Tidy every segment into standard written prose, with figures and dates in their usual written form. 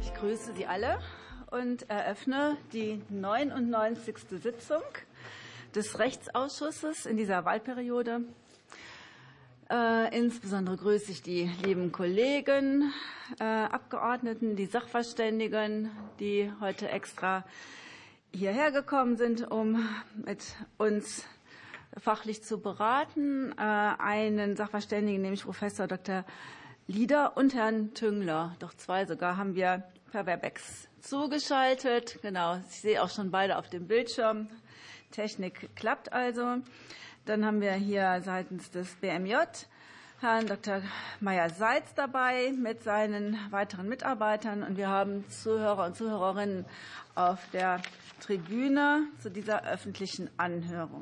Ich grüße Sie alle und eröffne die 99. Sitzung des Rechtsausschusses in dieser Wahlperiode. Insbesondere grüße ich die lieben Kollegen, Abgeordneten, die Sachverständigen, die heute extra hierher gekommen sind, um mit uns fachlich zu beraten. Einen Sachverständigen, nämlich Professor Dr. Lieder und Herrn Tüngler, doch zwei sogar, haben wir per Webex zugeschaltet. Genau, ich sehe auch schon beide auf dem Bildschirm. Technik klappt also. Dann haben wir hier seitens des BMJ Herrn Dr. Meyer-Seitz dabei mit seinen weiteren Mitarbeitern. Und wir haben Zuhörer und Zuhörerinnen auf der Tribüne zu dieser öffentlichen Anhörung.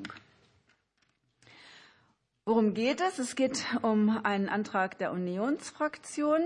Worum geht es? Es geht um einen Antrag der Unionsfraktion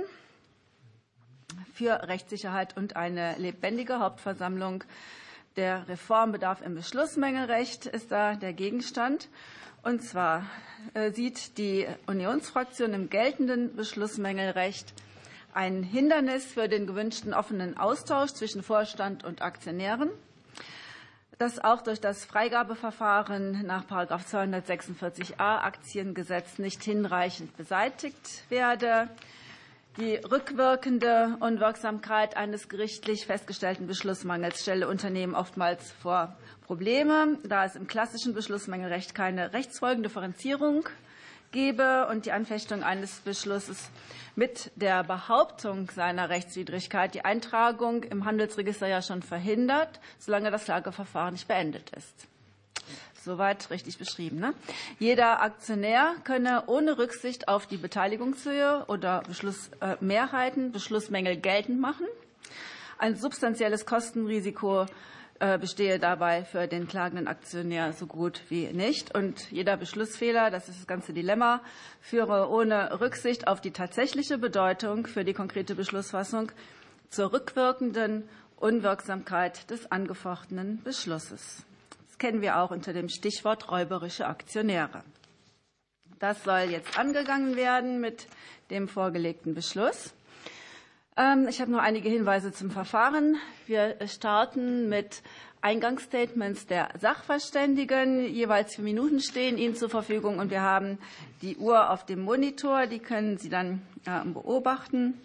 für Rechtssicherheit und eine lebendige Hauptversammlung. Der Reformbedarf im Beschlussmengerecht ist da der Gegenstand. Und zwar sieht die Unionsfraktion im geltenden Beschlussmengerecht ein Hindernis für den gewünschten offenen Austausch zwischen Vorstand und Aktionären, das auch durch das Freigabeverfahren nach § 246a Aktiengesetz nicht hinreichend beseitigt werde. Die rückwirkende Unwirksamkeit eines gerichtlich festgestellten Beschlussmangels stelle Unternehmen oftmals vor Probleme, da es im klassischen Beschlussmengerecht keine Rechtsfolgendifferenzierung gebe und die Anfechtung eines Beschlusses mit der Behauptung seiner Rechtswidrigkeit die Eintragung im Handelsregister ja schon verhindert, solange das Klageverfahren nicht beendet ist. Soweit richtig beschrieben. Ne? Jeder Aktionär könne ohne Rücksicht auf die Beteiligungshöhe oder Beschlussmehrheiten Beschlussmängel geltend machen. Ein substanzielles Kostenrisiko bestehe dabei für den klagenden Aktionär so gut wie nicht. Und jeder Beschlussfehler, das ist das ganze Dilemma, führe ohne Rücksicht auf die tatsächliche Bedeutung für die konkrete Beschlussfassung zur rückwirkenden Unwirksamkeit des angefochtenen Beschlusses. Das kennen wir auch unter dem Stichwort räuberische Aktionäre. Das soll jetzt angegangen werden mit dem vorgelegten Beschluss. Ich habe noch einige Hinweise zum Verfahren. Wir starten mit Eingangsstatements der Sachverständigen. Jeweils 4 Minuten stehen Ihnen zur Verfügung, und wir haben die Uhr auf dem Monitor. Die können Sie dann beobachten.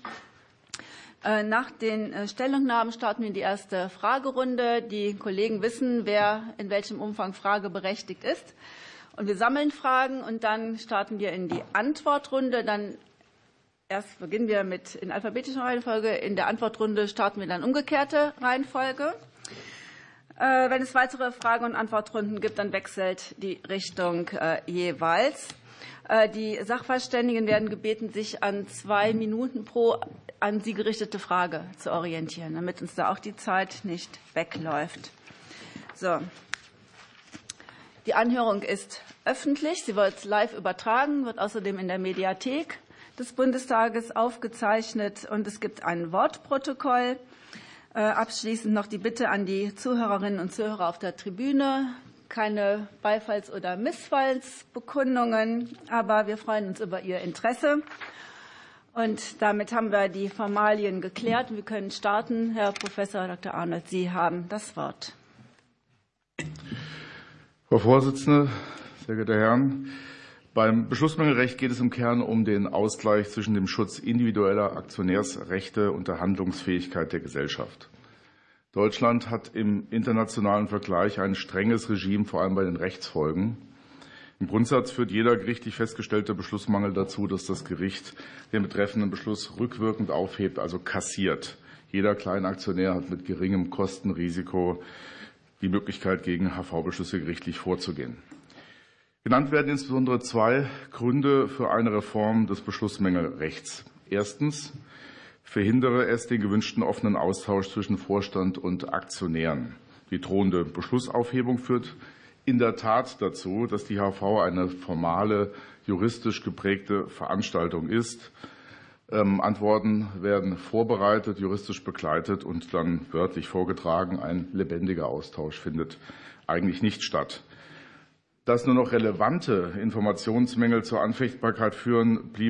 Nach den Stellungnahmen starten wir in die erste Fragerunde. Die Kollegen wissen, wer in welchem Umfang frageberechtigt ist. Und wir sammeln Fragen, und dann starten wir in die Antwortrunde. Dann erst beginnen wir in alphabetischer Reihenfolge. In der Antwortrunde starten wir dann umgekehrte Reihenfolge. Wenn es weitere Frage- und Antwortrunden gibt, dann wechselt die Richtung jeweils. Die Sachverständigen werden gebeten, sich an 2 Minuten pro an sie gerichtete Frage zu orientieren, damit uns da auch die Zeit nicht wegläuft. So. Die Anhörung ist öffentlich. Sie wird live übertragen, wird außerdem in der Mediathek des Bundestages aufgezeichnet, und es gibt ein Wortprotokoll. Abschließend noch die Bitte an die Zuhörerinnen und Zuhörer auf der Tribüne: keine Beifalls- oder Missfallsbekundungen, aber wir freuen uns über Ihr Interesse. Und damit haben wir die Formalien geklärt. Wir können starten. Herr Professor Dr. Arnold, Sie haben das Wort. Frau Vorsitzende, sehr geehrte Herren! Beim Beschlussmengerecht geht es im Kern um den Ausgleich zwischen dem Schutz individueller Aktionärsrechte und der Handlungsfähigkeit der Gesellschaft. Deutschland hat im internationalen Vergleich ein strenges Regime, vor allem bei den Rechtsfolgen. Im Grundsatz führt jeder gerichtlich festgestellte Beschlussmangel dazu, dass das Gericht den betreffenden Beschluss rückwirkend aufhebt, also kassiert. Jeder Kleinaktionär hat mit geringem Kostenrisiko die Möglichkeit, gegen HV-Beschlüsse gerichtlich vorzugehen. Genannt werden insbesondere 2 Gründe für eine Reform des Beschlussmengelrechts. Erstens verhindere es den gewünschten offenen Austausch zwischen Vorstand und Aktionären. Die drohende Beschlussaufhebung führt in der Tat dazu, dass die HV eine formale, juristisch geprägte Veranstaltung ist. Antworten werden vorbereitet, juristisch begleitet und dann wörtlich vorgetragen. Ein lebendiger Austausch findet eigentlich nicht statt. Dass nur noch relevante Informationsmängel zur Anfechtbarkeit führen, blieb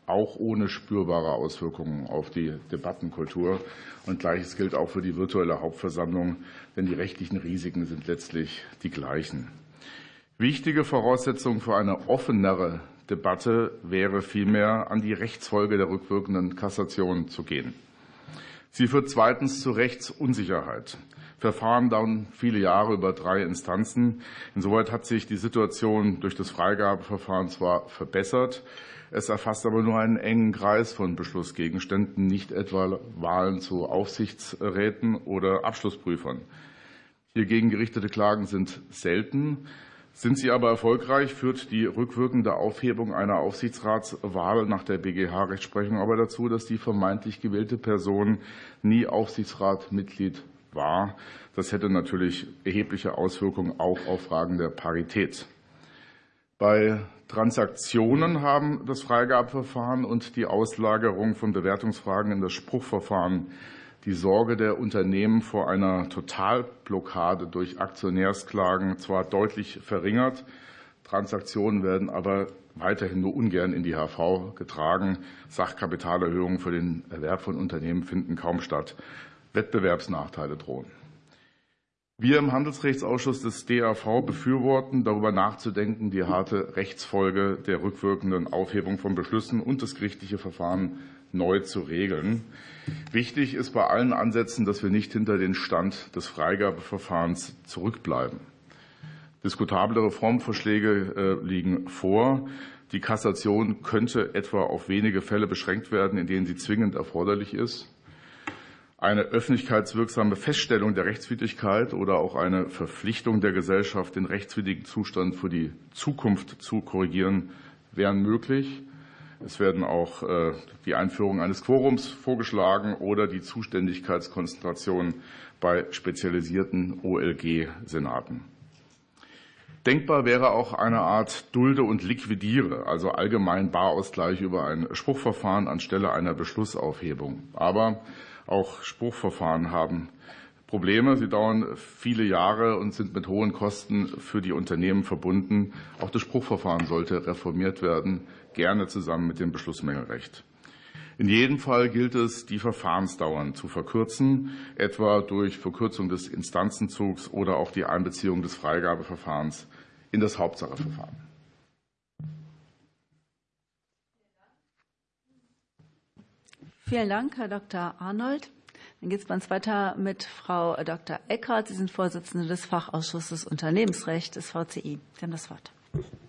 auch ohne spürbare Auswirkungen auf die Debattenkultur. Und Gleiches gilt auch für die virtuelle Hauptversammlung, denn die rechtlichen Risiken sind letztlich die gleichen. Wichtige Voraussetzung für eine offenere Debatte wäre vielmehr, an die Rechtsfolge der rückwirkenden Kassation zu gehen. Sie führt zweitens zu Rechtsunsicherheit. Verfahren dauern viele Jahre über 3 Instanzen. Insoweit hat sich die Situation durch das Freigabeverfahren zwar verbessert, es erfasst aber nur einen engen Kreis von Beschlussgegenständen, nicht etwa Wahlen zu Aufsichtsräten oder Abschlussprüfern. Hiergegen gerichtete Klagen sind selten. Sind sie aber erfolgreich, führt die rückwirkende Aufhebung einer Aufsichtsratswahl nach der BGH-Rechtsprechung aber dazu, dass die vermeintlich gewählte Person nie Aufsichtsratmitglied war. Das hätte natürlich erhebliche Auswirkungen auch auf Fragen der Parität. Bei Transaktionen haben das Freigabeverfahren und die Auslagerung von Bewertungsfragen in das Spruchverfahren die Sorge der Unternehmen vor einer Totalblockade durch Aktionärsklagen zwar deutlich verringert, Transaktionen werden aber weiterhin nur ungern in die HV getragen. Sachkapitalerhöhungen für den Erwerb von Unternehmen finden kaum statt. Wettbewerbsnachteile drohen. Wir im Handelsrechtsausschuss des DAV befürworten, darüber nachzudenken, die harte Rechtsfolge der rückwirkenden Aufhebung von Beschlüssen und das gerichtliche Verfahren neu zu regeln. Wichtig ist bei allen Ansätzen, dass wir nicht hinter den Stand des Freigabeverfahrens zurückbleiben. Diskutable Reformvorschläge liegen vor. Die Kassation könnte etwa auf wenige Fälle beschränkt werden, in denen sie zwingend erforderlich ist. Eine öffentlichkeitswirksame Feststellung der Rechtswidrigkeit oder auch eine Verpflichtung der Gesellschaft, den rechtswidrigen Zustand für die Zukunft zu korrigieren, wären möglich. Es werden auch die Einführung eines Quorums vorgeschlagen oder die Zuständigkeitskonzentration bei spezialisierten OLG-Senaten. Denkbar wäre auch eine Art Dulde und Liquidiere, also allgemein Barausgleich über ein Spruchverfahren anstelle einer Beschlussaufhebung. Aber auch Spruchverfahren haben Probleme. Sie dauern viele Jahre und sind mit hohen Kosten für die Unternehmen verbunden. Auch das Spruchverfahren sollte reformiert werden, gerne zusammen mit dem Beschlussmängelrecht. In jedem Fall gilt es, die Verfahrensdauern zu verkürzen, etwa durch Verkürzung des Instanzenzugs oder auch die Einbeziehung des Freigabeverfahrens in das Hauptsacheverfahren. Vielen Dank, Herr Dr. Arnold. Dann geht es bei uns weiter mit Frau Dr. Eckhardt. Sie sind Vorsitzende des Fachausschusses Unternehmensrecht des VCI. Sie haben das Wort.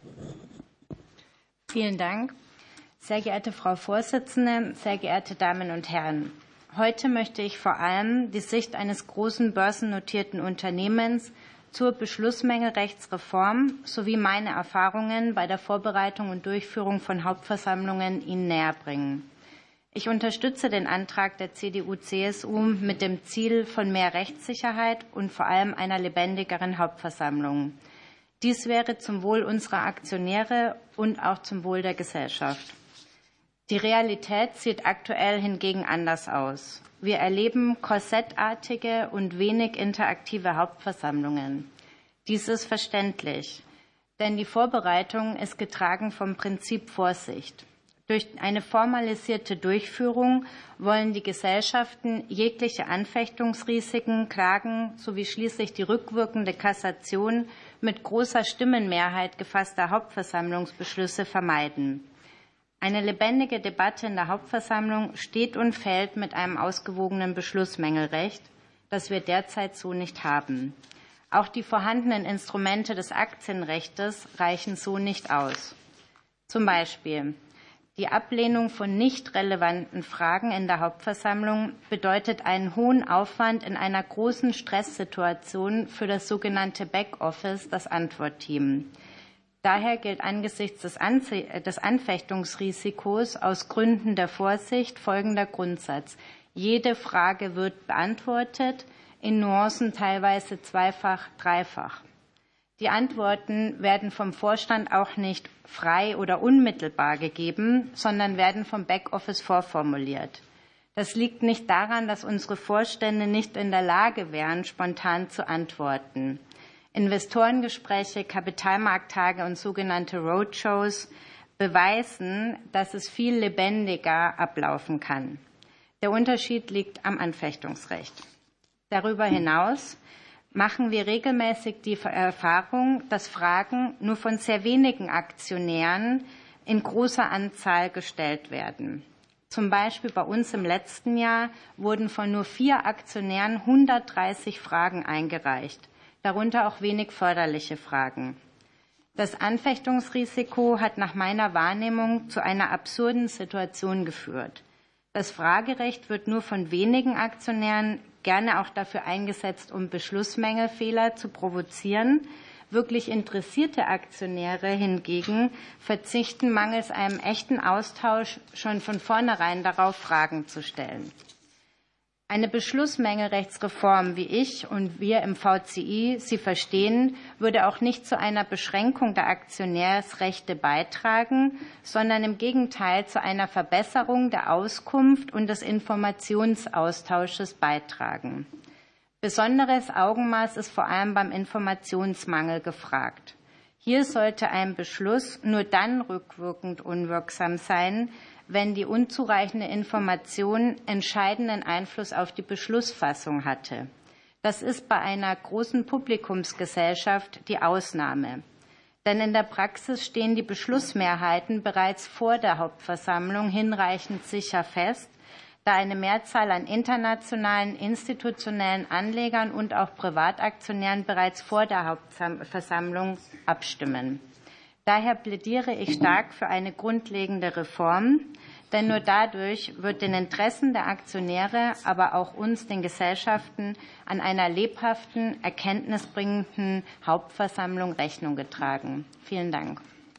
Vielen Dank. Sehr geehrte Frau Vorsitzende, sehr geehrte Damen und Herren. Heute möchte ich vor allem die Sicht eines großen börsennotierten Unternehmens zur Beschlussmängelrechtsreform sowie meine Erfahrungen bei der Vorbereitung und Durchführung von Hauptversammlungen Ihnen näher bringen. Ich unterstütze den Antrag der CDU-CSU mit dem Ziel von mehr Rechtssicherheit und vor allem einer lebendigeren Hauptversammlung. Dies wäre zum Wohl unserer Aktionäre und auch zum Wohl der Gesellschaft. Die Realität sieht aktuell hingegen anders aus. Wir erleben korsettartige und wenig interaktive Hauptversammlungen. Dies ist verständlich, denn die Vorbereitung ist getragen vom Prinzip Vorsicht. Durch eine formalisierte Durchführung wollen die Gesellschaften jegliche Anfechtungsrisiken, Klagen sowie schließlich die rückwirkende Kassation mit großer Stimmenmehrheit gefasster Hauptversammlungsbeschlüsse vermeiden. Eine lebendige Debatte in der Hauptversammlung steht und fällt mit einem ausgewogenen Beschlussmängelrecht, das wir derzeit so nicht haben. Auch die vorhandenen Instrumente des Aktienrechts reichen so nicht aus. Zum Beispiel die Ablehnung von nicht relevanten Fragen in der Hauptversammlung bedeutet einen hohen Aufwand in einer großen Stresssituation für das sogenannte Backoffice, das Antwortteam. Daher gilt angesichts des Anfechtungsrisikos aus Gründen der Vorsicht folgender Grundsatz. Jede Frage wird beantwortet, in Nuancen teilweise zweifach, dreifach. Die Antworten werden vom Vorstand auch nicht frei oder unmittelbar gegeben, sondern werden vom Backoffice vorformuliert. Das liegt nicht daran, dass unsere Vorstände nicht in der Lage wären, spontan zu antworten. Investorengespräche, Kapitalmarkttage und sogenannte Roadshows beweisen, dass es viel lebendiger ablaufen kann. Der Unterschied liegt am Anfechtungsrecht. Darüber hinaus machen wir regelmäßig die Erfahrung, dass Fragen nur von sehr wenigen Aktionären in großer Anzahl gestellt werden. Zum Beispiel bei uns im letzten Jahr wurden von nur 4 Aktionären 130 Fragen eingereicht, darunter auch wenig förderliche Fragen. Das Anfechtungsrisiko hat nach meiner Wahrnehmung zu einer absurden Situation geführt. Das Fragerecht wird nur von wenigen Aktionären gerne auch dafür eingesetzt, um Beschlussmängelfehler zu provozieren. Wirklich interessierte Aktionäre hingegen verzichten mangels einem echten Austausch schon von vornherein darauf, Fragen zu stellen. Eine Beschlussmängelrechtsreform, wie ich und wir im VCI sie verstehen, würde auch nicht zu einer Beschränkung der Aktionärsrechte beitragen, sondern im Gegenteil zu einer Verbesserung der Auskunft und des Informationsaustausches beitragen. Besonderes Augenmaß ist vor allem beim Informationsmangel gefragt. Hier sollte ein Beschluss nur dann rückwirkend unwirksam sein, wenn die unzureichende Information entscheidenden Einfluss auf die Beschlussfassung hatte. Das ist bei einer großen Publikumsgesellschaft die Ausnahme. Denn in der Praxis stehen die Beschlussmehrheiten bereits vor der Hauptversammlung hinreichend sicher fest, da eine Mehrzahl an internationalen, institutionellen Anlegern und auch Privataktionären bereits vor der Hauptversammlung abstimmen. Daher plädiere ich stark für eine grundlegende Reform, denn nur dadurch wird den Interessen der Aktionäre, aber auch uns, den Gesellschaften, an einer lebhaften, erkenntnisbringenden Hauptversammlung Rechnung getragen. Vielen Dank.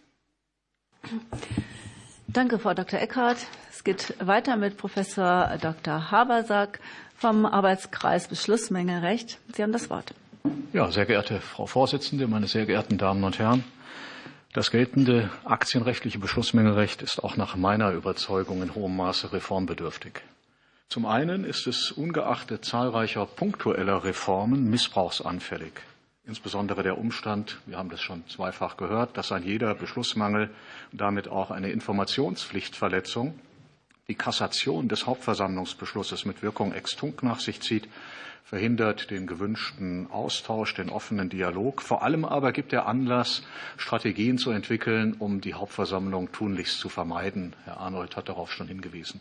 Danke, Frau Dr. Eckhardt. Es geht weiter mit Professor Dr. Habersack vom Arbeitskreis Beschlussmängelrecht. Sie haben das Wort. Ja, sehr geehrte Frau Vorsitzende, meine sehr geehrten Damen und Herren. Das geltende aktienrechtliche Beschlussmängelrecht ist auch nach meiner Überzeugung in hohem Maße reformbedürftig. Zum einen ist es ungeachtet zahlreicher punktueller Reformen missbrauchsanfällig. Insbesondere der Umstand, wir haben das schon zweifach gehört, dass ein jeder Beschlussmangel und damit auch eine Informationspflichtverletzung die Kassation des Hauptversammlungsbeschlusses mit Wirkung ex tunc nach sich zieht, verhindert den gewünschten Austausch, den offenen Dialog. Vor allem aber gibt er Anlass, Strategien zu entwickeln, um die Hauptversammlung tunlichst zu vermeiden. Herr Arnold hat darauf schon hingewiesen.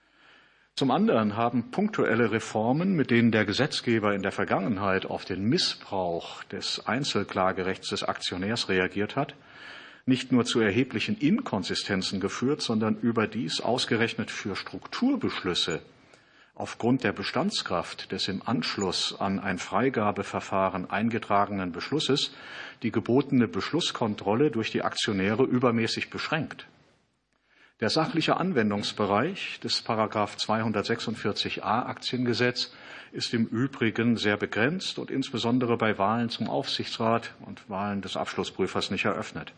Zum anderen haben punktuelle Reformen, mit denen der Gesetzgeber in der Vergangenheit auf den Missbrauch des Einzelklagerechts des Aktionärs reagiert hat, nicht nur zu erheblichen Inkonsistenzen geführt, sondern überdies ausgerechnet für Strukturbeschlüsse aufgrund der Bestandskraft des im Anschluss an ein Freigabeverfahren eingetragenen Beschlusses die gebotene Beschlusskontrolle durch die Aktionäre übermäßig beschränkt. Der sachliche Anwendungsbereich des § 246a Aktiengesetz ist im Übrigen sehr begrenzt und insbesondere bei Wahlen zum Aufsichtsrat und Wahlen des Abschlussprüfers nicht eröffnet.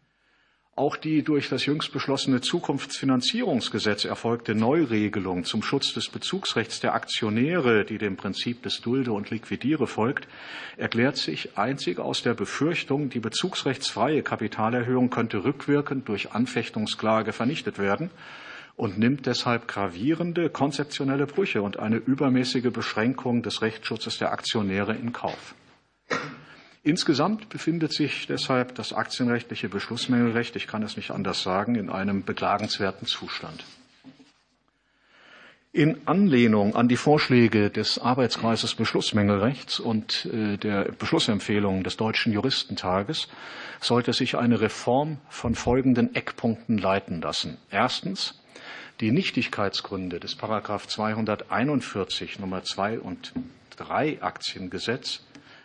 Auch die durch das jüngst beschlossene Zukunftsfinanzierungsgesetz erfolgte Neuregelung zum Schutz des Bezugsrechts der Aktionäre, die dem Prinzip des Dulde und Liquidiere folgt, erklärt sich einzig aus der Befürchtung, die bezugsrechtsfreie Kapitalerhöhung könnte rückwirkend durch Anfechtungsklage vernichtet werden und nimmt deshalb gravierende konzeptionelle Brüche und eine übermäßige Beschränkung des Rechtsschutzes der Aktionäre in Kauf. Insgesamt befindet sich deshalb das aktienrechtliche Beschlussmängelrecht, ich kann es nicht anders sagen, in einem beklagenswerten Zustand. In Anlehnung an die Vorschläge des Arbeitskreises Beschlussmängelrechts und der Beschlussempfehlungen des Deutschen Juristentages sollte sich eine Reform von folgenden Eckpunkten leiten lassen. Erstens, die Nichtigkeitsgründe des § 241 Nummer 2 und 3 Aktiengesetz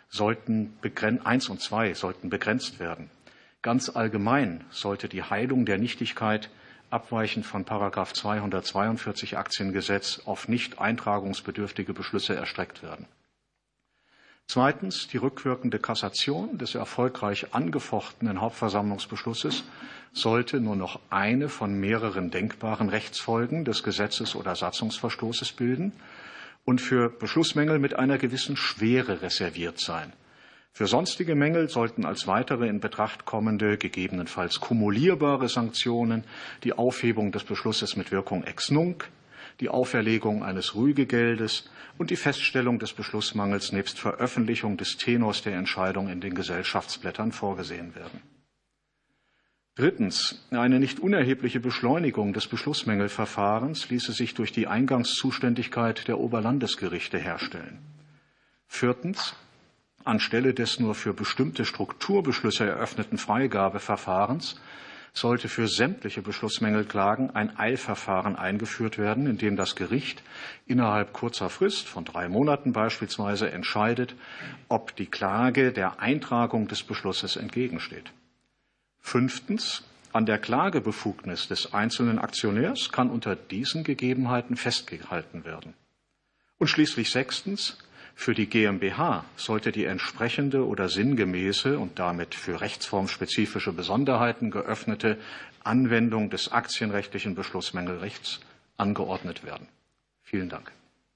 1 und 2 sollten begrenzt werden. Ganz allgemein sollte die Heilung der Nichtigkeit abweichend von § 242 Aktiengesetz auf nicht eintragungsbedürftige Beschlüsse erstreckt werden. Zweitens, die rückwirkende Kassation des erfolgreich angefochtenen Hauptversammlungsbeschlusses sollte nur noch eine von mehreren denkbaren Rechtsfolgen des Gesetzes oder Satzungsverstoßes bilden und für Beschlussmängel mit einer gewissen Schwere reserviert sein. Für sonstige Mängel sollten als weitere in Betracht kommende, gegebenenfalls kumulierbare Sanktionen die Aufhebung des Beschlusses mit Wirkung ex nunc, die Auferlegung eines Rügegeldes und die Feststellung des Beschlussmangels nebst Veröffentlichung des Tenors der Entscheidung in den Gesellschaftsblättern vorgesehen werden. Drittens. Eine nicht unerhebliche Beschleunigung des Beschlussmängelverfahrens ließe sich durch die Eingangszuständigkeit der Oberlandesgerichte herstellen. Viertens. Anstelle des nur für bestimmte Strukturbeschlüsse eröffneten Freigabeverfahrens sollte für sämtliche Beschlussmängelklagen ein Eilverfahren eingeführt werden, in dem das Gericht innerhalb kurzer Frist von 3 Monaten beispielsweise entscheidet, ob die Klage der Eintragung des Beschlusses entgegensteht. Fünftens. An der Klagebefugnis des einzelnen Aktionärs kann unter diesen Gegebenheiten festgehalten werden. Und schließlich sechstens. Für die GmbH sollte die entsprechende oder sinngemäße und damit für rechtsformspezifische Besonderheiten geöffnete Anwendung des aktienrechtlichen Beschlussmängelrechts angeordnet werden. Vielen Dank.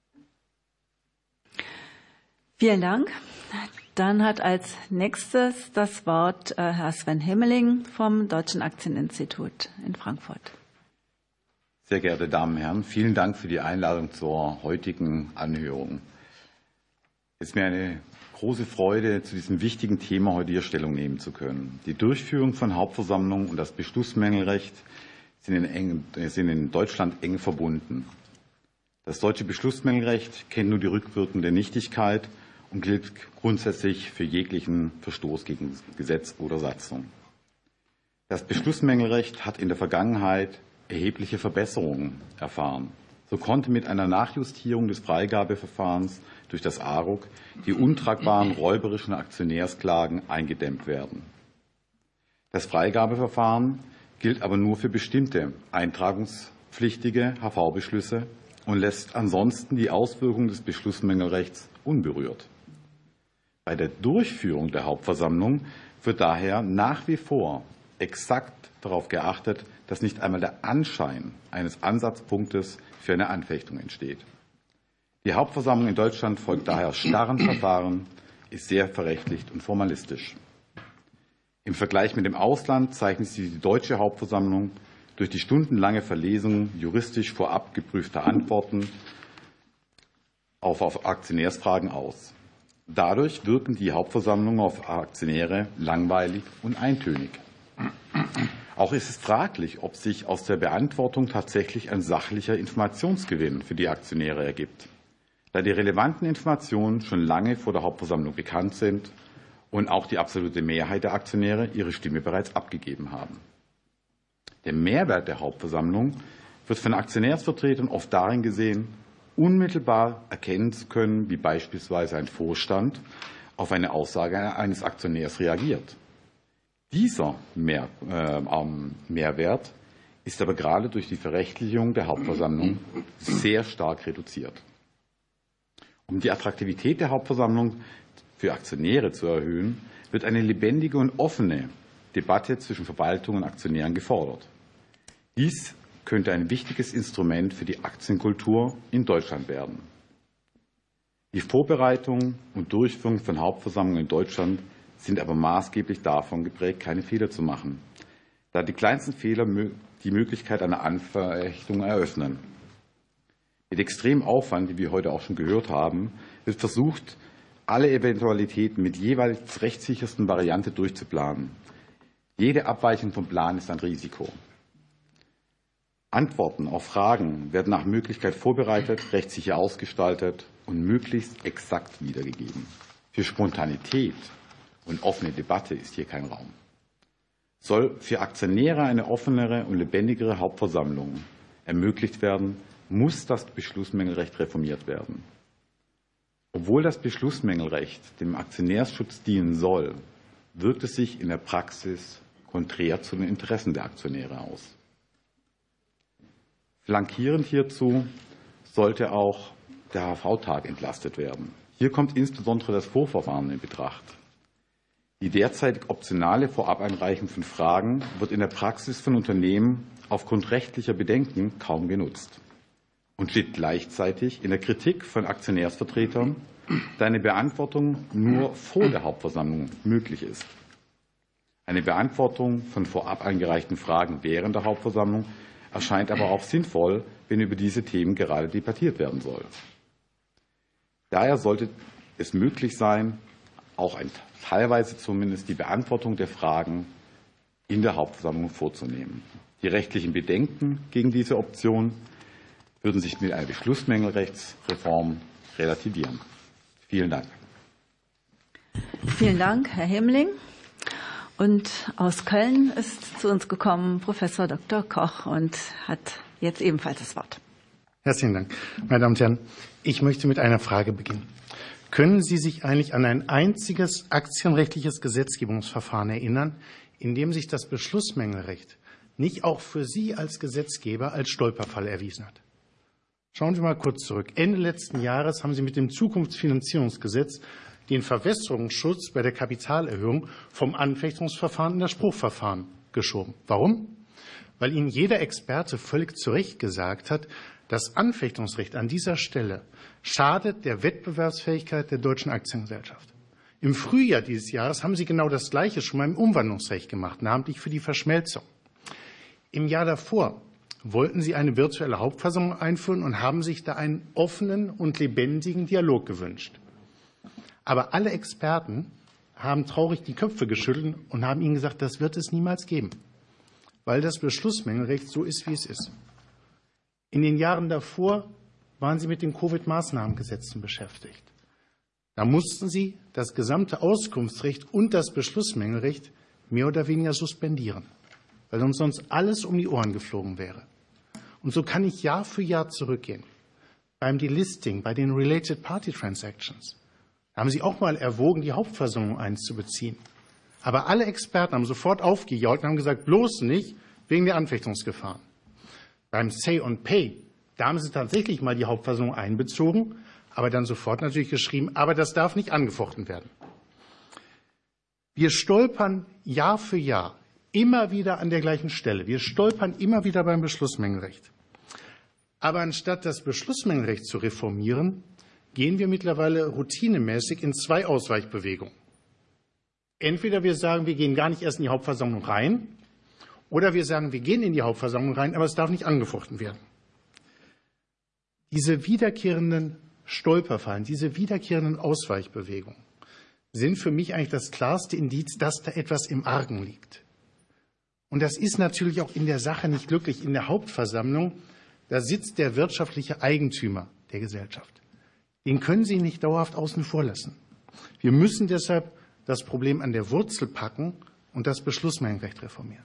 Vielen Dank. Dann hat als nächstes das Wort Herr Sven Himmeling vom Deutschen Aktieninstitut in Frankfurt. Sehr geehrte Damen und Herren, vielen Dank für die Einladung zur heutigen Anhörung. Es ist mir eine große Freude, zu diesem wichtigen Thema heute hier Stellung nehmen zu können. Die Durchführung von Hauptversammlungen und das Beschlussmängelrecht sind in Deutschland eng verbunden. Das deutsche Beschlussmängelrecht kennt nur die rückwirkende Nichtigkeit und gilt grundsätzlich für jeglichen Verstoß gegen Gesetz oder Satzung. Das Beschlussmängelrecht hat in der Vergangenheit erhebliche Verbesserungen erfahren. So konnte mit einer Nachjustierung des Freigabeverfahrens durch das ARUG die untragbaren räuberischen Aktionärsklagen eingedämmt werden. Das Freigabeverfahren gilt aber nur für bestimmte eintragungspflichtige HV-Beschlüsse und lässt ansonsten die Auswirkungen des Beschlussmängelrechts unberührt. Bei der Durchführung der Hauptversammlung wird daher nach wie vor exakt darauf geachtet, dass nicht einmal der Anschein eines Ansatzpunktes für eine Anfechtung entsteht. Die Hauptversammlung in Deutschland folgt daher starren Verfahren, ist sehr verrechtlicht und formalistisch. Im Vergleich mit dem Ausland zeichnet sich die deutsche Hauptversammlung durch die stundenlange Verlesung juristisch vorab geprüfter Antworten auf Aktionärsfragen aus. Dadurch wirken die Hauptversammlungen auf Aktionäre langweilig und eintönig. Auch ist es fraglich, ob sich aus der Beantwortung tatsächlich ein sachlicher Informationsgewinn für die Aktionäre ergibt, da die relevanten Informationen schon lange vor der Hauptversammlung bekannt sind und auch die absolute Mehrheit der Aktionäre ihre Stimme bereits abgegeben haben. Der Mehrwert der Hauptversammlung wird von Aktionärsvertretern oft darin gesehen, unmittelbar erkennen zu können, wie beispielsweise ein Vorstand auf eine Aussage eines Aktionärs reagiert. Dieser Mehrwert ist aber gerade durch die Verrechtlichung der Hauptversammlung sehr stark reduziert. Um die Attraktivität der Hauptversammlung für Aktionäre zu erhöhen, wird eine lebendige und offene Debatte zwischen Verwaltung und Aktionären gefordert. Dies könnte ein wichtiges Instrument für die Aktienkultur in Deutschland werden. Die Vorbereitung und Durchführung von Hauptversammlungen in Deutschland sind aber maßgeblich davon geprägt, keine Fehler zu machen, da die kleinsten Fehler die Möglichkeit einer Anfechtung eröffnen. Mit extremem Aufwand, wie wir heute auch schon gehört haben, wird versucht, alle Eventualitäten mit jeweils rechtssichersten Variante durchzuplanen. Jede Abweichung vom Plan ist ein Risiko. Antworten auf Fragen werden nach Möglichkeit vorbereitet, rechtssicher ausgestaltet und möglichst exakt wiedergegeben. Für Spontanität und offene Debatte ist hier kein Raum. Soll für Aktionäre eine offenere und lebendigere Hauptversammlung ermöglicht werden, muss das Beschlussmängelrecht reformiert werden. Obwohl das Beschlussmängelrecht dem Aktionärsschutz dienen soll, wirkt es sich in der Praxis konträr zu den Interessen der Aktionäre aus. Flankierend hierzu sollte auch der HV-Tag entlastet werden. Hier kommt insbesondere das Vorverfahren in Betracht. Die derzeitig optionale Vorabeinreichung von Fragen wird in der Praxis von Unternehmen aufgrund rechtlicher Bedenken kaum genutzt. und steht gleichzeitig in der Kritik von Aktionärsvertretern, da eine Beantwortung nur vor der Hauptversammlung möglich ist. Eine Beantwortung von vorab eingereichten Fragen während der Hauptversammlung erscheint aber auch sinnvoll, wenn über diese Themen gerade debattiert werden soll. Daher sollte es möglich sein, auch teilweise zumindest die Beantwortung der Fragen in der Hauptversammlung vorzunehmen. Die rechtlichen Bedenken gegen diese Option würden sich mit einer Beschlussmängelrechtsreform relativieren. Vielen Dank. Vielen Dank, Herr Hemling. Und aus Köln ist zu uns gekommen Professor Dr. Koch und hat jetzt ebenfalls das Wort. Herzlichen Dank. Meine Damen und Herren, ich möchte mit einer Frage beginnen. Können Sie sich eigentlich an ein einziges aktienrechtliches Gesetzgebungsverfahren erinnern, in dem sich das Beschlussmängelrecht nicht auch für Sie als Gesetzgeber als Stolperfall erwiesen hat? Schauen Sie mal kurz zurück. Ende letzten Jahres haben Sie mit dem Zukunftsfinanzierungsgesetz den Verwässerungsschutz bei der Kapitalerhöhung vom Anfechtungsverfahren in das Spruchverfahren geschoben. Warum? Weil Ihnen jeder Experte völlig zu Recht gesagt hat, das Anfechtungsrecht an dieser Stelle schadet der Wettbewerbsfähigkeit der deutschen Aktiengesellschaft. Im Frühjahr dieses Jahres haben Sie genau das Gleiche schon mal im Umwandlungsrecht gemacht, namentlich für die Verschmelzung. Im Jahr davor wollten Sie eine virtuelle Hauptversammlung einführen und haben sich da einen offenen und lebendigen Dialog gewünscht. Aber alle Experten haben traurig die Köpfe geschüttelt und haben Ihnen gesagt, das wird es niemals geben, weil das Beschlussmängelrecht so ist, wie es ist. In den Jahren davor waren Sie mit den Covid-Maßnahmengesetzen beschäftigt. Da mussten Sie das gesamte Auskunftsrecht und das Beschlussmängelrecht mehr oder weniger suspendieren, weil uns sonst alles um die Ohren geflogen wäre. Und so kann ich Jahr für Jahr zurückgehen. Beim Delisting, bei den Related Party Transactions, haben Sie auch mal erwogen, die Hauptversammlung einzubeziehen. Aber alle Experten haben sofort aufgejault und haben gesagt, bloß nicht wegen der Anfechtungsgefahren. Beim Say on Pay, da haben Sie tatsächlich mal die Hauptversammlung einbezogen, aber dann sofort natürlich geschrieben, aber das darf nicht angefochten werden. Wir stolpern Jahr für Jahr immer wieder an der gleichen Stelle. Wir stolpern immer wieder beim Beschlussmängelrecht. Aber anstatt das Beschlussmängelrecht zu reformieren, gehen wir mittlerweile routinemäßig in zwei Ausweichbewegungen. Entweder wir sagen, wir gehen gar nicht erst in die Hauptversammlung rein, oder wir sagen, wir gehen in die Hauptversammlung rein, aber es darf nicht angefochten werden. Diese wiederkehrenden Stolperfallen, diese wiederkehrenden Ausweichbewegungen sind für mich eigentlich das klarste Indiz, dass da etwas im Argen liegt. Und das ist natürlich auch in der Sache nicht glücklich. In der Hauptversammlung, da sitzt der wirtschaftliche Eigentümer der Gesellschaft. Den können Sie nicht dauerhaft außen vor lassen. Wir müssen deshalb das Problem an der Wurzel packen und das Beschlussmängelrecht reformieren.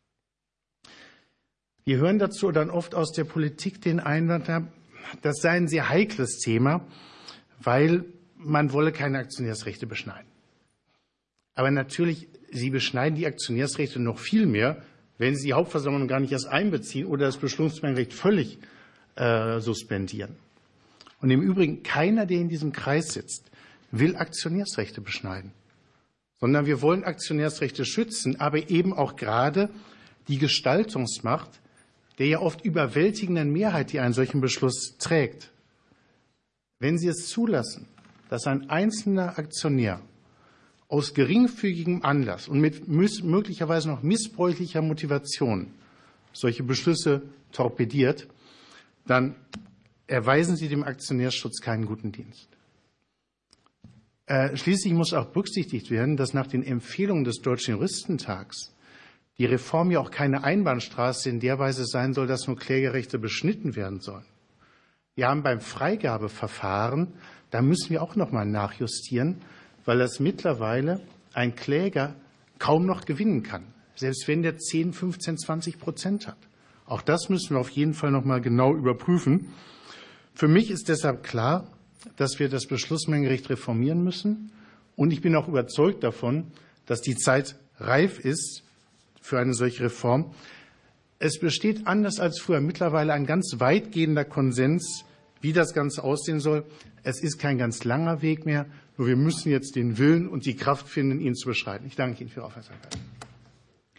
Wir hören dazu dann oft aus der Politik den Einwand, das sei ein sehr heikles Thema, weil man wolle keine Aktionärsrechte beschneiden. Aber natürlich, Sie beschneiden die Aktionärsrechte noch viel mehr, wenn Sie die Hauptversammlung gar nicht erst einbeziehen oder das Beschlussmängelrecht völlig suspendieren. Und im Übrigen, keiner, der in diesem Kreis sitzt, will Aktionärsrechte beschneiden, sondern wir wollen Aktionärsrechte schützen, aber eben auch gerade die Gestaltungsmacht der ja oft überwältigenden Mehrheit, die einen solchen Beschluss trägt. Wenn Sie es zulassen, dass ein einzelner Aktionär aus geringfügigem Anlass und mit möglicherweise noch missbräuchlicher Motivation solche Beschlüsse torpediert, dann erweisen Sie dem Aktionärsschutz keinen guten Dienst. Schließlich muss auch berücksichtigt werden, dass nach den Empfehlungen des Deutschen Juristentags die Reform ja auch keine Einbahnstraße in der Weise sein soll, dass nur Klägerrechte beschnitten werden sollen. Wir haben beim Freigabeverfahren, da müssen wir auch noch mal nachjustieren, weil das mittlerweile ein Kläger kaum noch gewinnen kann, selbst wenn der 10, 15, 20% hat. Auch das müssen wir auf jeden Fall noch mal genau überprüfen. Für mich ist deshalb klar, dass wir das Beschlussmängelrecht reformieren müssen. Und ich bin auch überzeugt davon, dass die Zeit reif ist für eine solche Reform. Es besteht anders als früher mittlerweile ein ganz weitgehender Konsens, wie das Ganze aussehen soll. Es ist kein ganz langer Weg mehr, nur wir müssen jetzt den Willen und die Kraft finden, ihn zu beschreiten. Ich danke Ihnen für Ihre Aufmerksamkeit.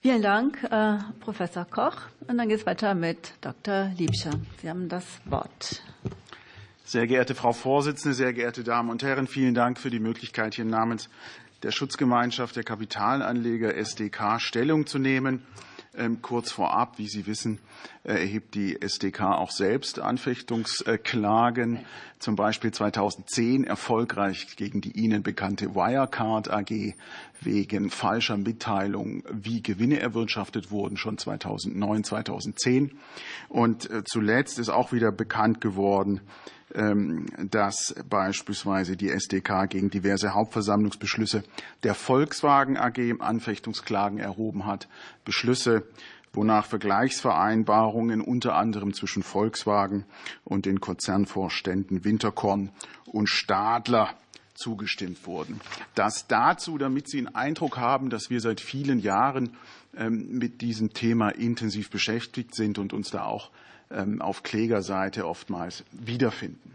Vielen Dank, Professor Koch. Und dann geht es weiter mit Dr. Liebscher. Sie haben das Wort. Sehr geehrte Frau Vorsitzende, sehr geehrte Damen und Herren, vielen Dank für die Möglichkeit, hier namens der Schutzgemeinschaft der Kapitalanleger SdK Stellung zu nehmen. Kurz vorab, wie Sie wissen, erhebt die SdK auch selbst Anfechtungsklagen, zum Beispiel 2010 erfolgreich gegen die Ihnen bekannte Wirecard AG wegen falscher Mitteilung, wie Gewinne erwirtschaftet wurden, schon 2009, 2010. Und zuletzt ist auch wieder bekannt geworden, dass beispielsweise die SdK gegen diverse Hauptversammlungsbeschlüsse der Volkswagen AG Anfechtungsklagen erhoben hat. Beschlüsse, wonach Vergleichsvereinbarungen unter anderem zwischen Volkswagen und den Konzernvorständen Winterkorn und Stadler zugestimmt wurden. Das dazu, damit Sie einen Eindruck haben, dass wir seit vielen Jahren mit diesem Thema intensiv beschäftigt sind und uns da auch auf Klägerseite oftmals wiederfinden.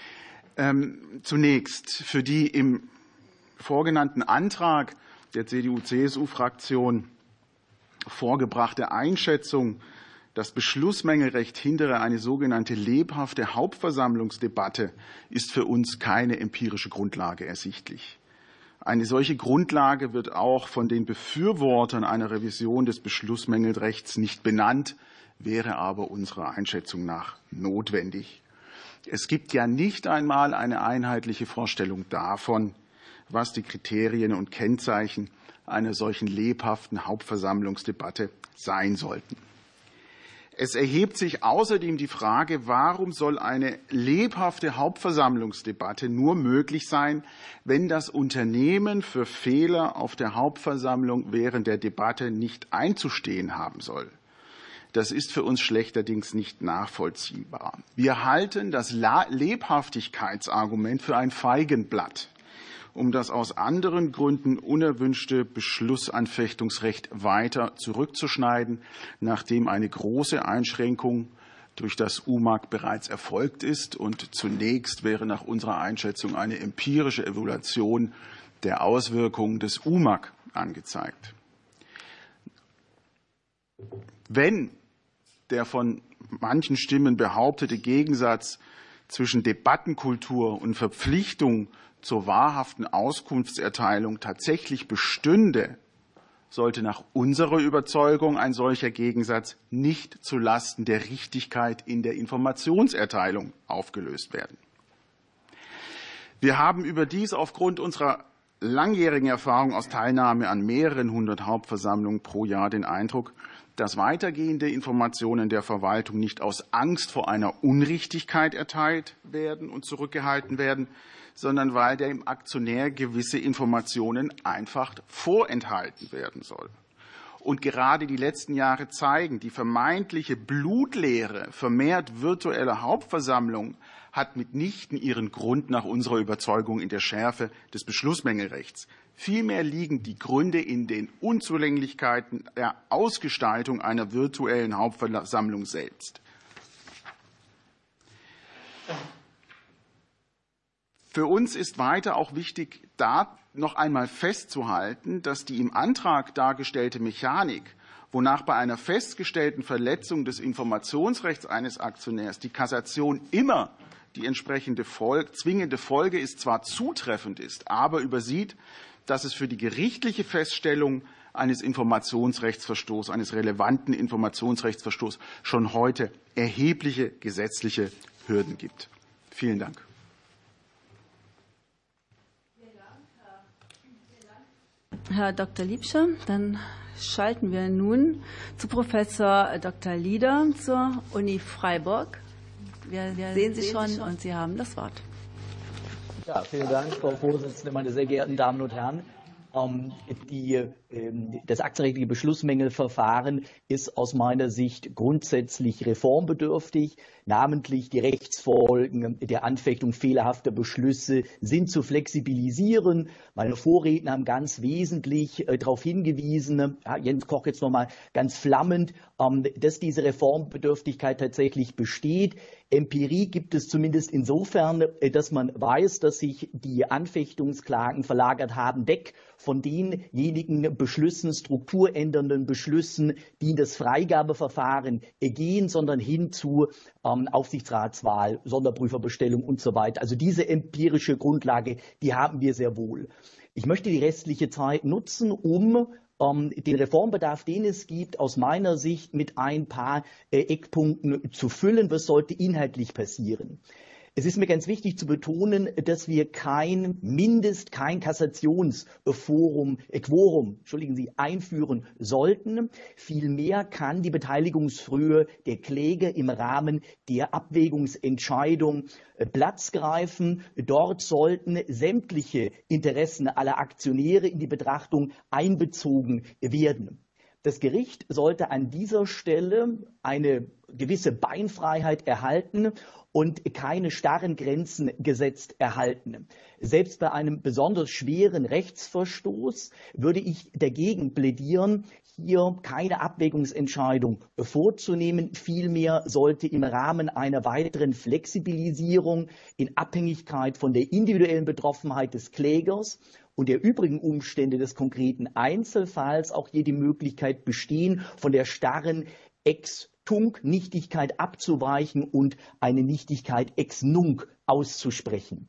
Zunächst für die im vorgenannten Antrag der CDU-CSU-Fraktion vorgebrachte Einschätzung, das Beschlussmängelrecht hindere eine sogenannte lebhafte Hauptversammlungsdebatte, ist für uns keine empirische Grundlage ersichtlich. Eine solche Grundlage wird auch von den Befürwortern einer Revision des Beschlussmängelrechts nicht benannt, wäre aber unserer Einschätzung nach notwendig. Es gibt ja nicht einmal eine einheitliche Vorstellung davon, was die Kriterien und Kennzeichen einer solchen lebhaften Hauptversammlungsdebatte sein sollten. Es erhebt sich außerdem die Frage, warum soll eine lebhafte Hauptversammlungsdebatte nur möglich sein, wenn das Unternehmen für Fehler auf der Hauptversammlung während der Debatte nicht einzustehen haben soll. Das ist für uns schlechterdings nicht nachvollziehbar. Wir halten das Lebhaftigkeitsargument für ein Feigenblatt, um das aus anderen Gründen unerwünschte Beschlussanfechtungsrecht weiter zurückzuschneiden, nachdem eine große Einschränkung durch das UMAG bereits erfolgt ist. Und zunächst wäre nach unserer Einschätzung eine empirische Evaluation der Auswirkungen des UMAG angezeigt. Wenn der von manchen Stimmen behauptete Gegensatz zwischen Debattenkultur und Verpflichtung zur wahrhaften Auskunftserteilung tatsächlich bestünde, sollte nach unserer Überzeugung ein solcher Gegensatz nicht zulasten der Richtigkeit in der Informationserteilung aufgelöst werden. Wir haben überdies aufgrund unserer langjährigen Erfahrung aus Teilnahme an mehreren hundert Hauptversammlungen pro Jahr den Eindruck, dass weitergehende Informationen der Verwaltung nicht aus Angst vor einer Unrichtigkeit erteilt werden und zurückgehalten werden, sondern weil dem Aktionär gewisse Informationen einfach vorenthalten werden soll. Und gerade die letzten Jahre zeigen, die vermeintliche Blutleere vermehrt virtueller Hauptversammlungen hat mitnichten ihren Grund nach unserer Überzeugung in der Schärfe des Beschlussmängelrechts. Vielmehr liegen die Gründe in den Unzulänglichkeiten der Ausgestaltung einer virtuellen Hauptversammlung selbst. Für uns ist weiter auch wichtig, da noch einmal festzuhalten, dass die im Antrag dargestellte Mechanik, wonach bei einer festgestellten Verletzung des Informationsrechts eines Aktionärs die Kassation immer die entsprechende zwingende Folge ist, zwar zutreffend ist, aber übersieht, dass es für die gerichtliche Feststellung eines Informationsrechtsverstoßes, eines relevanten Informationsrechtsverstoßes schon heute erhebliche gesetzliche Hürden gibt. Vielen Dank. Herr Dr. Liebscher, dann schalten wir nun zu Professor Dr. Lieder zur Uni Freiburg. Wir sehen Sie schon und Sie haben das Wort. Ja, vielen Dank, Frau Vorsitzende, meine sehr geehrten Damen und Herren. Das aktienrechtliche Beschlussmängelverfahren ist aus meiner Sicht grundsätzlich reformbedürftig. Namentlich die Rechtsfolgen der Anfechtung fehlerhafter Beschlüsse sind zu flexibilisieren. Meine Vorredner haben ganz wesentlich darauf hingewiesen, Jens Koch jetzt nochmal ganz flammend, dass diese Reformbedürftigkeit tatsächlich besteht. Empirie gibt es zumindest insofern, dass man weiß, dass sich die Anfechtungsklagen verlagert haben weg von denjenigen Beschlüssen, strukturändernden Beschlüssen, die in das Freigabeverfahren gehen, sondern hin zu Aufsichtsratswahl, Sonderprüferbestellung und so weiter. Also diese empirische Grundlage, die haben wir sehr wohl. Ich möchte die restliche Zeit nutzen, um den Reformbedarf, den es gibt, aus meiner Sicht mit ein paar Eckpunkten zu füllen. Was sollte inhaltlich passieren? Es ist mir ganz wichtig zu betonen, dass wir kein Kassationsquorum einführen sollten. Vielmehr kann die Beteiligungsfrühe der Kläger im Rahmen der Abwägungsentscheidung Platz greifen. Dort sollten sämtliche Interessen aller Aktionäre in die Betrachtung einbezogen werden. Das Gericht sollte an dieser Stelle eine gewisse Beinfreiheit erhalten und keine starren Grenzen gesetzt erhalten. Selbst bei einem besonders schweren Rechtsverstoß würde ich dagegen plädieren, hier keine Abwägungsentscheidung vorzunehmen. Vielmehr sollte im Rahmen einer weiteren Flexibilisierung in Abhängigkeit von der individuellen Betroffenheit des Klägers und der übrigen Umstände des konkreten Einzelfalls auch hier die Möglichkeit bestehen, von der starren Nichtigkeit abzuweichen und eine Nichtigkeit ex nunc auszusprechen.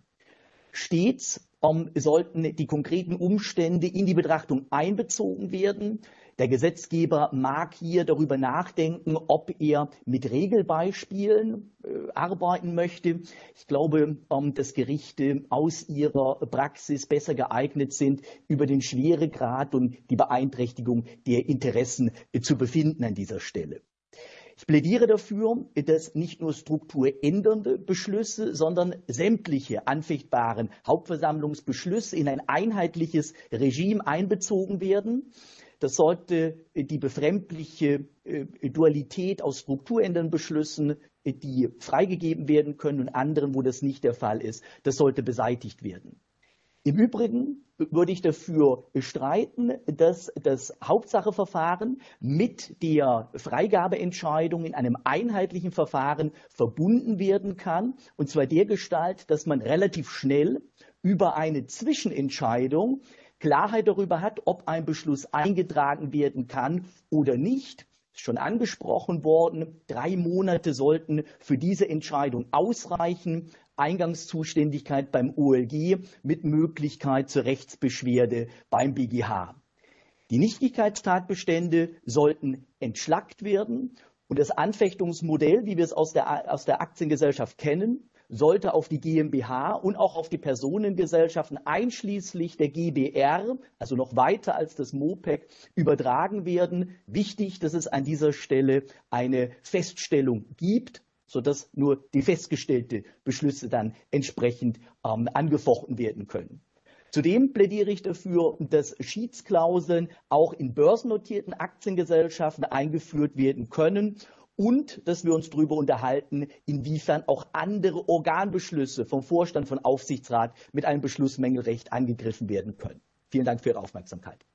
Stets sollten die konkreten Umstände in die Betrachtung einbezogen werden. Der Gesetzgeber mag hier darüber nachdenken, ob er mit Regelbeispielen arbeiten möchte. Ich glaube, dass Gerichte aus ihrer Praxis besser geeignet sind, über den Schweregrad und die Beeinträchtigung der Interessen zu befinden an dieser Stelle. Ich plädiere dafür, dass nicht nur strukturändernde Beschlüsse, sondern sämtliche anfechtbaren Hauptversammlungsbeschlüsse in ein einheitliches Regime einbezogen werden. Das sollte die befremdliche Dualität aus strukturändernden Beschlüssen, die freigegeben werden können, und anderen, wo das nicht der Fall ist, das sollte beseitigt werden. Im Übrigen würde ich dafür streiten, dass das Hauptsacheverfahren mit der Freigabeentscheidung in einem einheitlichen Verfahren verbunden werden kann, und zwar dergestalt, dass man relativ schnell über eine Zwischenentscheidung Klarheit darüber hat, ob ein Beschluss eingetragen werden kann oder nicht. Ist schon angesprochen worden, 3 Monate sollten für diese Entscheidung ausreichen. Eingangszuständigkeit beim OLG mit Möglichkeit zur Rechtsbeschwerde beim BGH. Die Nichtigkeitstatbestände sollten entschlackt werden und das Anfechtungsmodell, wie wir es aus der Aktiengesellschaft kennen, sollte auf die GmbH und auch auf die Personengesellschaften einschließlich der GbR, also noch weiter als das MOPEC, übertragen werden. Wichtig, dass es an dieser Stelle eine Feststellung gibt, sodass nur die festgestellten Beschlüsse dann entsprechend angefochten werden können. Zudem plädiere ich dafür, dass Schiedsklauseln auch in börsennotierten Aktiengesellschaften eingeführt werden können und dass wir uns darüber unterhalten, inwiefern auch andere Organbeschlüsse vom Vorstand, von Aufsichtsrat mit einem Beschlussmängelrecht angegriffen werden können. Vielen Dank für Ihre Aufmerksamkeit.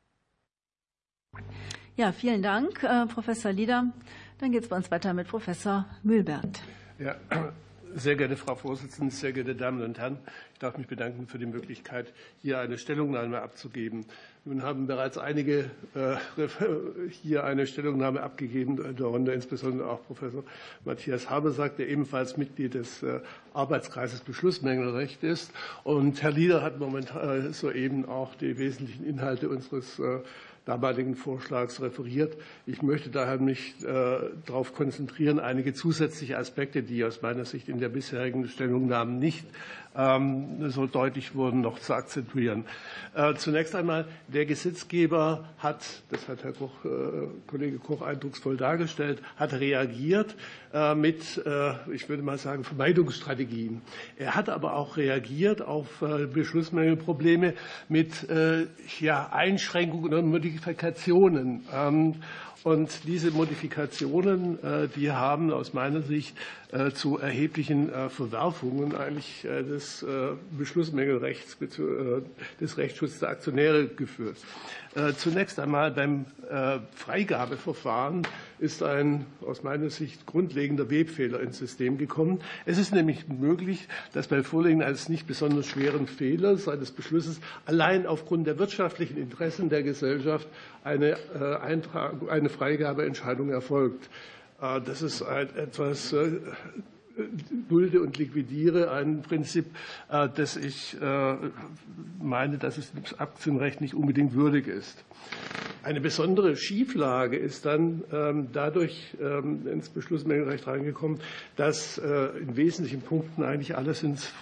Ja, vielen Dank, Professor Lieder. Dann geht es bei uns weiter mit Professor Mühlbert. Ja, sehr geehrte Frau Vorsitzende, sehr geehrte Damen und Herren, ich darf mich bedanken für die Möglichkeit, hier eine Stellungnahme abzugeben. Nun haben bereits einige hier eine Stellungnahme abgegeben, darunter insbesondere auch Professor Matthias Habersack, der ebenfalls Mitglied des Arbeitskreises Beschlussmängelrecht ist. Und Herr Lieder hat momentan soeben auch die wesentlichen Inhalte unseres damaligen Vorschlags referiert. Ich möchte daher mich darauf konzentrieren, einige zusätzliche Aspekte, die aus meiner Sicht in der bisherigen Stellungnahme nicht so deutlich wurden, noch zu akzentuieren. Zunächst einmal, der Gesetzgeber hat, das hat Herr Koch, Kollege Koch eindrucksvoll dargestellt, hat reagiert mit, ich würde mal sagen, Vermeidungsstrategien. Er hat aber auch reagiert auf Beschlussmängelprobleme mit Einschränkungen und Modifikationen. Und diese Modifikationen, die haben aus meiner Sicht zu erheblichen Verwerfungen eigentlich des Beschlussmängelrechts, des Rechtsschutzes der Aktionäre geführt. Zunächst einmal beim Freigabeverfahren ist ein aus meiner Sicht grundlegender Webfehler ins System gekommen. Es ist nämlich möglich, dass bei Vorliegen eines nicht besonders schweren Fehlers eines Beschlusses allein aufgrund der wirtschaftlichen Interessen der Gesellschaft eine Freigabeentscheidung erfolgt. Das ist etwas dulde und liquidiere, ein Prinzip, das ich meine, dass es dem Aktienrecht nicht unbedingt würdig ist. Eine besondere Schieflage ist dann dadurch ins Beschlussmengenrecht reingekommen, dass in wesentlichen Punkten eigentlich alles ins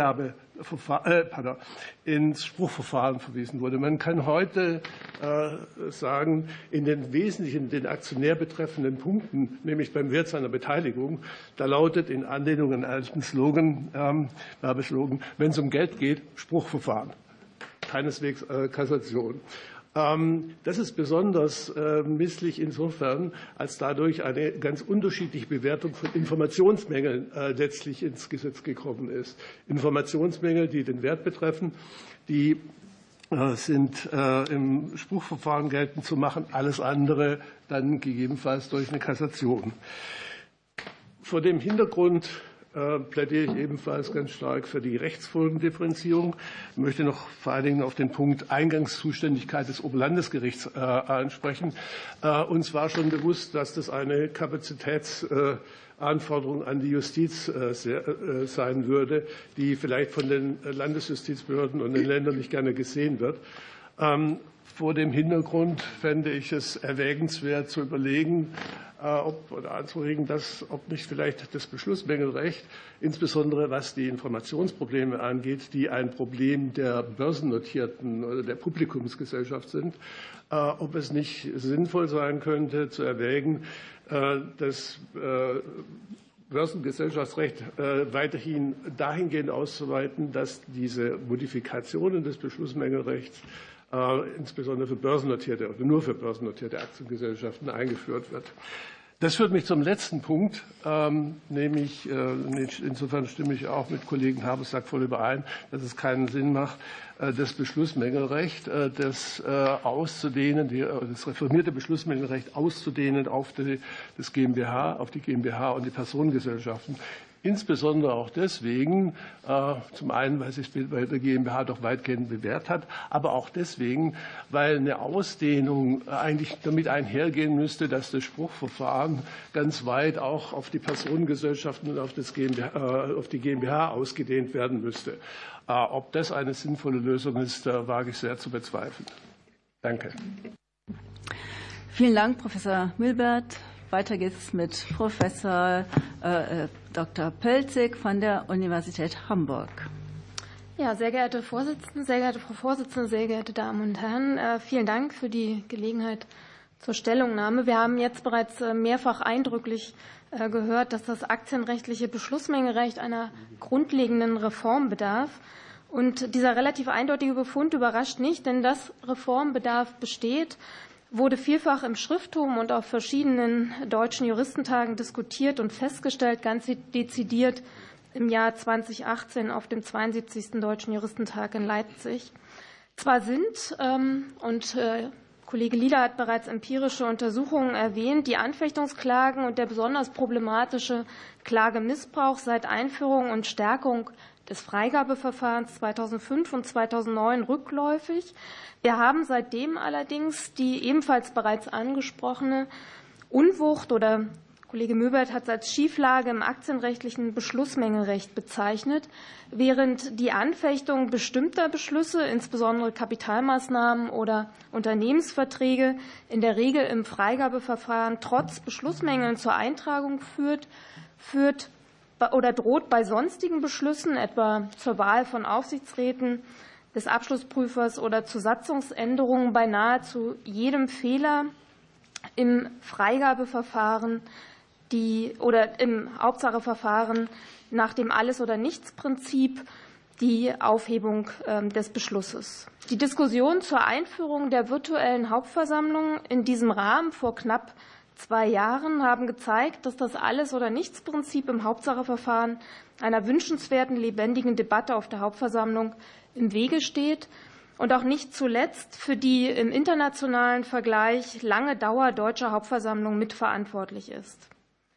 ins Spruchverfahren verwiesen wurde. Man kann heute sagen, in den wesentlichen, den Aktionär betreffenden Punkten, nämlich beim Wert seiner Beteiligung, da lautet in Anlehnung an einen alten Werbeslogan, wenn es um Geld geht, Spruchverfahren, keineswegs Kassation. Das ist besonders misslich insofern, als dadurch eine ganz unterschiedliche Bewertung von Informationsmängeln letztlich ins Gesetz gekommen ist. Informationsmängel, die den Wert betreffen, die sind im Spruchverfahren geltend zu machen, alles andere dann gegebenenfalls durch eine Kassation. Vor dem Hintergrund plädiere ich ebenfalls ganz stark für die Rechtsfolgendifferenzierung. Ich möchte noch vor allen Dingen auf den Punkt Eingangszuständigkeit des Oberlandesgerichts ansprechen. Uns war schon bewusst, dass das eine Kapazitätsanforderung an die Justiz sein würde, die vielleicht von den Landesjustizbehörden und den Ländern nicht gerne gesehen wird. Vor dem Hintergrund fände ich es erwägenswert zu überlegen, anzuregen, ob nicht vielleicht das Beschlussmängelrecht, insbesondere was die Informationsprobleme angeht, die ein Problem der börsennotierten oder der Publikumsgesellschaft sind, ob es nicht sinnvoll sein könnte, zu erwägen, das Börsengesellschaftsrecht weiterhin dahingehend auszuweiten, dass diese Modifikationen des Beschlussmängelrechts insbesondere für börsennotierte oder nur für börsennotierte Aktiengesellschaften eingeführt wird. Das führt mich zum letzten Punkt, nämlich insofern stimme ich auch mit Kollegen Habersack voll überein, dass es keinen Sinn macht, das Beschlussmängelrecht, das reformierte Beschlussmängelrecht auszudehnen auf die GmbH und die Personengesellschaften. Insbesondere auch deswegen, zum einen, weil sich bei der GmbH doch weitgehend bewährt hat, aber auch deswegen, weil eine Ausdehnung eigentlich damit einhergehen müsste, dass das Spruchverfahren ganz weit auch auf die Personengesellschaften und auf die GmbH ausgedehnt werden müsste. Ob das eine sinnvolle Lösung ist, wage ich sehr zu bezweifeln. Danke. Vielen Dank, Professor Milbert. Weiter geht es mit Professor Dr. Pölzig von der Universität Hamburg. Ja, sehr geehrte Vorsitzende, sehr geehrte Frau Vorsitzende, sehr geehrte Damen und Herren, vielen Dank für die Gelegenheit zur Stellungnahme. Wir haben jetzt bereits mehrfach eindrücklich gehört, dass das aktienrechtliche Beschlussmengerecht einer grundlegenden Reform bedarf. Und dieser relativ eindeutige Befund überrascht nicht, denn dass Reformbedarf besteht, wurde vielfach im Schrifttum und auf verschiedenen deutschen Juristentagen diskutiert und festgestellt, ganz dezidiert im Jahr 2018 auf dem 72. Deutschen Juristentag in Leipzig. Zwar sind, Kollege Lieder hat bereits empirische Untersuchungen erwähnt, die Anfechtungsklagen und der besonders problematische Klagemissbrauch seit Einführung und Stärkung des Freigabeverfahrens 2005 und 2009 rückläufig. Wir haben seitdem allerdings die ebenfalls bereits angesprochene Unwucht oder Kollege Möbert hat es als Schieflage im aktienrechtlichen Beschlussmengenrecht bezeichnet, während die Anfechtung bestimmter Beschlüsse, insbesondere Kapitalmaßnahmen oder Unternehmensverträge, in der Regel im Freigabeverfahren trotz Beschlussmängeln zur Eintragung führt oder droht bei sonstigen Beschlüssen, etwa zur Wahl von Aufsichtsräten, des Abschlussprüfers oder zu Satzungsänderungen bei nahezu jedem Fehler im Freigabeverfahren oder im Hauptsacheverfahren nach dem Alles- oder Nichts-Prinzip die Aufhebung des Beschlusses. Die Diskussion zur Einführung der virtuellen Hauptversammlung in diesem Rahmen vor knapp 2 Jahren haben gezeigt, dass das Alles- oder Nichts-Prinzip im Hauptsacheverfahren einer wünschenswerten, lebendigen Debatte auf der Hauptversammlung im Wege steht. und auch nicht zuletzt für die im internationalen Vergleich lange Dauer deutscher Hauptversammlung mitverantwortlich ist.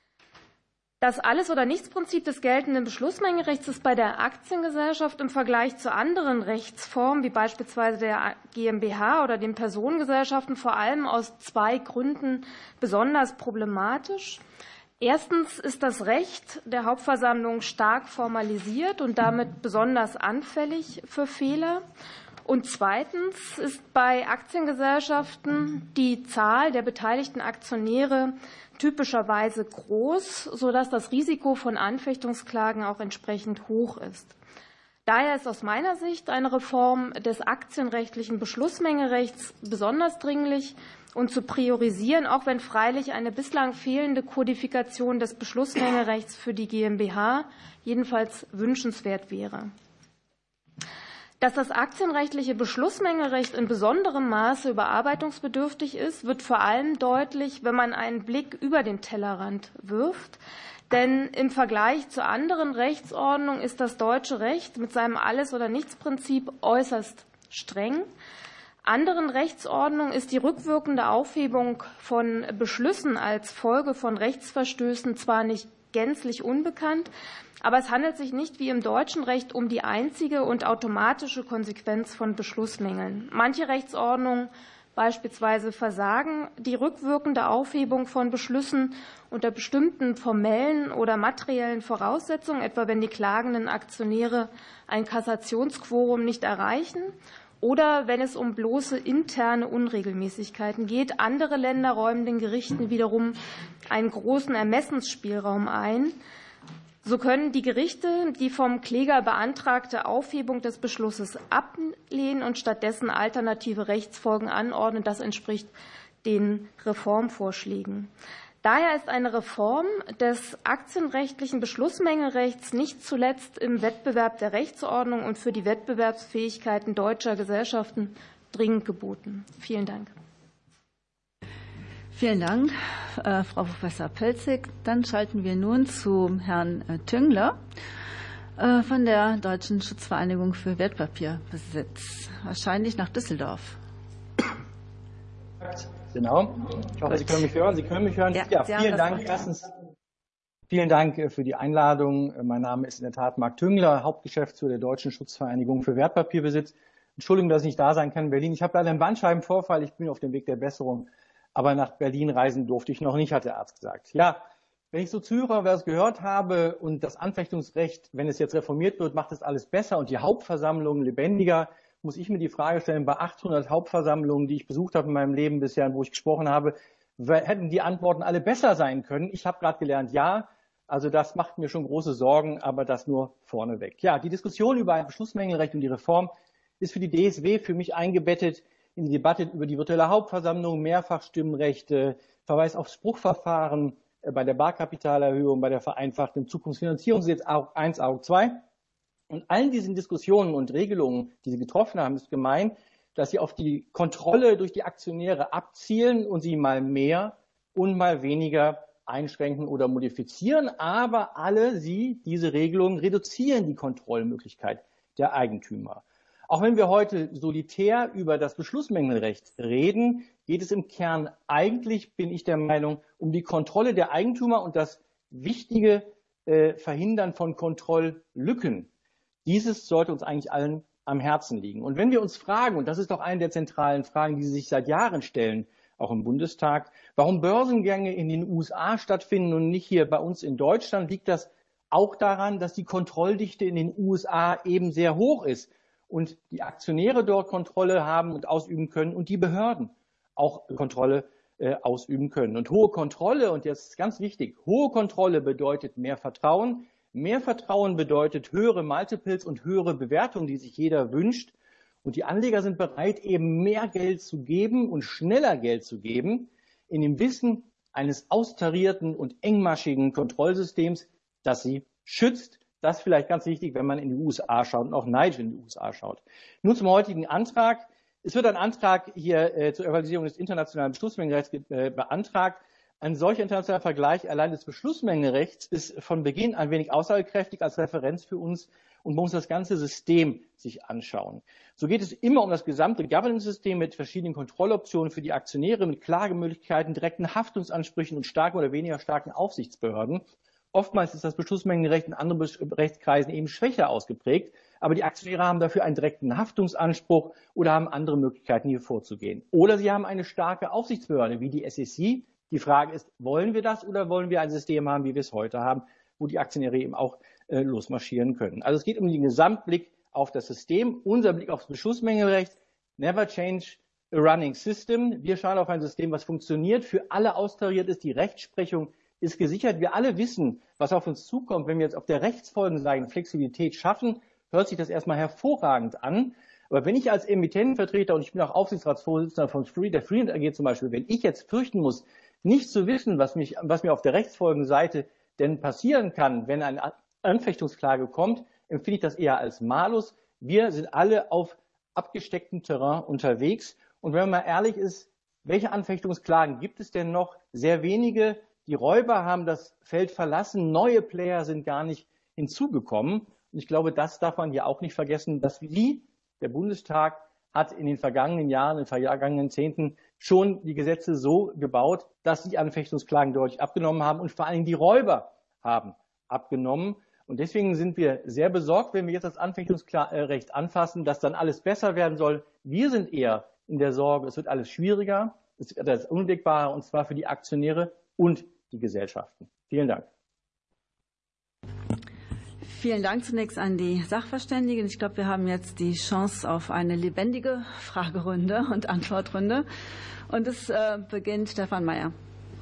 Das Alles-oder-nichts-Prinzip des geltenden Beschlussmengenrechts ist bei der Aktiengesellschaft im Vergleich zu anderen Rechtsformen, wie beispielsweise der GmbH oder den Personengesellschaften, vor allem aus 2 Gründen besonders problematisch. Erstens ist das Recht der Hauptversammlung stark formalisiert und damit besonders anfällig für Fehler. Und zweitens ist bei Aktiengesellschaften die Zahl der beteiligten Aktionäre typischerweise groß, sodass das Risiko von Anfechtungsklagen auch entsprechend hoch ist. Daher ist aus meiner Sicht eine Reform des aktienrechtlichen Beschlussmengerechts besonders dringlich und zu priorisieren, auch wenn freilich eine bislang fehlende Kodifikation des Beschlussmengerechts für die GmbH jedenfalls wünschenswert wäre. Dass das aktienrechtliche Beschlussmengerecht in besonderem Maße überarbeitungsbedürftig ist, wird vor allem deutlich, wenn man einen Blick über den Tellerrand wirft. Denn im Vergleich zu anderen Rechtsordnungen ist das deutsche Recht mit seinem Alles-oder-nichts-Prinzip äußerst streng. Anderen Rechtsordnungen ist die rückwirkende Aufhebung von Beschlüssen als Folge von Rechtsverstößen zwar nicht gänzlich unbekannt, aber es handelt sich nicht wie im deutschen Recht um die einzige und automatische Konsequenz von Beschlussmängeln. Manche Rechtsordnungen beispielsweise versagen die rückwirkende Aufhebung von Beschlüssen unter bestimmten formellen oder materiellen Voraussetzungen, etwa wenn die klagenden Aktionäre ein Kassationsquorum nicht erreichen oder wenn es um bloße interne Unregelmäßigkeiten geht. Andere Länder räumen den Gerichten wiederum einen großen Ermessensspielraum ein. So können die Gerichte die vom Kläger beantragte Aufhebung des Beschlusses ablehnen und stattdessen alternative Rechtsfolgen anordnen. Das entspricht den Reformvorschlägen. Daher ist eine Reform des aktienrechtlichen Beschlussmengerechts nicht zuletzt im Wettbewerb der Rechtsordnung und für die Wettbewerbsfähigkeiten deutscher Gesellschaften dringend geboten. Vielen Dank. Vielen Dank, Frau Professor Pelzig. Dann schalten wir nun zu Herrn Tüngler von der Deutschen Schutzvereinigung für Wertpapierbesitz, wahrscheinlich nach Düsseldorf. Genau. Ich hoffe, Sie können mich hören. Sie können mich hören. Ja, vielen Dank. Erstens, vielen Dank für die Einladung. Mein Name ist in der Tat Marc Tüngler, Hauptgeschäftsführer der Deutschen Schutzvereinigung für Wertpapierbesitz. Entschuldigung, dass ich nicht da sein kann in Berlin. Ich habe leider einen Bandscheibenvorfall. Ich bin auf dem Weg der Besserung. Aber nach Berlin reisen durfte ich noch nicht, hat der Arzt gesagt. Ja, wenn ich so zuhöre, wer es gehört habe und das Anfechtungsrecht, wenn es jetzt reformiert wird, macht es alles besser und die Hauptversammlungen lebendiger, muss ich mir die Frage stellen, bei 800 Hauptversammlungen, die ich besucht habe in meinem Leben bisher, wo ich gesprochen habe, hätten die Antworten alle besser sein können? Ich habe gerade gelernt, ja. Also das macht mir schon große Sorgen, aber das nur vorneweg. Ja, die Diskussion über ein Beschlussmengenrecht und die Reform ist für die DSW für mich eingebettet in die Debatte über die virtuelle Hauptversammlung, Mehrfachstimmrechte, Verweis auf Spruchverfahren bei der Barkapitalerhöhung, bei der vereinfachten Zukunftsfinanzierungsgesetz AUG 1, AUG 2. Und allen diesen Diskussionen und Regelungen, die Sie getroffen haben, ist gemein, dass sie auf die Kontrolle durch die Aktionäre abzielen und sie mal mehr und mal weniger einschränken oder modifizieren. Aber diese Regelungen reduzieren die Kontrollmöglichkeit der Eigentümer. Auch wenn wir heute solitär über das Beschlussmengenrecht reden, geht es im Kern eigentlich, bin ich der Meinung, um die Kontrolle der Eigentümer und das wichtige Verhindern von Kontrolllücken. Dieses sollte uns eigentlich allen am Herzen liegen. Und wenn wir uns fragen, und das ist doch eine der zentralen Fragen, die Sie sich seit Jahren stellen, auch im Bundestag, warum Börsengänge in den USA stattfinden und nicht hier bei uns in Deutschland, liegt das auch daran, dass die Kontrolldichte in den USA eben sehr hoch ist und die Aktionäre dort Kontrolle haben und ausüben können und die Behörden auch Kontrolle ausüben können. Und hohe Kontrolle, und jetzt ist ganz wichtig, hohe Kontrolle bedeutet mehr Vertrauen. Mehr Vertrauen bedeutet höhere Multiples und höhere Bewertungen, die sich jeder wünscht. Und die Anleger sind bereit, eben mehr Geld zu geben und schneller Geld zu geben, in dem Wissen eines austarierten und engmaschigen Kontrollsystems, das sie schützt. Das ist vielleicht ganz wichtig, wenn man in die USA schaut und auch neidisch in die USA schaut. Nun zum heutigen Antrag. Es wird ein Antrag hier zur Evaluierung des internationalen Beschlussmengenrechts beantragt. Ein solcher internationaler Vergleich allein des Beschlussmengenrechts ist von Beginn ein wenig aussagekräftig als Referenz für uns. und man muss das ganze System sich anschauen. So geht es immer um das gesamte Governance-System mit verschiedenen Kontrolloptionen für die Aktionäre, mit Klagemöglichkeiten, direkten Haftungsansprüchen und starken oder weniger starken Aufsichtsbehörden. Oftmals ist das Beschlussmengenrecht in anderen Rechtskreisen eben schwächer ausgeprägt, aber die Aktionäre haben dafür einen direkten Haftungsanspruch oder haben andere Möglichkeiten, hier vorzugehen. Oder sie haben eine starke Aufsichtsbehörde wie die SEC. Die Frage ist, wollen wir das oder wollen wir ein System haben, wie wir es heute haben, wo die Aktionäre eben auch losmarschieren können. Also es geht um den Gesamtblick auf das System, unser Blick aufs Beschlussmengenrecht. Never change a running system. Wir schauen auf ein System, was funktioniert, für alle austariert ist, die Rechtsprechung ist gesichert. Wir alle wissen, was auf uns zukommt, wenn wir jetzt auf der Rechtsfolgenseite Flexibilität schaffen, hört sich das erstmal hervorragend an. Aber wenn ich als Emittentenvertreter, und ich bin auch Aufsichtsratsvorsitzender von der Freenet AG zum Beispiel, wenn ich jetzt fürchten muss, nicht zu wissen, was mir auf der Rechtsfolgenseite denn passieren kann, wenn eine Anfechtungsklage kommt, empfinde ich das eher als Malus. Wir sind alle auf abgestecktem Terrain unterwegs. Und wenn man mal ehrlich ist, welche Anfechtungsklagen gibt es denn noch? Sehr wenige. Die Räuber haben das Feld verlassen. Neue Player sind gar nicht hinzugekommen. Und ich glaube, das darf man hier auch nicht vergessen, dass der Bundestag hat in den vergangenen Jahren, in den vergangenen Jahrzehnten schon die Gesetze so gebaut, dass die Anfechtungsklagen deutlich abgenommen haben und vor allen Dingen die Räuber haben abgenommen. Und deswegen sind wir sehr besorgt, wenn wir jetzt das Anfechtungsrecht anfassen, dass dann alles besser werden soll. Wir sind eher in der Sorge, es wird alles schwieriger, es wird alles unwegbarer, und zwar für die Aktionäre und die Gesellschaften. Vielen Dank. Vielen Dank zunächst an die Sachverständigen. Ich glaube, wir haben jetzt die Chance auf eine lebendige Fragerunde und Antwortrunde. Und es beginnt Stefan Mayer.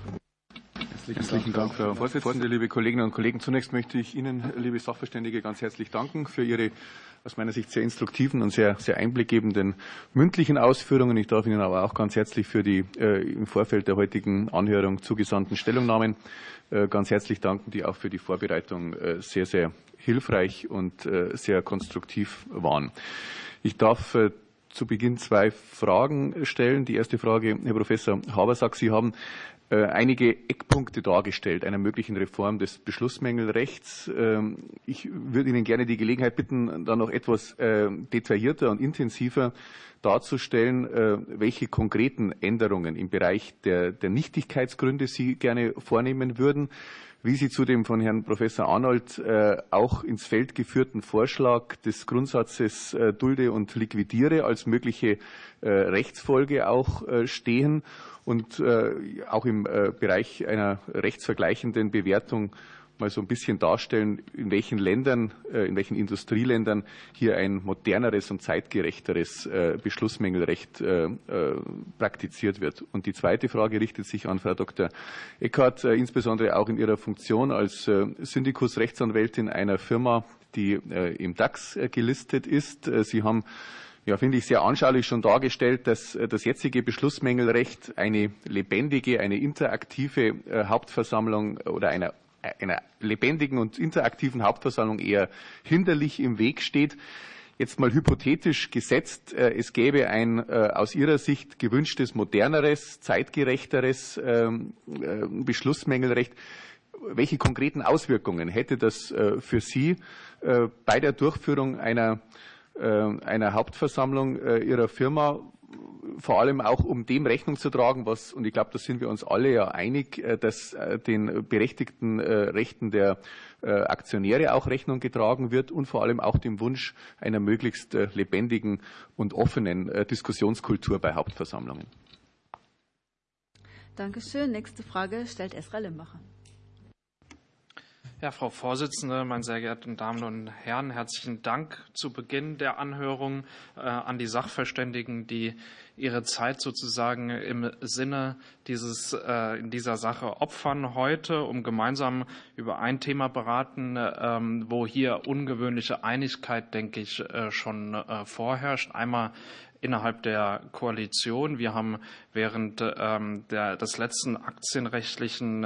Herzlichen Dank, Frau Vorsitzende, liebe Kolleginnen und Kollegen. Zunächst möchte ich Ihnen, liebe Sachverständige, ganz herzlich danken für Ihre aus meiner Sicht sehr instruktiven und sehr einblickgebenden mündlichen Ausführungen. Ich darf Ihnen aber auch ganz herzlich für die im Vorfeld der heutigen Anhörung zugesandten Stellungnahmen ganz herzlich danken, die auch für die Vorbereitung sehr hilfreich und sehr konstruktiv waren. Ich darf zu Beginn 2 Fragen stellen. Die erste Frage, Herr Professor Habersack, Sie haben einige Eckpunkte dargestellt einer möglichen Reform des Beschlussmängelrechts. Ich würde Ihnen gerne die Gelegenheit bitten, da noch etwas detaillierter und intensiver darzustellen, welche konkreten Änderungen im Bereich der Nichtigkeitsgründe Sie gerne vornehmen würden, wie Sie zu dem von Herrn Professor Arnold auch ins Feld geführten Vorschlag des Grundsatzes dulde und liquidiere als mögliche Rechtsfolge auch stehen und auch im Bereich einer rechtsvergleichenden Bewertung mal so ein bisschen darstellen, in welchen Ländern, in welchen Industrieländern hier ein moderneres und zeitgerechteres Beschlussmängelrecht praktiziert wird. Und die zweite Frage richtet sich an Frau Dr. Eckhardt, insbesondere auch in ihrer Funktion als Syndikus-Rechtsanwältin einer Firma, die im DAX gelistet ist. Sie haben, ja, finde ich, sehr anschaulich schon dargestellt, dass das jetzige Beschlussmängelrecht eine lebendige, eine interaktive Hauptversammlung oder einer lebendigen und interaktiven Hauptversammlung eher hinderlich im Weg steht. Jetzt mal hypothetisch gesetzt, es gäbe ein aus Ihrer Sicht gewünschtes, moderneres, zeitgerechteres Beschlussmängelrecht. Welche konkreten Auswirkungen hätte das für Sie bei der Durchführung einer Hauptversammlung Ihrer Firma? Vor allem auch, um dem Rechnung zu tragen, was, und ich glaube, da sind wir uns alle ja einig, dass den berechtigten Rechten der Aktionäre auch Rechnung getragen wird und vor allem auch dem Wunsch einer möglichst lebendigen und offenen Diskussionskultur bei Hauptversammlungen. Dankeschön. Nächste Frage stellt Esra Limbacher. Ja, Frau Vorsitzende, meine sehr geehrten Damen und Herren, herzlichen Dank zu Beginn der Anhörung an die Sachverständigen, die ihre Zeit sozusagen im Sinne in dieser Sache opfern heute, um gemeinsam über ein Thema beraten, wo hier ungewöhnliche Einigkeit, denke ich, schon vorherrscht. Einmal innerhalb der Koalition. Wir haben während des letzten aktienrechtlichen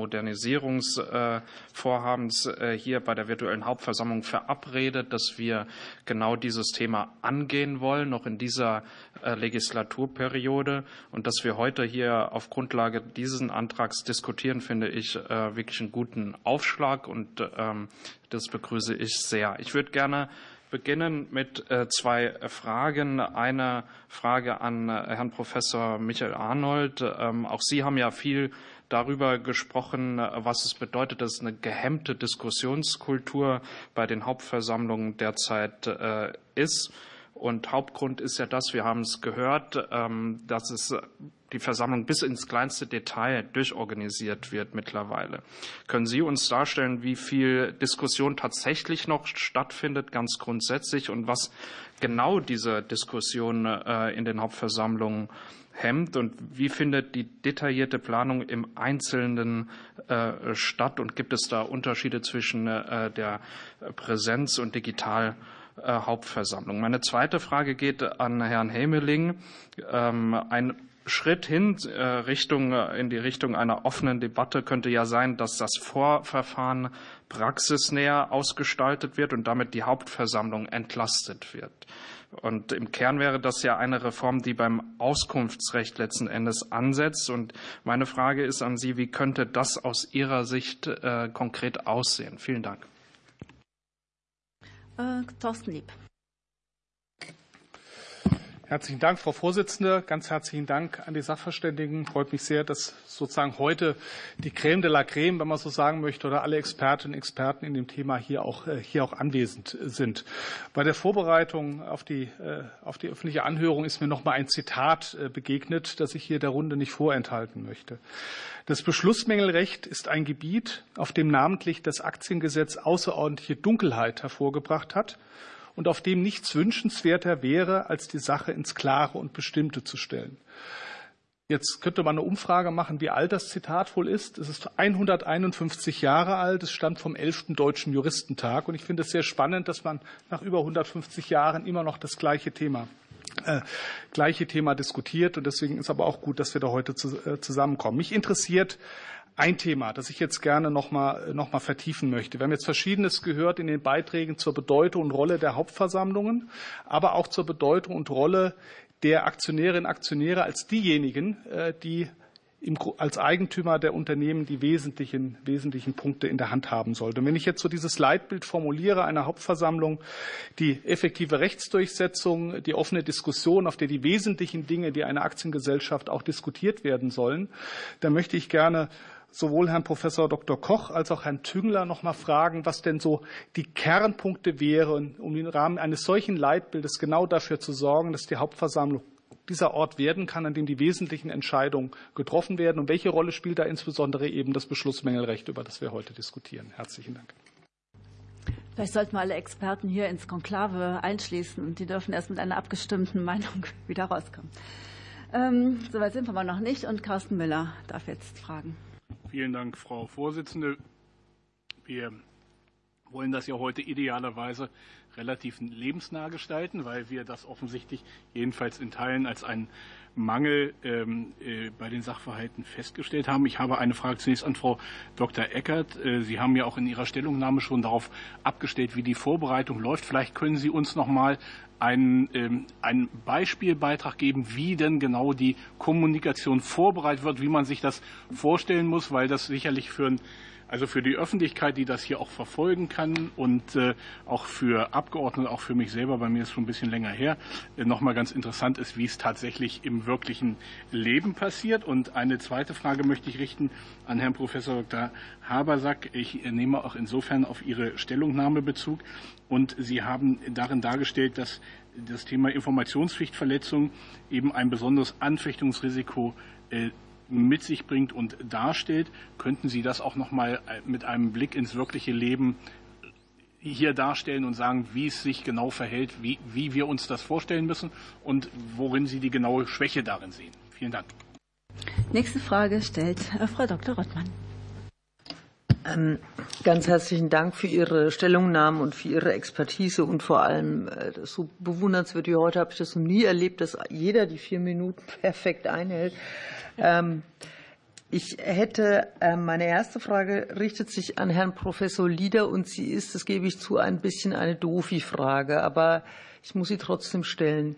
Modernisierungsvorhabens hier bei der virtuellen Hauptversammlung verabredet, dass wir genau dieses Thema angehen wollen, noch in dieser Legislaturperiode. Und dass wir heute hier auf Grundlage dieses Antrags diskutieren, finde ich wirklich einen guten Aufschlag, und das begrüße ich sehr. Ich würde gerne beginnen mit zwei Fragen. Eine Frage an Herrn Professor Michael Arnold. Auch Sie haben ja viel darüber gesprochen, was es bedeutet, dass eine gehemmte Diskussionskultur bei den Hauptversammlungen derzeit ist. Und Hauptgrund ist ja das, wir haben es gehört, dass es die Versammlung bis ins kleinste Detail durchorganisiert wird mittlerweile. Können Sie uns darstellen, wie viel Diskussion tatsächlich noch stattfindet, ganz grundsätzlich, und was genau diese Diskussion in den Hauptversammlungen hemmt, und wie findet die detaillierte Planung im Einzelnen statt, und gibt es da Unterschiede zwischen der Präsenz- und Digital-Hauptversammlung? Meine zweite Frage geht an Herrn Hemeling. Ein Schritt in die Richtung einer offenen Debatte könnte ja sein, dass das Vorverfahren praxisnäher ausgestaltet wird und damit die Hauptversammlung entlastet wird. Und im Kern wäre das ja eine Reform, die beim Auskunftsrecht letzten Endes ansetzt. Und meine Frage ist an Sie, wie könnte das aus Ihrer Sicht konkret aussehen? Vielen Dank. Thorsten Lieb. Herzlichen Dank, Frau Vorsitzende. Ganz herzlichen Dank an die Sachverständigen. Freut mich sehr, dass sozusagen heute die Crème de la Crème, wenn man so sagen möchte, oder alle Expertinnen und Experten in dem Thema hier auch anwesend sind. Bei der Vorbereitung auf die öffentliche Anhörung ist mir noch mal ein Zitat begegnet, das ich hier der Runde nicht vorenthalten möchte. Das Beschlussmängelrecht ist ein Gebiet, auf dem namentlich das Aktiengesetz außerordentliche Dunkelheit hervorgebracht hat und auf dem nichts wünschenswerter wäre, als die Sache ins Klare und Bestimmte zu stellen. Jetzt könnte man eine Umfrage machen, wie alt das Zitat wohl ist. Es ist 151 Jahre alt. Es stammt vom 11. Deutschen Juristentag. Und ich finde es sehr spannend, dass man nach über 150 Jahren immer noch das gleiche Thema diskutiert. Und deswegen ist aber auch gut, dass wir da heute zusammenkommen. Mich interessiert ein Thema, das ich jetzt gerne noch mal vertiefen möchte. Wir haben jetzt Verschiedenes gehört in den Beiträgen zur Bedeutung und Rolle der Hauptversammlungen, aber auch zur Bedeutung und Rolle der Aktionärinnen und Aktionäre als diejenigen, die als Eigentümer der Unternehmen die wesentlichen Punkte in der Hand haben sollten. Und wenn ich jetzt so dieses Leitbild formuliere einer Hauptversammlung, die effektive Rechtsdurchsetzung, die offene Diskussion, auf der die wesentlichen Dinge, die einer Aktiengesellschaft auch diskutiert werden sollen, dann möchte ich gerne sowohl Herrn Professor Dr. Koch als auch Herrn Tüngler noch mal fragen, was denn so die Kernpunkte wären, um im Rahmen eines solchen Leitbildes genau dafür zu sorgen, dass die Hauptversammlung dieser Ort werden kann, an dem die wesentlichen Entscheidungen getroffen werden. Und welche Rolle spielt da insbesondere eben das Beschlussmängelrecht, über das wir heute diskutieren? Herzlichen Dank. Vielleicht sollten wir alle Experten hier ins Konklave einschließen, und die dürfen erst mit einer abgestimmten Meinung wieder rauskommen. Soweit sind wir aber noch nicht, und Carsten Müller darf jetzt fragen. Vielen Dank, Frau Vorsitzende. Wir wollen das ja heute idealerweise relativ lebensnah gestalten, weil wir das offensichtlich jedenfalls in Teilen als einen Mangel bei den Sachverhalten festgestellt haben. Ich habe eine Frage zunächst an Frau Dr. Eckert. Sie haben ja auch in Ihrer Stellungnahme schon darauf abgestellt, wie die Vorbereitung läuft. Vielleicht können Sie uns noch mal einen Beispielbeitrag geben, wie denn genau die Kommunikation vorbereitet wird, wie man sich das vorstellen muss, weil das sicherlich für die Öffentlichkeit, die das hier auch verfolgen kann, und auch für Abgeordnete, auch für mich selber, bei mir ist es schon ein bisschen länger her, nochmal ganz interessant ist, wie es tatsächlich im wirklichen Leben passiert. Und eine zweite Frage möchte ich richten an Herrn Professor Dr. Habersack. Ich nehme auch insofern auf Ihre Stellungnahme Bezug. Und Sie haben darin dargestellt, dass das Thema Informationspflichtverletzung eben ein besonderes Anfechtungsrisiko mit sich bringt und darstellt. Könnten Sie das auch noch mal mit einem Blick ins wirkliche Leben hier darstellen und sagen, wie es sich genau verhält, wie wir uns das vorstellen müssen und worin Sie die genaue Schwäche darin sehen? Vielen Dank. Nächste Frage stellt Frau Dr. Rottmann. Ganz herzlichen Dank für Ihre Stellungnahmen und für Ihre Expertise und vor allem so bewundernswert wie heute habe ich das noch nie erlebt, dass jeder die 4 Minuten perfekt einhält. Ich hätte, meine erste Frage richtet sich an Herrn Professor Lieder und sie ist, das gebe ich zu, ein bisschen eine Doofi-Frage, aber ich muss sie trotzdem stellen.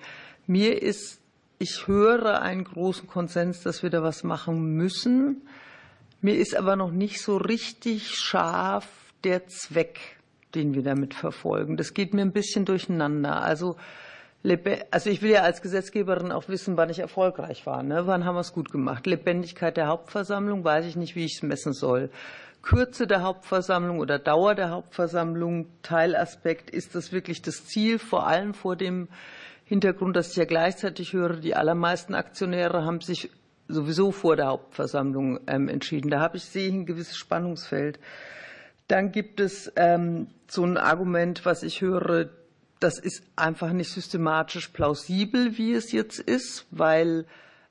Ich höre einen großen Konsens, dass wir da was machen müssen. Mir ist aber noch nicht so richtig scharf der Zweck, den wir damit verfolgen. Das geht mir ein bisschen durcheinander. Also ich will ja als Gesetzgeberin auch wissen, wann ich erfolgreich war. Ne? Wann haben wir es gut gemacht? Lebendigkeit der Hauptversammlung, weiß ich nicht, wie ich es messen soll. Kürze der Hauptversammlung oder Dauer der Hauptversammlung, Teilaspekt, ist das wirklich das Ziel, vor allem vor dem Hintergrund, dass ich ja gleichzeitig höre, die allermeisten Aktionäre haben sich sowieso vor der Hauptversammlung entschieden. Da sehe ich ein gewisses Spannungsfeld. Dann gibt es so ein Argument, was ich höre, das ist einfach nicht systematisch plausibel, wie es jetzt ist, weil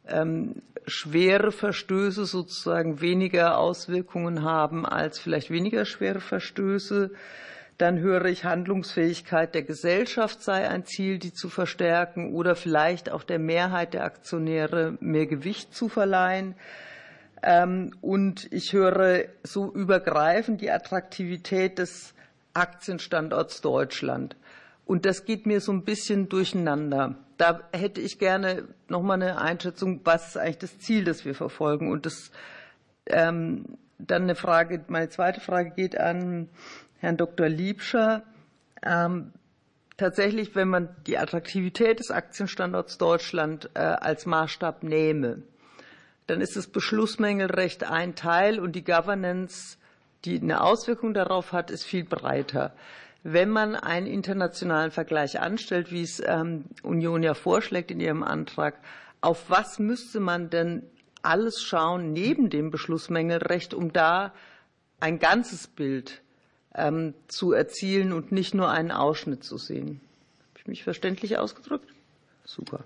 schwere Verstöße sozusagen weniger Auswirkungen haben als vielleicht weniger schwere Verstöße. Dann höre ich, Handlungsfähigkeit der Gesellschaft sei ein Ziel, die zu verstärken oder vielleicht auch der Mehrheit der Aktionäre mehr Gewicht zu verleihen. Und ich höre so übergreifend die Attraktivität des Aktienstandorts Deutschland. Und das geht mir so ein bisschen durcheinander. Da hätte ich gerne noch mal eine Einschätzung, was ist eigentlich das Ziel, das wir verfolgen. Und dann eine Frage, meine zweite Frage geht an Herrn Dr. Liebscher. Tatsächlich, wenn man die Attraktivität des Aktienstandorts Deutschland als Maßstab nehme, dann ist das Beschlussmängelrecht ein Teil und die Governance, die eine Auswirkung darauf hat, ist viel breiter. Wenn man einen internationalen Vergleich anstellt, wie es Union ja vorschlägt in ihrem Antrag, auf was müsste man denn alles schauen neben dem Beschlussmängelrecht, um da ein ganzes Bild zu erzielen und nicht nur einen Ausschnitt zu sehen? Habe ich mich verständlich ausgedrückt? Super.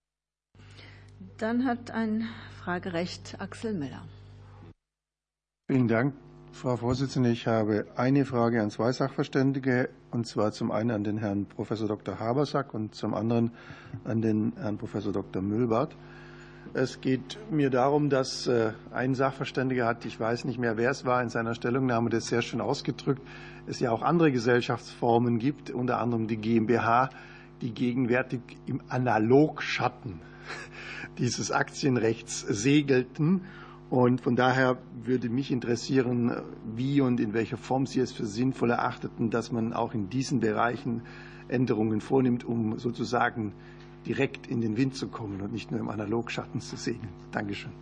Dann hat ein Fragerecht Axel Miller. Vielen Dank, Frau Vorsitzende. Ich habe eine Frage an 2 Sachverständige, und zwar zum einen an den Herrn Prof. Dr. Habersack und zum anderen an den Herrn Prof. Dr. Mühlbart. Es geht mir darum, dass ein Sachverständiger hat, ich weiß nicht mehr, wer es war, in seiner Stellungnahme das sehr schön ausgedrückt, es ja auch andere Gesellschaftsformen gibt, unter anderem die GmbH, die gegenwärtig im Analogschatten dieses Aktienrechts segelten. Und von daher würde mich interessieren, wie und in welcher Form Sie es für sinnvoll erachteten, dass man auch in diesen Bereichen Änderungen vornimmt, um sozusagen direkt in den Wind zu kommen und nicht nur im Analogschatten zu segeln. Dankeschön.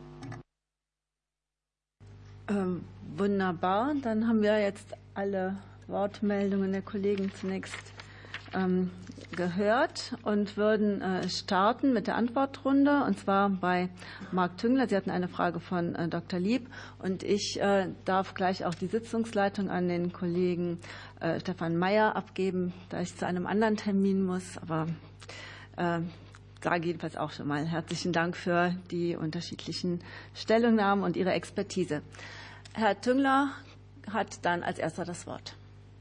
Wunderbar. Dann haben wir jetzt alle Wortmeldungen der Kollegen zunächst gehört und würden starten mit der Antwortrunde, und zwar bei Marc Tüngler. Sie hatten eine Frage von Dr. Lieb und ich darf gleich auch die Sitzungsleitung an den Kollegen Stefan Mayer abgeben, da ich zu einem anderen Termin muss, aber sage jedenfalls auch schon mal herzlichen Dank für die unterschiedlichen Stellungnahmen und Ihre Expertise. Herr Tüngler hat dann als erster das Wort.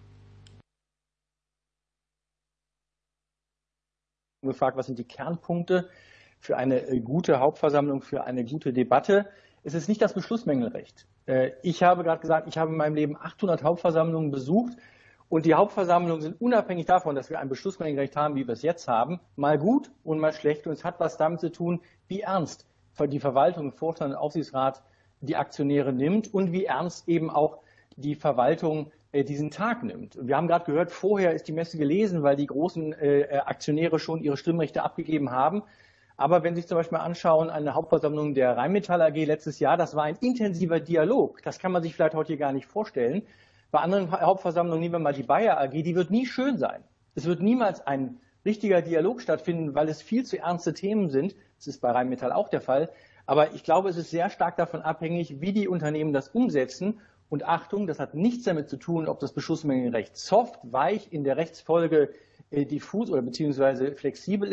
Gefragt, was sind die Kernpunkte für eine gute Hauptversammlung, für eine gute Debatte? Es ist nicht das Beschlussmängelrecht. Ich habe gerade gesagt, ich habe in meinem Leben 800 Hauptversammlungen besucht und die Hauptversammlungen sind unabhängig davon, dass wir ein Beschlussmängelrecht haben, wie wir es jetzt haben, mal gut und mal schlecht. Und es hat was damit zu tun, wie ernst die Verwaltung, Vorstand und Aufsichtsrat die Aktionäre nimmt und wie ernst eben auch die Verwaltung diesen Tag nimmt. Wir haben gerade gehört, vorher ist die Messe gelesen, weil die großen Aktionäre schon ihre Stimmrechte abgegeben haben. Aber wenn Sie sich zum Beispiel anschauen, eine Hauptversammlung der Rheinmetall AG letztes Jahr, das war ein intensiver Dialog. Das kann man sich vielleicht heute hier gar nicht vorstellen. Bei anderen Hauptversammlungen, nehmen wir mal die Bayer AG, die wird nie schön sein. Es wird niemals ein richtiger Dialog stattfinden, weil es viel zu ernste Themen sind. Das ist bei Rheinmetall auch der Fall. Aber ich glaube, es ist sehr stark davon abhängig, wie die Unternehmen das umsetzen. Und Achtung, das hat nichts damit zu tun, ob das Beschlussmängelrecht soft, weich, in der Rechtsfolge diffus oder beziehungsweise flexibel ist.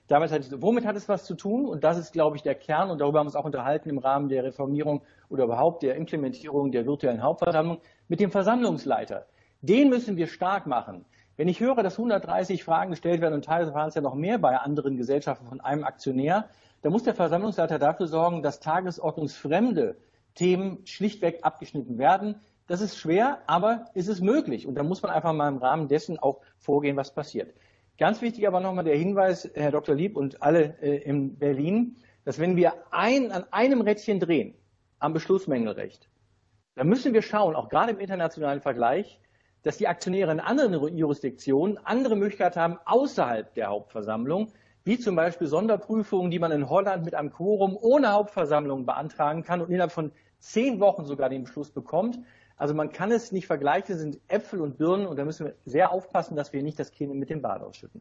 Womit hat es was zu tun? Und das ist, glaube ich, der Kern. Und darüber haben wir uns auch unterhalten im Rahmen der Reformierung oder überhaupt der Implementierung der virtuellen Hauptversammlung mit dem Versammlungsleiter. Den müssen wir stark machen. Wenn ich höre, dass 130 Fragen gestellt werden und teilweise waren es ja noch mehr bei anderen Gesellschaften von einem Aktionär, dann muss der Versammlungsleiter dafür sorgen, dass tagesordnungsfremde Themen schlichtweg abgeschnitten werden. Das ist schwer, aber es ist möglich. Und da muss man einfach mal im Rahmen dessen auch vorgehen, was passiert. Ganz wichtig aber nochmal der Hinweis, Herr Dr. Lieb und alle in Berlin, dass wenn wir an einem Rädchen drehen, am Beschlussmängelrecht, dann müssen wir schauen, auch gerade im internationalen Vergleich, dass die Aktionäre in anderen Jurisdiktionen andere Möglichkeiten haben außerhalb der Hauptversammlung, wie zum Beispiel Sonderprüfungen, die man in Holland mit einem Quorum ohne Hauptversammlung beantragen kann und innerhalb von 10 Wochen sogar den Beschluss bekommt. Also man kann es nicht vergleichen, es sind Äpfel und Birnen und da müssen wir sehr aufpassen, dass wir nicht das Kind mit dem Bad ausschütten.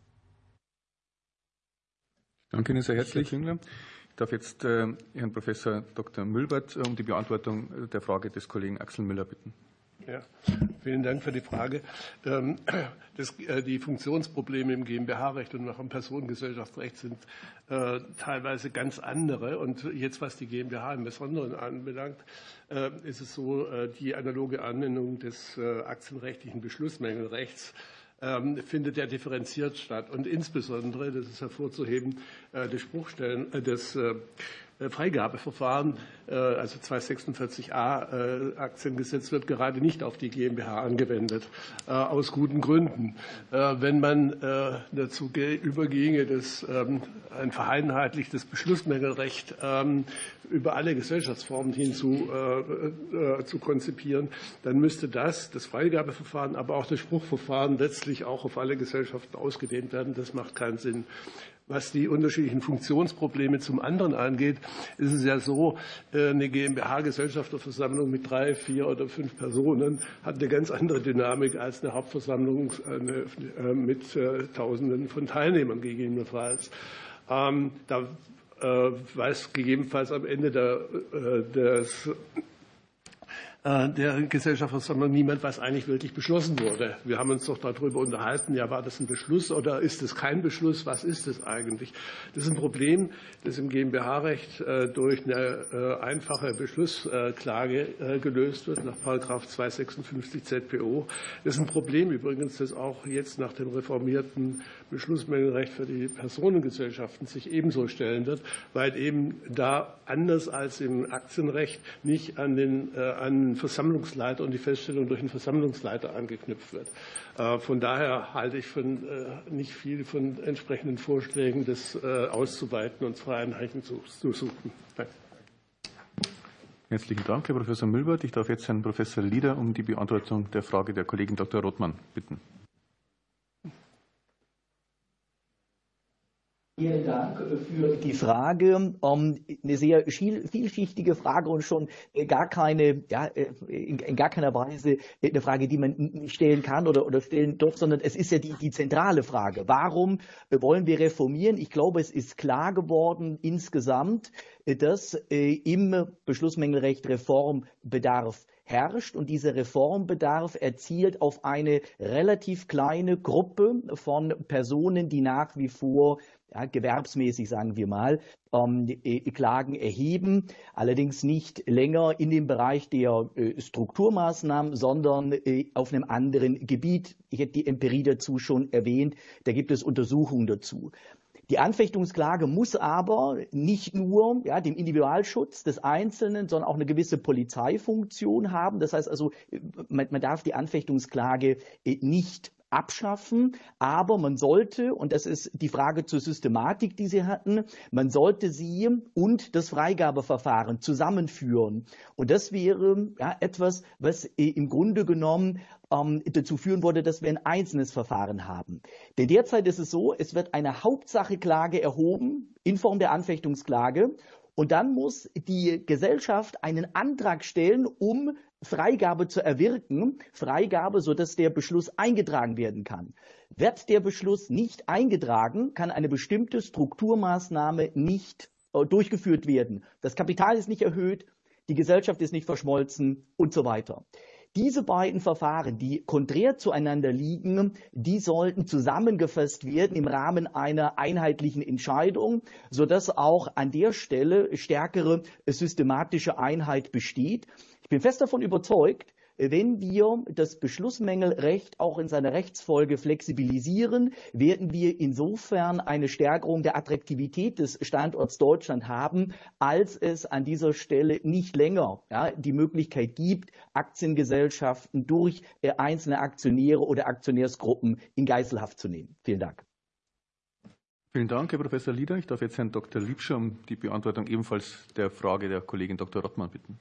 Danke Ihnen sehr herzlich, Herr Jüngler. Ich darf jetzt Herrn Professor Dr. Mühlbert um die Beantwortung der Frage des Kollegen Axel Müller bitten. Ja, vielen Dank für die Frage. Die Funktionsprobleme im GmbH-Recht und auch im Personengesellschaftsrecht sind teilweise ganz andere. Und jetzt, was die GmbH im Besonderen anbelangt, ist es so, die analoge Anwendung des aktienrechtlichen Beschlussmängelrechts findet ja differenziert statt. Und insbesondere, das ist hervorzuheben, das Freigabeverfahren, also 246a Aktiengesetz, wird gerade nicht auf die GmbH angewendet, aus guten Gründen. Wenn man dazu überginge, ein vereinheitlichtes Beschlussmängelrecht über alle Gesellschaftsformen hin zu konzipieren, dann müsste das Freigabeverfahren, aber auch das Spruchverfahren letztlich auch auf alle Gesellschaften ausgedehnt werden. Das macht keinen Sinn. Was die unterschiedlichen Funktionsprobleme zum anderen angeht, ist es ja so, eine GmbH-Gesellschafterversammlung mit 3, 4 oder 5 Personen hat eine ganz andere Dynamik als eine Hauptversammlung mit Tausenden von Teilnehmern gegebenenfalls. Da weiß gegebenenfalls am Ende der Gesellschaftsversammlung niemand, was eigentlich wirklich beschlossen wurde. Wir haben uns doch darüber unterhalten, ja, war das ein Beschluss oder ist es kein Beschluss? Was ist es eigentlich? Das ist ein Problem, das im GmbH-Recht durch eine einfache Beschlussklage gelöst wird, nach § 256 ZPO. Das ist ein Problem übrigens, das auch jetzt nach dem reformierten Beschlussmängelrecht für die Personengesellschaften sich ebenso stellen wird, weil eben da anders als im Aktienrecht nicht an den Versammlungsleiter und die Feststellung durch den Versammlungsleiter angeknüpft wird. Von daher halte ich nicht viel von entsprechenden Vorschlägen, das auszuweiten und zwei Einheiten zu suchen. Danke. Herzlichen Dank, Herr Professor Mühlbert. Ich darf jetzt Herrn Professor Lieder um die Beantwortung der Frage der Kollegin Dr. Rothmann bitten. Vielen Dank für die Frage. Eine sehr vielschichtige Frage und schon in gar keiner Weise eine Frage, die man nicht stellen kann oder stellen darf, sondern es ist ja die zentrale Frage. Warum wollen wir reformieren? Ich glaube, es ist klar geworden insgesamt, dass im Beschlussmängelrecht Reformbedarf herrscht und dieser Reformbedarf erzielt auf eine relativ kleine Gruppe von Personen, die nach wie vor gewerbsmäßig, sagen wir mal, Klagen erheben, allerdings nicht länger in dem Bereich der Strukturmaßnahmen, sondern auf einem anderen Gebiet. Ich hätte die Empirie dazu schon erwähnt, da gibt es Untersuchungen dazu. Die Anfechtungsklage muss aber nicht nur dem Individualschutz des Einzelnen, sondern auch eine gewisse Polizeifunktion haben. Das heißt also, man darf die Anfechtungsklage nicht abschaffen, aber man sollte, und das ist die Frage zur Systematik, die Sie hatten, man sollte sie und das Freigabeverfahren zusammenführen. Und das wäre etwas, was im Grunde genommen dazu führen würde, dass wir ein einzelnes Verfahren haben. Denn derzeit ist es so, es wird eine Hauptsacheklage erhoben in Form der Anfechtungsklage und dann muss die Gesellschaft einen Antrag stellen, um Freigabe zu erwirken, Freigabe, sodass der Beschluss eingetragen werden kann. Wird der Beschluss nicht eingetragen, kann eine bestimmte Strukturmaßnahme nicht durchgeführt werden. Das Kapital ist nicht erhöht, die Gesellschaft ist nicht verschmolzen und so weiter. Diese beiden Verfahren, die konträr zueinander liegen, die sollten zusammengefasst werden im Rahmen einer einheitlichen Entscheidung, sodass auch an der Stelle stärkere systematische Einheit besteht. Ich bin fest davon überzeugt, wenn wir das Beschlussmängelrecht auch in seiner Rechtsfolge flexibilisieren, werden wir insofern eine Stärkung der Attraktivität des Standorts Deutschland haben, als es an dieser Stelle nicht länger die Möglichkeit gibt, Aktiengesellschaften durch einzelne Aktionäre oder Aktionärsgruppen in Geiselhaft zu nehmen. Vielen Dank. Vielen Dank, Herr Professor Lieder. Ich darf jetzt Herrn Dr. Liebscher um die Beantwortung ebenfalls der Frage der Kollegin Dr. Rottmann bitten.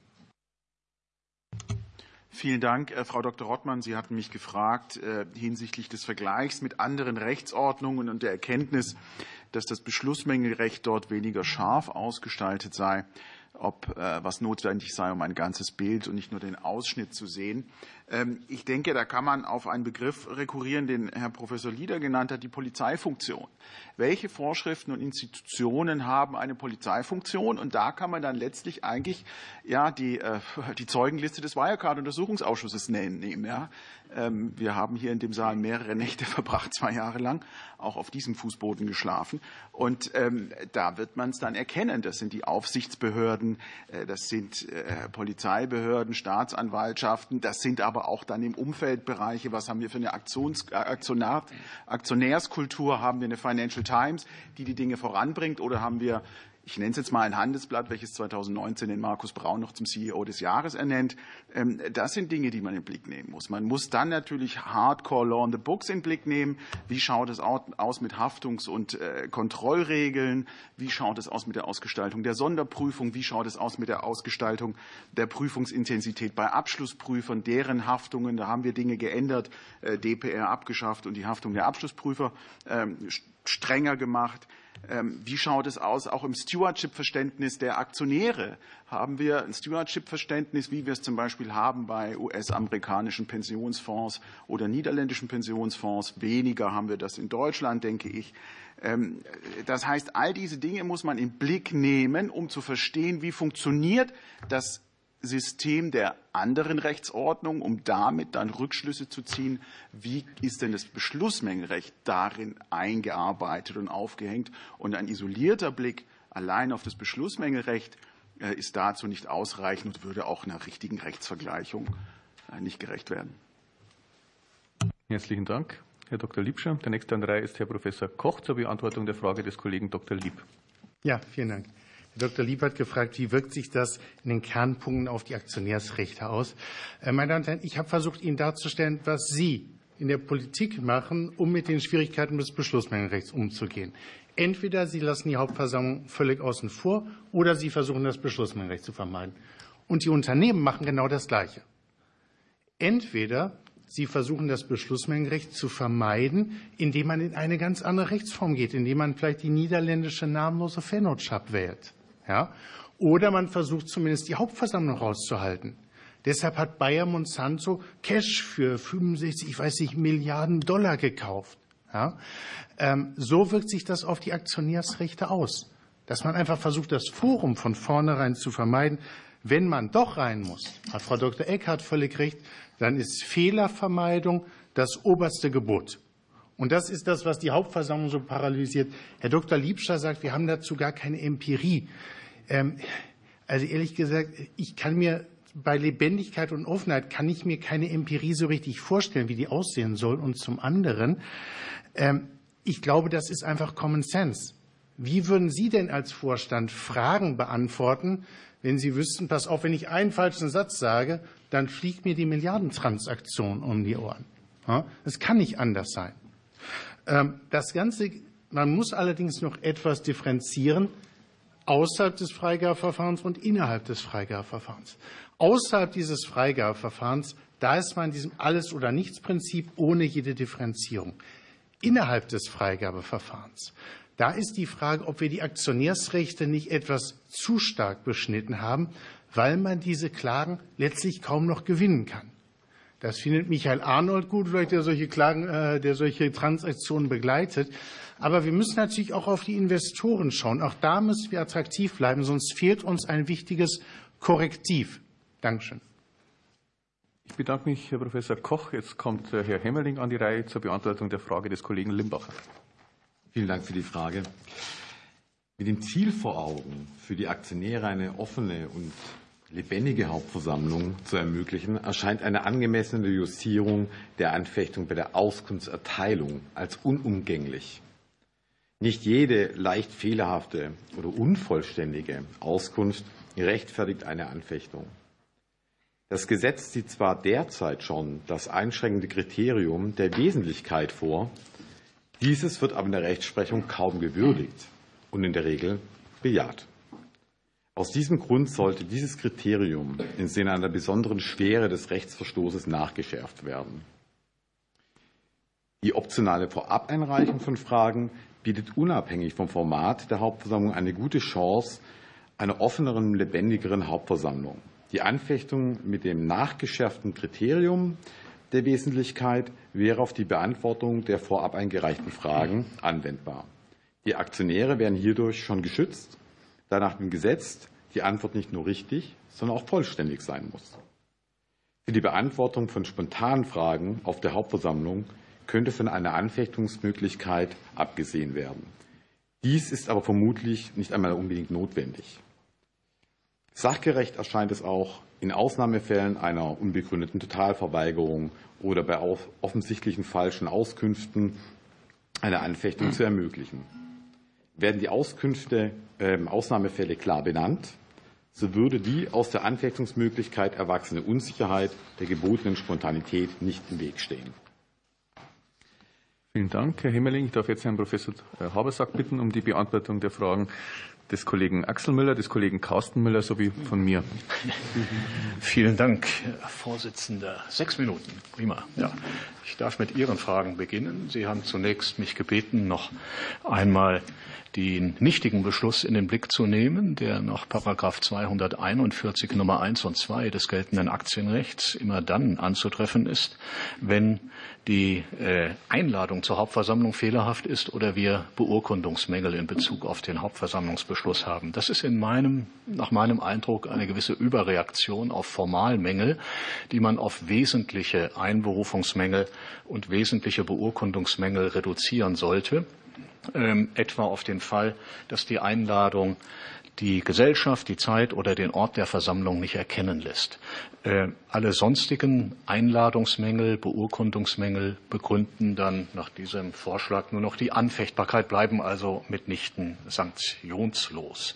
Vielen Dank, Frau Dr. Rottmann. Sie hatten mich gefragt hinsichtlich des Vergleichs mit anderen Rechtsordnungen und der Erkenntnis, dass das Beschlussmängelrecht dort weniger scharf ausgestaltet sei, ob was notwendig sei, um ein ganzes Bild und nicht nur den Ausschnitt zu sehen. Ich denke, da kann man auf einen Begriff rekurrieren, den Herr Professor Lieder genannt hat, die Polizeifunktion. Welche Vorschriften und Institutionen haben eine Polizeifunktion? Und da kann man dann letztlich eigentlich die Zeugenliste des Wirecard-Untersuchungsausschusses nehmen. Ja? Wir haben hier in dem Saal mehrere Nächte verbracht, 2 Jahre lang, auch auf diesem Fußboden geschlafen. Und da wird man es dann erkennen. Das sind die Aufsichtsbehörden, das sind Polizeibehörden, Staatsanwaltschaften, das sind aber auch dann im Umfeldbereiche, was haben wir für eine Aktionärskultur, haben wir eine Financial Times, die Dinge voranbringt, oder haben wir, ich nenne es jetzt mal, ein Handelsblatt, welches 2019 den Markus Braun noch zum CEO des Jahres ernennt. Das sind Dinge, die man im Blick nehmen muss. Man muss dann natürlich Hardcore Law on the Books in den Blick nehmen. Wie schaut es aus mit Haftungs- und Kontrollregeln? Wie schaut es aus mit der Ausgestaltung der Sonderprüfung? Wie schaut es aus mit der Ausgestaltung der Prüfungsintensität bei Abschlussprüfern, deren Haftungen? Da haben wir Dinge geändert, DPR abgeschafft und die Haftung der Abschlussprüfer strenger gemacht. Wie schaut es aus, auch im Stewardship-Verständnis der Aktionäre? Haben wir ein Stewardship-Verständnis, wie wir es zum Beispiel haben bei US-amerikanischen Pensionsfonds oder niederländischen Pensionsfonds? Weniger haben wir das in Deutschland, denke ich. Das heißt, all diese Dinge muss man in den Blick nehmen, um zu verstehen, wie funktioniert das System der anderen Rechtsordnung, um damit dann Rückschlüsse zu ziehen, wie ist denn das Beschlussmängelrecht darin eingearbeitet und aufgehängt. Und ein isolierter Blick allein auf das Beschlussmängelrecht ist dazu nicht ausreichend und würde auch einer richtigen Rechtsvergleichung nicht gerecht werden. Herzlichen Dank, Herr Dr. Liebscher. Der nächste an der Reihe ist Herr Professor Koch zur Beantwortung der Frage des Kollegen Dr. Lieb. Ja, vielen Dank. Herr Dr. Lieb hat gefragt, wie wirkt sich das in den Kernpunkten auf die Aktionärsrechte aus? Meine Damen und Herren, ich habe versucht, Ihnen darzustellen, was Sie in der Politik machen, um mit den Schwierigkeiten des Beschlussmängelrechts umzugehen. Entweder Sie lassen die Hauptversammlung völlig außen vor oder Sie versuchen, das Beschlussmängelrecht zu vermeiden. Und die Unternehmen machen genau das Gleiche. Entweder Sie versuchen, das Beschlussmängelrecht zu vermeiden, indem man in eine ganz andere Rechtsform geht, indem man vielleicht die niederländische namenlose Vennootschap wählt. Ja? Oder man versucht zumindest die Hauptversammlung rauszuhalten. Deshalb hat Bayer Monsanto Cash für 65, Milliarden Dollar gekauft. Ja? So wirkt sich das auf die Aktionärsrechte aus. Dass man einfach versucht, das Forum von vornherein zu vermeiden. Wenn man doch rein muss, hat Frau Dr. Eckhardt völlig recht, dann ist Fehlervermeidung das oberste Gebot. Und das ist das, was die Hauptversammlung so paralysiert. Herr Dr. Liebscher sagt, wir haben dazu gar keine Empirie. Also ehrlich gesagt, ich kann mir bei Lebendigkeit und Offenheit kann ich mir keine Empirie so richtig vorstellen, wie die aussehen soll. Und zum anderen, ich glaube, das ist einfach Common Sense. Wie würden Sie denn als Vorstand Fragen beantworten, wenn Sie wüssten, pass auf, wenn ich einen falschen Satz sage, dann fliegt mir die Milliardentransaktion um die Ohren. Das kann nicht anders sein. Das Ganze, man muss allerdings noch etwas differenzieren außerhalb des Freigabeverfahrens und innerhalb des Freigabeverfahrens. Außerhalb dieses Freigabeverfahrens, da ist man in diesem Alles-oder-nichts-Prinzip ohne jede Differenzierung. Innerhalb des Freigabeverfahrens, da ist die Frage, ob wir die Aktionärsrechte nicht etwas zu stark beschnitten haben, weil man diese Klagen letztlich kaum noch gewinnen kann. Das findet Michael Arnold gut, vielleicht der solche Klagen, der solche Transaktionen begleitet. Aber wir müssen natürlich auch auf die Investoren schauen. Auch da müssen wir attraktiv bleiben, sonst fehlt uns ein wichtiges Korrektiv. Dankeschön. Ich bedanke mich, Herr Professor Koch. Jetzt kommt Herr Hemmerling an die Reihe zur Beantwortung der Frage des Kollegen Limbacher. Vielen Dank für die Frage. Mit dem Ziel vor Augen, für die Aktionäre eine offene und lebendige Hauptversammlung zu ermöglichen, erscheint eine angemessene Justierung der Anfechtung bei der Auskunftserteilung als unumgänglich. Nicht jede leicht fehlerhafte oder unvollständige Auskunft rechtfertigt eine Anfechtung. Das Gesetz sieht zwar derzeit schon das einschränkende Kriterium der Wesentlichkeit vor, dieses wird aber in der Rechtsprechung kaum gewürdigt und in der Regel bejaht. Aus diesem Grund sollte dieses Kriterium im Sinne einer besonderen Schwere des Rechtsverstoßes nachgeschärft werden. Die optionale Vorabeinreichung von Fragen bietet unabhängig vom Format der Hauptversammlung eine gute Chance einer offeneren, lebendigeren Hauptversammlung. Die Anfechtung mit dem nachgeschärften Kriterium der Wesentlichkeit wäre auf die Beantwortung der vorab eingereichten Fragen anwendbar. Die Aktionäre wären hierdurch schon geschützt, da nach dem Gesetz die Antwort nicht nur richtig, sondern auch vollständig sein muss. Für die Beantwortung von spontanen Fragen auf der Hauptversammlung könnte von einer Anfechtungsmöglichkeit abgesehen werden. Dies ist aber vermutlich nicht einmal unbedingt notwendig. Sachgerecht erscheint es auch, in Ausnahmefällen einer unbegründeten Totalverweigerung oder bei offensichtlichen falschen Auskünften eine Anfechtung zu ermöglichen. Werden die Ausnahmefälle klar benannt, so würde die aus der Anfechtungsmöglichkeit erwachsene Unsicherheit der gebotenen Spontanität nicht im Weg stehen. Vielen Dank, Herr Hemmerling. Ich darf jetzt Herrn Professor Habersack bitten um die Beantwortung der Fragen des Kollegen Axel Müller, des Kollegen Carsten Müller sowie von mir. Vielen Dank, Herr Vorsitzender. 6 Minuten, prima. Ja, ich darf mit Ihren Fragen beginnen. Sie haben zunächst mich gebeten, noch einmal den nichtigen Beschluss in den Blick zu nehmen, der nach § 241 Nummer 1 und 2 des geltenden Aktienrechts immer dann anzutreffen ist, wenn die Einladung zur Hauptversammlung fehlerhaft ist oder wir Beurkundungsmängel in Bezug auf den Hauptversammlungsbeschluss haben. Das ist nach meinem Eindruck eine gewisse Überreaktion auf Formalmängel, die man auf wesentliche Einberufungsmängel und wesentliche Beurkundungsmängel reduzieren sollte. Etwa auf den Fall, dass die Einladung die Gesellschaft, die Zeit oder den Ort der Versammlung nicht erkennen lässt. Alle sonstigen Einladungsmängel, Beurkundungsmängel begründen dann nach diesem Vorschlag nur noch die Anfechtbarkeit, bleiben also mitnichten sanktionslos.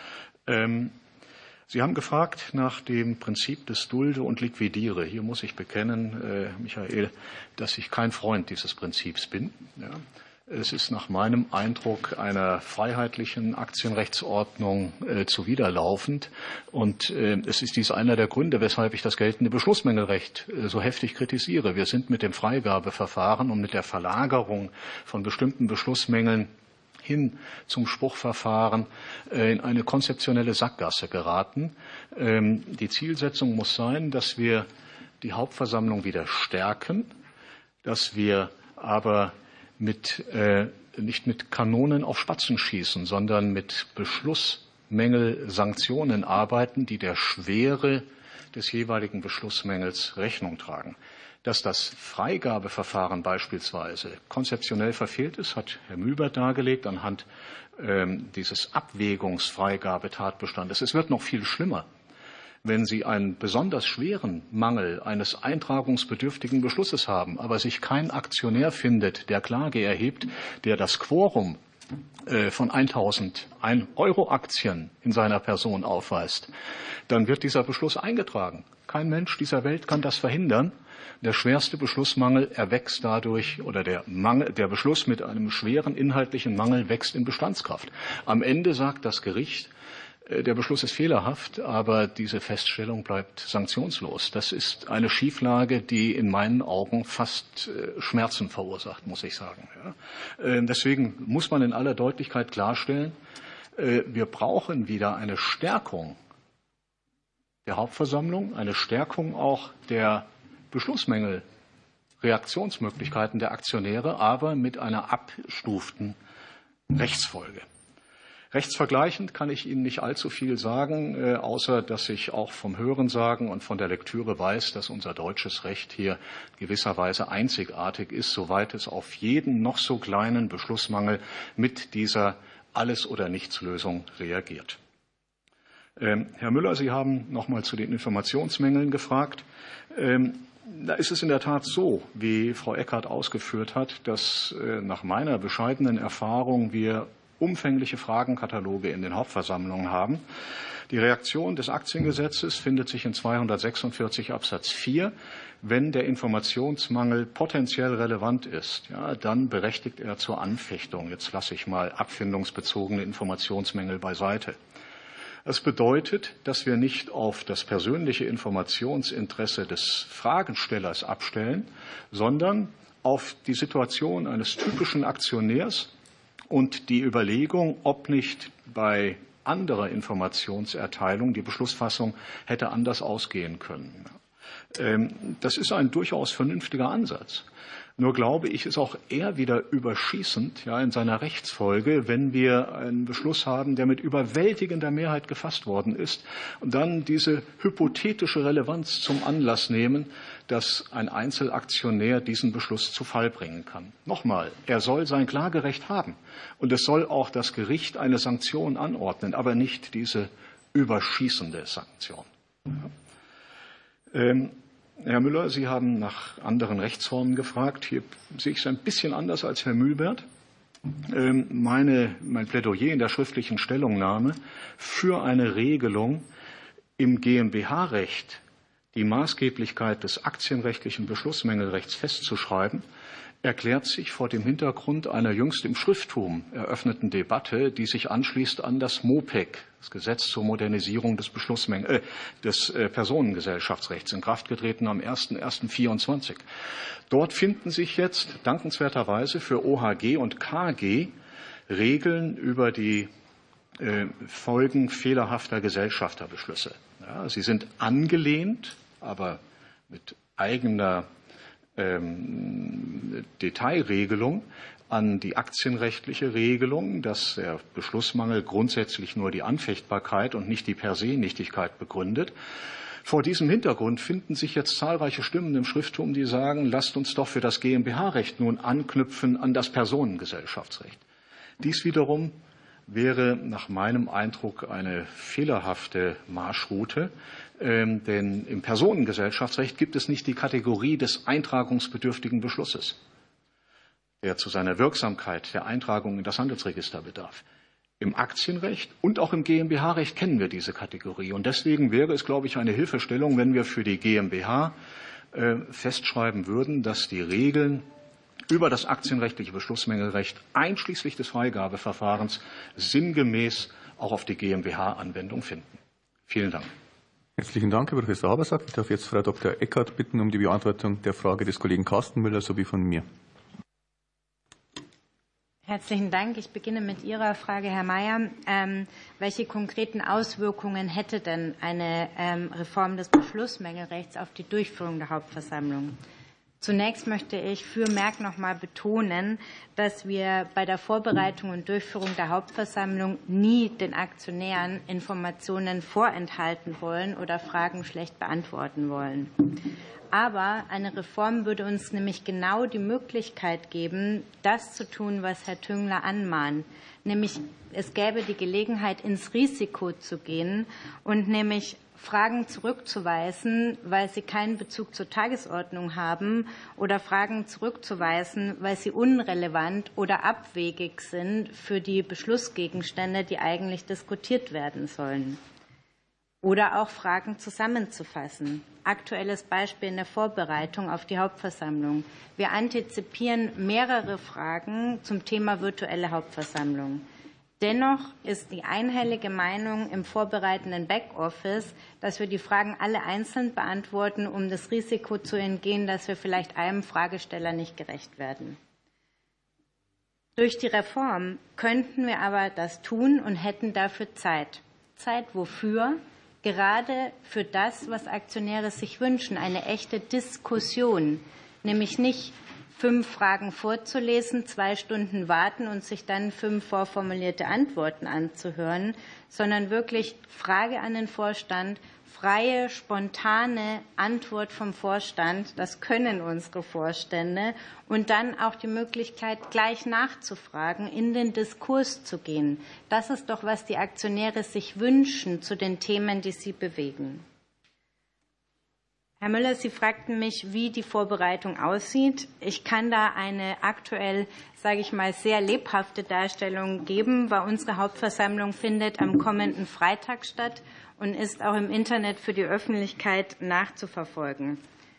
Sie haben gefragt nach dem Prinzip des Dulde und Liquidiere. Hier muss ich bekennen, Michael, dass ich kein Freund dieses Prinzips bin. Ja. Es ist nach meinem Eindruck einer freiheitlichen Aktienrechtsordnung zuwiderlaufend. Und es ist dies einer der Gründe, weshalb ich das geltende Beschlussmängelrecht so heftig kritisiere. Wir sind mit dem Freigabeverfahren und mit der Verlagerung von bestimmten Beschlussmängeln hin zum Spruchverfahren in eine konzeptionelle Sackgasse geraten. Die Zielsetzung muss sein, dass wir die Hauptversammlung wieder stärken, dass wir aber nicht mit Kanonen auf Spatzen schießen, sondern mit Beschlussmängel-Sanktionen arbeiten, die der Schwere des jeweiligen Beschlussmängels Rechnung tragen. Dass das Freigabeverfahren beispielsweise konzeptionell verfehlt ist, hat Herr Mühlberg dargelegt anhand dieses Abwägungsfreigabetatbestandes. Es wird noch viel schlimmer. Wenn Sie einen besonders schweren Mangel eines eintragungsbedürftigen Beschlusses haben, aber sich kein Aktionär findet, der Klage erhebt, der das Quorum von 1.000 Euro-Aktien in seiner Person aufweist, dann wird dieser Beschluss eingetragen. Kein Mensch dieser Welt kann das verhindern. Der schwerste Beschlussmangel erwächst dadurch, oder der Beschluss mit einem schweren inhaltlichen Mangel wächst in Bestandskraft. Am Ende sagt das Gericht, der Beschluss ist fehlerhaft, aber diese Feststellung bleibt sanktionslos. Das ist eine Schieflage, die in meinen Augen fast Schmerzen verursacht, muss ich sagen. Deswegen muss man in aller Deutlichkeit klarstellen, wir brauchen wieder eine Stärkung der Hauptversammlung, eine Stärkung auch der Beschlussmängel, Reaktionsmöglichkeiten der Aktionäre, aber mit einer abstuften Rechtsfolge. Rechtsvergleichend kann ich Ihnen nicht allzu viel sagen, außer dass ich auch vom Hörensagen und von der Lektüre weiß, dass unser deutsches Recht hier gewisserweise einzigartig ist, soweit es auf jeden noch so kleinen Beschlussmangel mit dieser Alles-oder-nichts-Lösung reagiert. Herr Müller, Sie haben noch mal zu den Informationsmängeln gefragt. Da ist es in der Tat so, wie Frau Eckert ausgeführt hat, dass nach meiner bescheidenen Erfahrung wir umfängliche Fragenkataloge in den Hauptversammlungen haben. Die Reaktion des Aktiengesetzes findet sich in 246 Absatz 4. Wenn der Informationsmangel potenziell relevant ist, ja, dann berechtigt er zur Anfechtung. Jetzt lasse ich mal abfindungsbezogene Informationsmängel beiseite. Das bedeutet, dass wir nicht auf das persönliche Informationsinteresse des Fragestellers abstellen, sondern auf die Situation eines typischen Aktionärs und die Überlegung, ob nicht bei anderer Informationserteilung die Beschlussfassung hätte anders ausgehen können. Das ist ein durchaus vernünftiger Ansatz. Nur glaube ich, ist auch eher wieder überschießend, ja, in seiner Rechtsfolge, wenn wir einen Beschluss haben, der mit überwältigender Mehrheit gefasst worden ist und dann diese hypothetische Relevanz zum Anlass nehmen, dass ein Einzelaktionär diesen Beschluss zu Fall bringen kann. Nochmal, er soll sein Klagerecht haben und es soll auch das Gericht eine Sanktion anordnen, aber nicht diese überschießende Sanktion. Ja. Herr Müller, Sie haben nach anderen Rechtsformen gefragt. Hier sehe ich es ein bisschen anders als Herr Mühlbert. Mein Plädoyer in der schriftlichen Stellungnahme für eine Regelung im GmbH-Recht, die Maßgeblichkeit des aktienrechtlichen Beschlussmängelrechts festzuschreiben, erklärt sich vor dem Hintergrund einer jüngst im Schrifttum eröffneten Debatte, die sich anschließt an das MOPEG, das Gesetz zur Modernisierung des des Personengesellschaftsrechts, in Kraft getreten am 01.01.24. Dort finden sich jetzt dankenswerterweise für OHG und KG Regeln über die Folgen fehlerhafter Gesellschafterbeschlüsse. Ja, sie sind angelehnt, aber mit eigener Detailregelung an die aktienrechtliche Regelung, dass der Beschlussmangel grundsätzlich nur die Anfechtbarkeit und nicht die Per-se-Nichtigkeit begründet. Vor diesem Hintergrund finden sich jetzt zahlreiche Stimmen im Schrifttum, die sagen, lasst uns doch für das GmbH-Recht nun anknüpfen an das Personengesellschaftsrecht. Dies wiederum wäre nach meinem Eindruck eine fehlerhafte Marschroute, denn im Personengesellschaftsrecht gibt es nicht die Kategorie des eintragungsbedürftigen Beschlusses, der zu seiner Wirksamkeit der Eintragung in das Handelsregister bedarf. Im Aktienrecht und auch im GmbH-Recht kennen wir diese Kategorie. Und deswegen wäre es, glaube ich, eine Hilfestellung, wenn wir für die GmbH festschreiben würden, dass die Regeln über das aktienrechtliche Beschlussmängelrecht einschließlich des Freigabeverfahrens sinngemäß auch auf die GmbH-Anwendung finden. Vielen Dank. Herzlichen Dank, Herr Professor Habersack. Ich darf jetzt Frau Dr. Eckert bitten um die Beantwortung der Frage des Kollegen Carsten Müller sowie von mir. Herzlichen Dank. Ich beginne mit Ihrer Frage, Herr Mayer. Welche konkreten Auswirkungen hätte denn eine Reform des Beschlussmängelrechts auf die Durchführung der Hauptversammlung? Zunächst möchte ich für Merck noch mal betonen, dass wir bei der Vorbereitung und Durchführung der Hauptversammlung nie den Aktionären Informationen vorenthalten wollen oder Fragen schlecht beantworten wollen. Aber eine Reform würde uns nämlich genau die Möglichkeit geben, das zu tun, was Herr Tüngler anmahnt. Nämlich, es gäbe die Gelegenheit, ins Risiko zu gehen und nämlich Fragen zurückzuweisen, weil sie keinen Bezug zur Tagesordnung haben, oder Fragen zurückzuweisen, weil sie unrelevant oder abwegig sind für die Beschlussgegenstände, die eigentlich diskutiert werden sollen. Oder auch Fragen zusammenzufassen. Aktuelles Beispiel in der Vorbereitung auf die Hauptversammlung. Wir antizipieren mehrere Fragen zum Thema virtuelle Hauptversammlung. Dennoch ist die einhellige Meinung im vorbereitenden Backoffice, dass wir die Fragen alle einzeln beantworten, um das Risiko zu entgehen, dass wir vielleicht einem Fragesteller nicht gerecht werden. Durch die Reform könnten wir aber das tun und hätten dafür Zeit. Zeit wofür? Gerade für das, was Aktionäre sich wünschen, eine echte Diskussion, nämlich nicht 5 Fragen vorzulesen, 2 Stunden warten und sich dann 5 vorformulierte Antworten anzuhören, sondern wirklich Frage an den Vorstand, freie, spontane Antwort vom Vorstand, das können unsere Vorstände, und dann auch die Möglichkeit, gleich nachzufragen, in den Diskurs zu gehen. Das ist doch, was die Aktionäre sich wünschen zu den Themen, die sie bewegen. Herr Müller, Sie fragten mich, wie die Vorbereitung aussieht. Ich kann da eine aktuell, sage ich mal, sehr lebhafte Darstellung geben, weil unsere Hauptversammlung findet am kommenden Freitag statt und ist auch im Internet für die Öffentlichkeit nachzuverfolgen.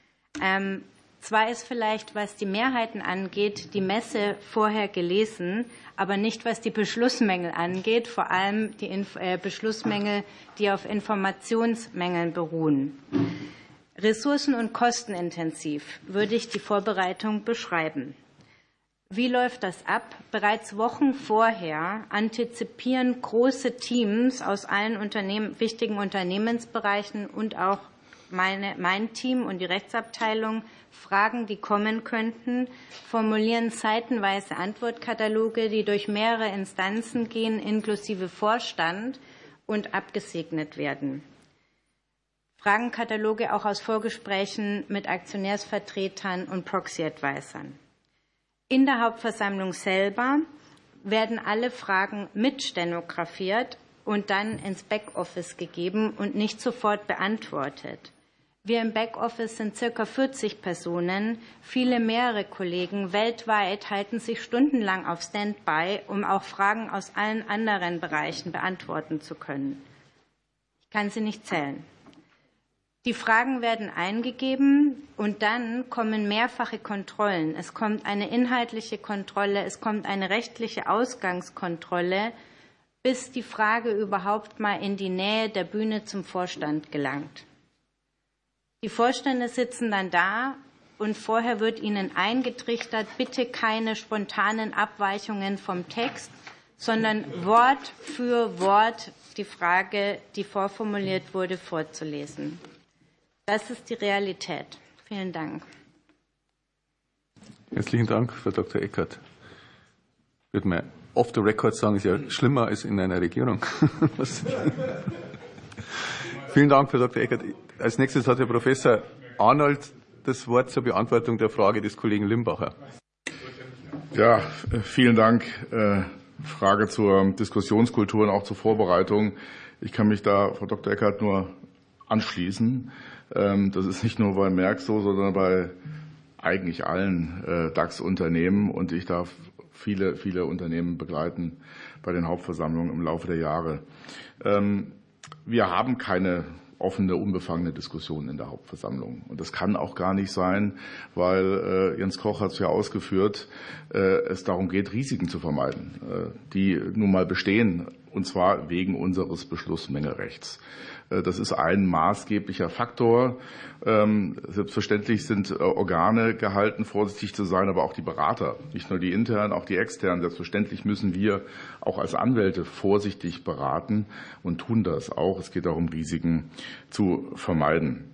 Zwar ist vielleicht, was die Mehrheiten angeht, die Messe vorher gelesen, aber nicht, was die Beschlussmängel angeht, vor allem die Beschlussmängel, die auf Informationsmängeln beruhen. Ressourcen- und kostenintensiv würde ich die Vorbereitung beschreiben. Wie läuft das ab? Bereits Wochen vorher antizipieren große Teams aus allen wichtigen Unternehmensbereichen und auch mein Team und die Rechtsabteilung Fragen, die kommen könnten, formulieren seitenweise Antwortkataloge, die durch mehrere Instanzen gehen, inklusive Vorstand, und abgesegnet werden. Fragenkataloge auch aus Vorgesprächen mit Aktionärsvertretern und Proxy-Advisern. In der Hauptversammlung selber werden alle Fragen mitstenografiert und dann ins Backoffice gegeben und nicht sofort beantwortet. Wir im Backoffice sind ca. 40 Personen. Viele mehrere Kollegen weltweit halten sich stundenlang auf Standby, um auch Fragen aus allen anderen Bereichen beantworten zu können. Ich kann sie nicht zählen. Die Fragen werden eingegeben und dann kommen mehrfache Kontrollen. Es kommt eine inhaltliche Kontrolle, es kommt eine rechtliche Ausgangskontrolle, bis die Frage überhaupt mal in die Nähe der Bühne zum Vorstand gelangt. Die Vorstände sitzen dann da und vorher wird ihnen eingetrichtert, bitte keine spontanen Abweichungen vom Text, sondern Wort für Wort die Frage, die vorformuliert wurde, vorzulesen. Das ist die Realität. Vielen Dank. Herzlichen Dank, Frau Dr. Eckert. Ich würde mal off the record sagen, ist ja schlimmer als in einer Regierung. Vielen Dank, Frau Dr. Eckert. Als nächstes hat Herr Professor Arnold das Wort zur Beantwortung der Frage des Kollegen Limbacher. Ja, vielen Dank. Frage zur Diskussionskultur und auch zur Vorbereitung. Ich kann mich da, Frau Dr. Eckert, nur anschließen. Das ist nicht nur bei Merck so, sondern bei eigentlich allen DAX-Unternehmen. Und ich darf viele Unternehmen begleiten bei den Hauptversammlungen im Laufe der Jahre. Wir haben keine offene, unbefangene Diskussion in der Hauptversammlung. Und das kann auch gar nicht sein, weil Jens Koch hat es ja ausgeführt, es darum geht, Risiken zu vermeiden, die nun mal bestehen, und zwar wegen unseres Beschlussmängelrechts. Das ist ein maßgeblicher Faktor. Selbstverständlich sind Organe gehalten, vorsichtig zu sein, aber auch die Berater, nicht nur die internen, auch die externen. Selbstverständlich müssen wir auch als Anwälte vorsichtig beraten und tun das auch. Es geht darum, Risiken zu vermeiden.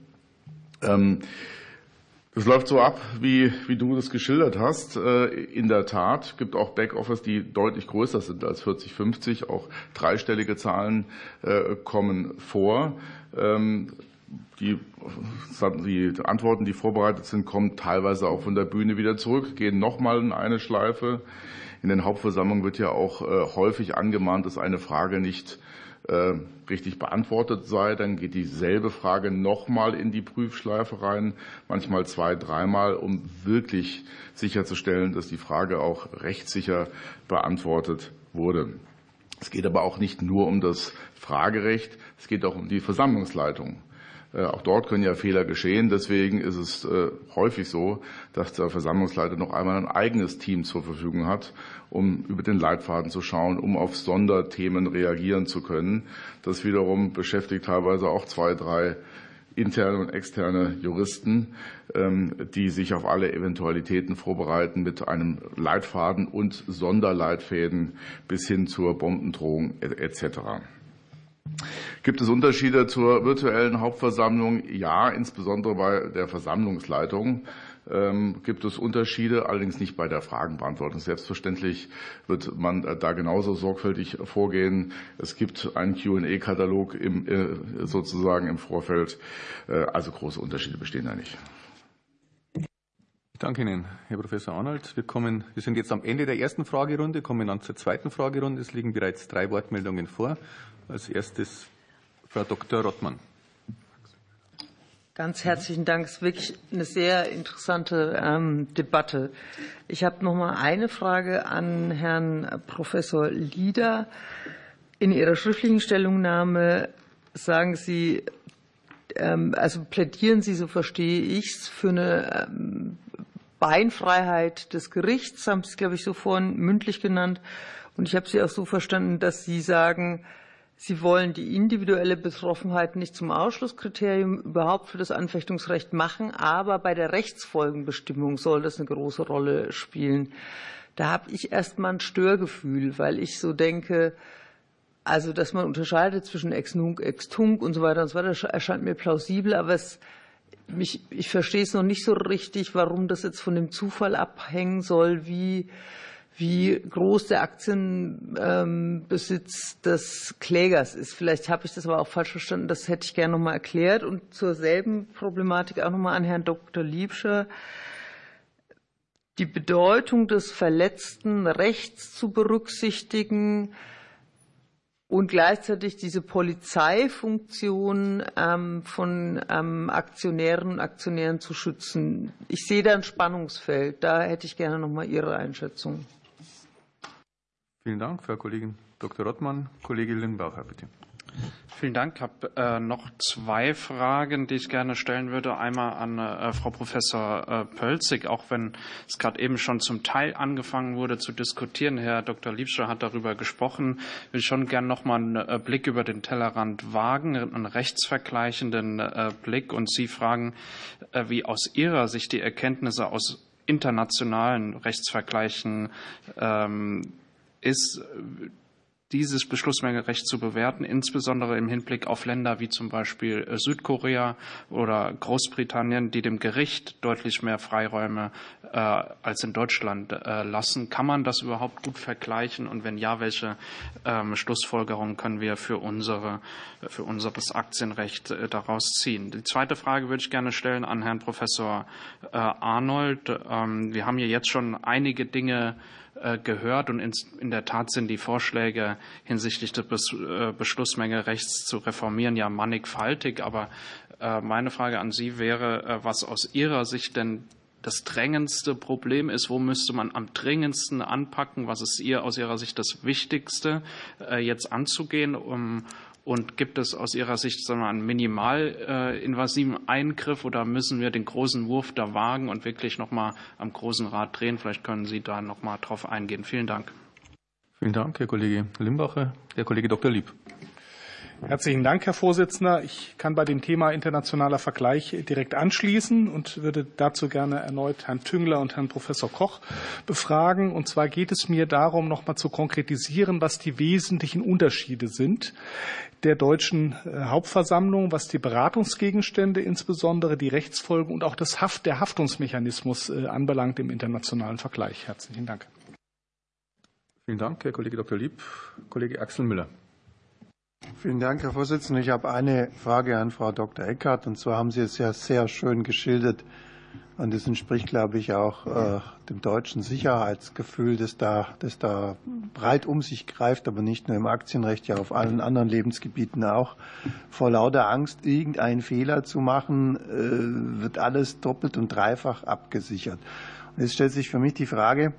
Es läuft so ab, wie du das geschildert hast. In der Tat gibt auch Backoffice, die deutlich größer sind als 40, 50. Auch dreistellige Zahlen kommen vor. Die Antworten, die vorbereitet sind, kommen teilweise auch von der Bühne wieder zurück, gehen nochmal in eine Schleife. In den Hauptversammlungen wird ja auch häufig angemahnt, dass eine Frage nicht richtig beantwortet sei, dann geht dieselbe Frage nochmal in die Prüfschleife rein, manchmal 2-, 3-mal, um wirklich sicherzustellen, dass die Frage auch rechtssicher beantwortet wurde. Es geht aber auch nicht nur um das Fragerecht, es geht auch um die Versammlungsleitung. Auch dort können ja Fehler geschehen. Deswegen ist es häufig so, dass der Versammlungsleiter noch einmal ein eigenes Team zur Verfügung hat, um über den Leitfaden zu schauen, um auf Sonderthemen reagieren zu können. Das wiederum beschäftigt teilweise auch 2, 3 interne und externe Juristen, die sich auf alle Eventualitäten vorbereiten mit einem Leitfaden und Sonderleitfäden bis hin zur Bombendrohung etc. Gibt es Unterschiede zur virtuellen Hauptversammlung? Ja, insbesondere bei der Versammlungsleitung. gibt es Unterschiede, allerdings nicht bei der Fragenbeantwortung. Selbstverständlich wird man da genauso sorgfältig vorgehen. Es gibt einen Q&A-Katalog sozusagen im Vorfeld. Also große Unterschiede bestehen da nicht. Ich danke Ihnen, Herr Professor Arnold. Wir sind jetzt am Ende der ersten Fragerunde, kommen dann zur zweiten Fragerunde. Es liegen bereits 3 Wortmeldungen vor. Als erstes Frau Dr. Rottmann. Ganz herzlichen Dank. Es ist wirklich eine sehr interessante Debatte. Ich habe noch mal eine Frage an Herrn Professor Lieder. In Ihrer schriftlichen Stellungnahme sagen Sie, also plädieren Sie, so verstehe ich es, für eine Beinfreiheit des Gerichts, haben Sie es, glaube ich, so vorhin mündlich genannt. Und ich habe Sie auch so verstanden, dass Sie sagen, Sie wollen die individuelle Betroffenheit nicht zum Ausschlusskriterium überhaupt für das Anfechtungsrecht machen, aber bei der Rechtsfolgenbestimmung soll das eine große Rolle spielen. Da habe ich erst mal ein Störgefühl, weil ich so denke, also dass man unterscheidet zwischen ex nunc, ex tunc und so weiter, erscheint mir plausibel, aber ich verstehe es noch nicht so richtig, warum das jetzt von dem Zufall abhängen soll, wie groß der Aktienbesitz des Klägers ist. Vielleicht habe ich das aber auch falsch verstanden. Das hätte ich gerne noch mal erklärt. Und zur selben Problematik auch noch mal an Herrn Dr. Liebscher. Die Bedeutung des verletzten Rechts zu berücksichtigen und gleichzeitig diese Polizeifunktion von Aktionären und Aktionären zu schützen. Ich sehe da ein Spannungsfeld. Da hätte ich gerne noch mal Ihre Einschätzung. Vielen Dank, Frau Kollegin Dr. Rottmann. Kollege Limbacher, bitte. Vielen Dank. Ich habe noch 2 Fragen, die ich gerne stellen würde. Einmal an Frau Professor Pölzig, auch wenn es gerade eben schon zum Teil angefangen wurde zu diskutieren. Herr Dr. Liebscher hat darüber gesprochen. Ich will schon gerne noch mal einen Blick über den Tellerrand wagen, einen rechtsvergleichenden Blick und Sie fragen, wie aus Ihrer Sicht die Erkenntnisse aus internationalen Rechtsvergleichen ist, dieses Beschlussmengenrecht zu bewerten, insbesondere im Hinblick auf Länder wie zum Beispiel Südkorea oder Großbritannien, die dem Gericht deutlich mehr Freiräume als in Deutschland lassen. Kann man das überhaupt gut vergleichen? Und wenn ja, welche Schlussfolgerungen können wir für unseres Aktienrecht daraus ziehen? Die zweite Frage würde ich gerne stellen an Herrn Professor Arnold. Wir haben hier jetzt schon einige Dinge gehört und in der Tat sind die Vorschläge hinsichtlich des Beschlussmengenrechts zu reformieren ja mannigfaltig. Aber meine Frage an Sie wäre, was aus Ihrer Sicht denn das drängendste Problem ist, wo müsste man am dringendsten anpacken, was ist aus Ihrer Sicht das Wichtigste jetzt anzugehen, und gibt es aus Ihrer Sicht einen minimalinvasiven Eingriff oder müssen wir den großen Wurf da wagen und wirklich noch mal am großen Rad drehen? Vielleicht können Sie da noch mal drauf eingehen. Vielen Dank. Vielen Dank, Herr Kollege Limbacher. Herr Kollege Dr. Lieb. Herzlichen Dank, Herr Vorsitzender. Ich kann bei dem Thema internationaler Vergleich direkt anschließen und würde dazu gerne erneut Herrn Tüngler und Herrn Professor Koch befragen. Und zwar geht es mir darum, noch mal zu konkretisieren, was die wesentlichen Unterschiede sind der deutschen Hauptversammlung, was die Beratungsgegenstände, insbesondere die Rechtsfolgen und auch der Haftungsmechanismus anbelangt im internationalen Vergleich. Herzlichen Dank. Vielen Dank, Herr Kollege Dr. Lieb. Kollege Axel Müller. Vielen Dank, Herr Vorsitzender. Ich habe eine Frage an Frau Dr. Eckhardt. Und zwar haben Sie es ja sehr schön geschildert. Und das entspricht, glaube ich, auch dem deutschen Sicherheitsgefühl, das da breit um sich greift, aber nicht nur im Aktienrecht, ja auf allen anderen Lebensgebieten auch. Vor lauter Angst, irgendeinen Fehler zu machen, wird alles doppelt und dreifach abgesichert. Und jetzt stellt sich für mich die Frage,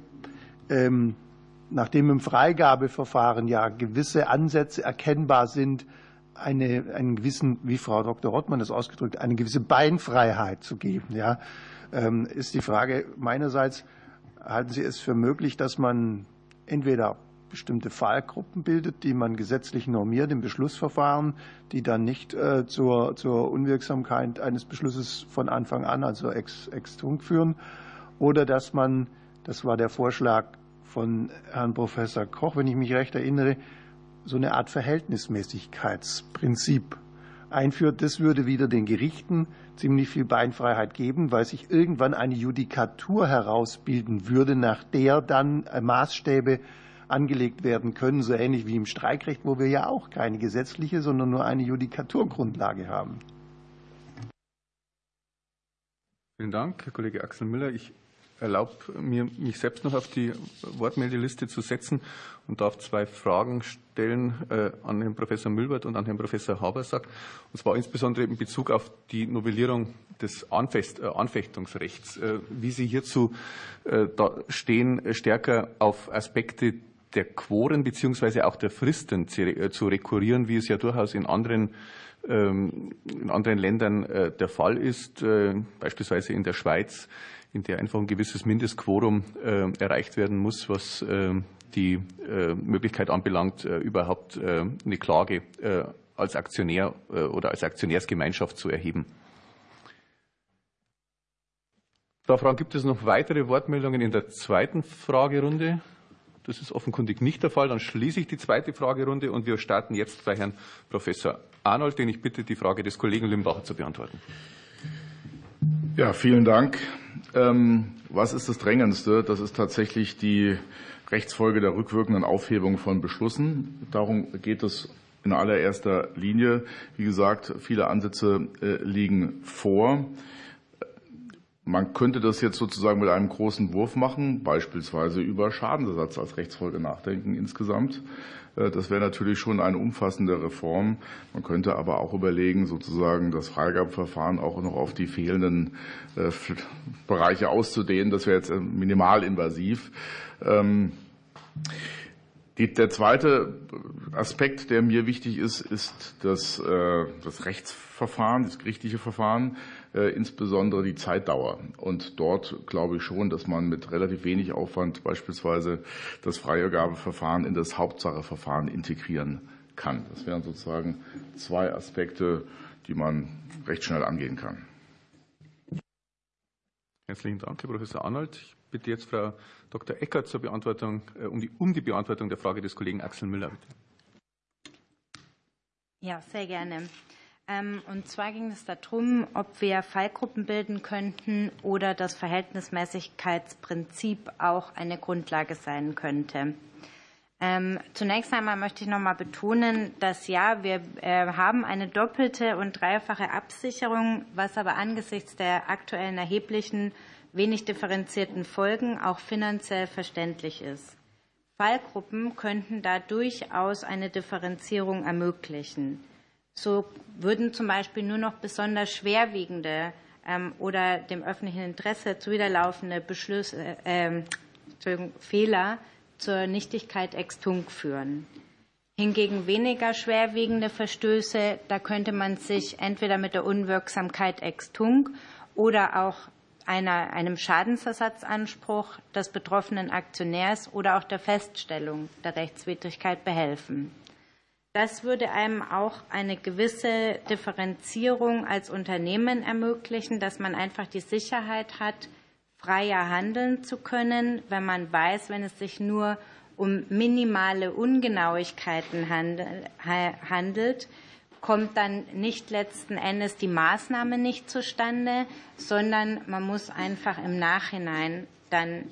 nachdem im Freigabeverfahren ja gewisse Ansätze erkennbar sind, einen gewissen, wie Frau Dr. Rottmann das ausgedrückt, eine gewisse Beinfreiheit zu geben. Ja, ist die Frage meinerseits, halten Sie es für möglich, dass man entweder bestimmte Fallgruppen bildet, die man gesetzlich normiert im Beschlussverfahren, die dann nicht zur Unwirksamkeit eines Beschlusses von Anfang an, also ex tunc führen, oder dass man, das war der Vorschlag von Herrn Professor Koch, wenn ich mich recht erinnere, so eine Art Verhältnismäßigkeitsprinzip einführt, das würde wieder den Gerichten ziemlich viel Beinfreiheit geben, weil sich irgendwann eine Judikatur herausbilden würde, nach der dann Maßstäbe angelegt werden können, so ähnlich wie im Streikrecht, wo wir ja auch keine gesetzliche, sondern nur eine Judikaturgrundlage haben. Vielen Dank, Herr Kollege Axel Müller. Ich erlaube mir, mich selbst noch auf die Wortmeldeliste zu setzen und darf 2 Fragen stellen an Herrn Professor Mühlwirth und an Herrn Professor Habersack. Und zwar insbesondere in Bezug auf die Novellierung des Anfechtungsrechts. Wie Sie hierzu da stehen, stärker auf Aspekte der Quoren beziehungsweise auch der Fristen zu rekurrieren, wie es ja durchaus in anderen Ländern der Fall ist, beispielsweise in der Schweiz, in der einfach ein gewisses Mindestquorum erreicht werden muss, was die Möglichkeit anbelangt, überhaupt eine Klage als Aktionär oder als Aktionärsgemeinschaft zu erheben. Frau Frank, gibt es noch weitere Wortmeldungen in der zweiten Fragerunde? Das ist offenkundig nicht der Fall. Dann schließe ich die zweite Fragerunde und wir starten jetzt bei Herrn Professor Arnold, den ich bitte, die Frage des Kollegen Limbacher zu beantworten. Ja, vielen Dank. Was ist das Drängendste? Das ist tatsächlich die Rechtsfolge der rückwirkenden Aufhebung von Beschlüssen. Darum geht es in allererster Linie. Wie gesagt, viele Ansätze liegen vor. Man könnte das jetzt sozusagen mit einem großen Wurf machen, beispielsweise über Schadensersatz als Rechtsfolge nachdenken insgesamt. Das wäre natürlich schon eine umfassende Reform. Man könnte aber auch überlegen, sozusagen das Freigabeverfahren auch noch auf die fehlenden Bereiche auszudehnen. Das wäre jetzt minimalinvasiv. Der zweite Aspekt, der mir wichtig ist, ist das Rechtsverfahren, das gerichtliche Verfahren, insbesondere die Zeitdauer. Und dort glaube ich schon, dass man mit relativ wenig Aufwand beispielsweise das Freigabeverfahren in das Hauptsacheverfahren integrieren kann. Das wären sozusagen 2 Aspekte, die man recht schnell angehen kann. Herzlichen Dank, Herr Professor Arnold. Ich bitte jetzt Frau Dr. Eckert zur Beantwortung, um die Beantwortung der Frage des Kollegen Axel Müller. Bitte. Ja, sehr gerne. Und zwar ging es darum, ob wir Fallgruppen bilden könnten oder das Verhältnismäßigkeitsprinzip auch eine Grundlage sein könnte. Zunächst einmal möchte ich noch mal betonen, dass ja, wir haben eine doppelte und dreifache Absicherung, was aber angesichts der aktuellen erheblichen, wenig differenzierten Folgen auch finanziell verständlich ist. Fallgruppen könnten da durchaus eine Differenzierung ermöglichen. So würden zum Beispiel nur noch besonders schwerwiegende oder dem öffentlichen Interesse zuwiderlaufende Fehler zur Nichtigkeit ex tunc führen. Hingegen weniger schwerwiegende Verstöße, da könnte man sich entweder mit der Unwirksamkeit ex tunc oder auch einem Schadensersatzanspruch des betroffenen Aktionärs oder auch der Feststellung der Rechtswidrigkeit behelfen. Das würde einem auch eine gewisse Differenzierung als Unternehmen ermöglichen, dass man einfach die Sicherheit hat, freier handeln zu können, wenn man weiß, wenn es sich nur um minimale Ungenauigkeiten handelt, kommt dann nicht letzten Endes die Maßnahme nicht zustande, sondern man muss einfach im Nachhinein dann,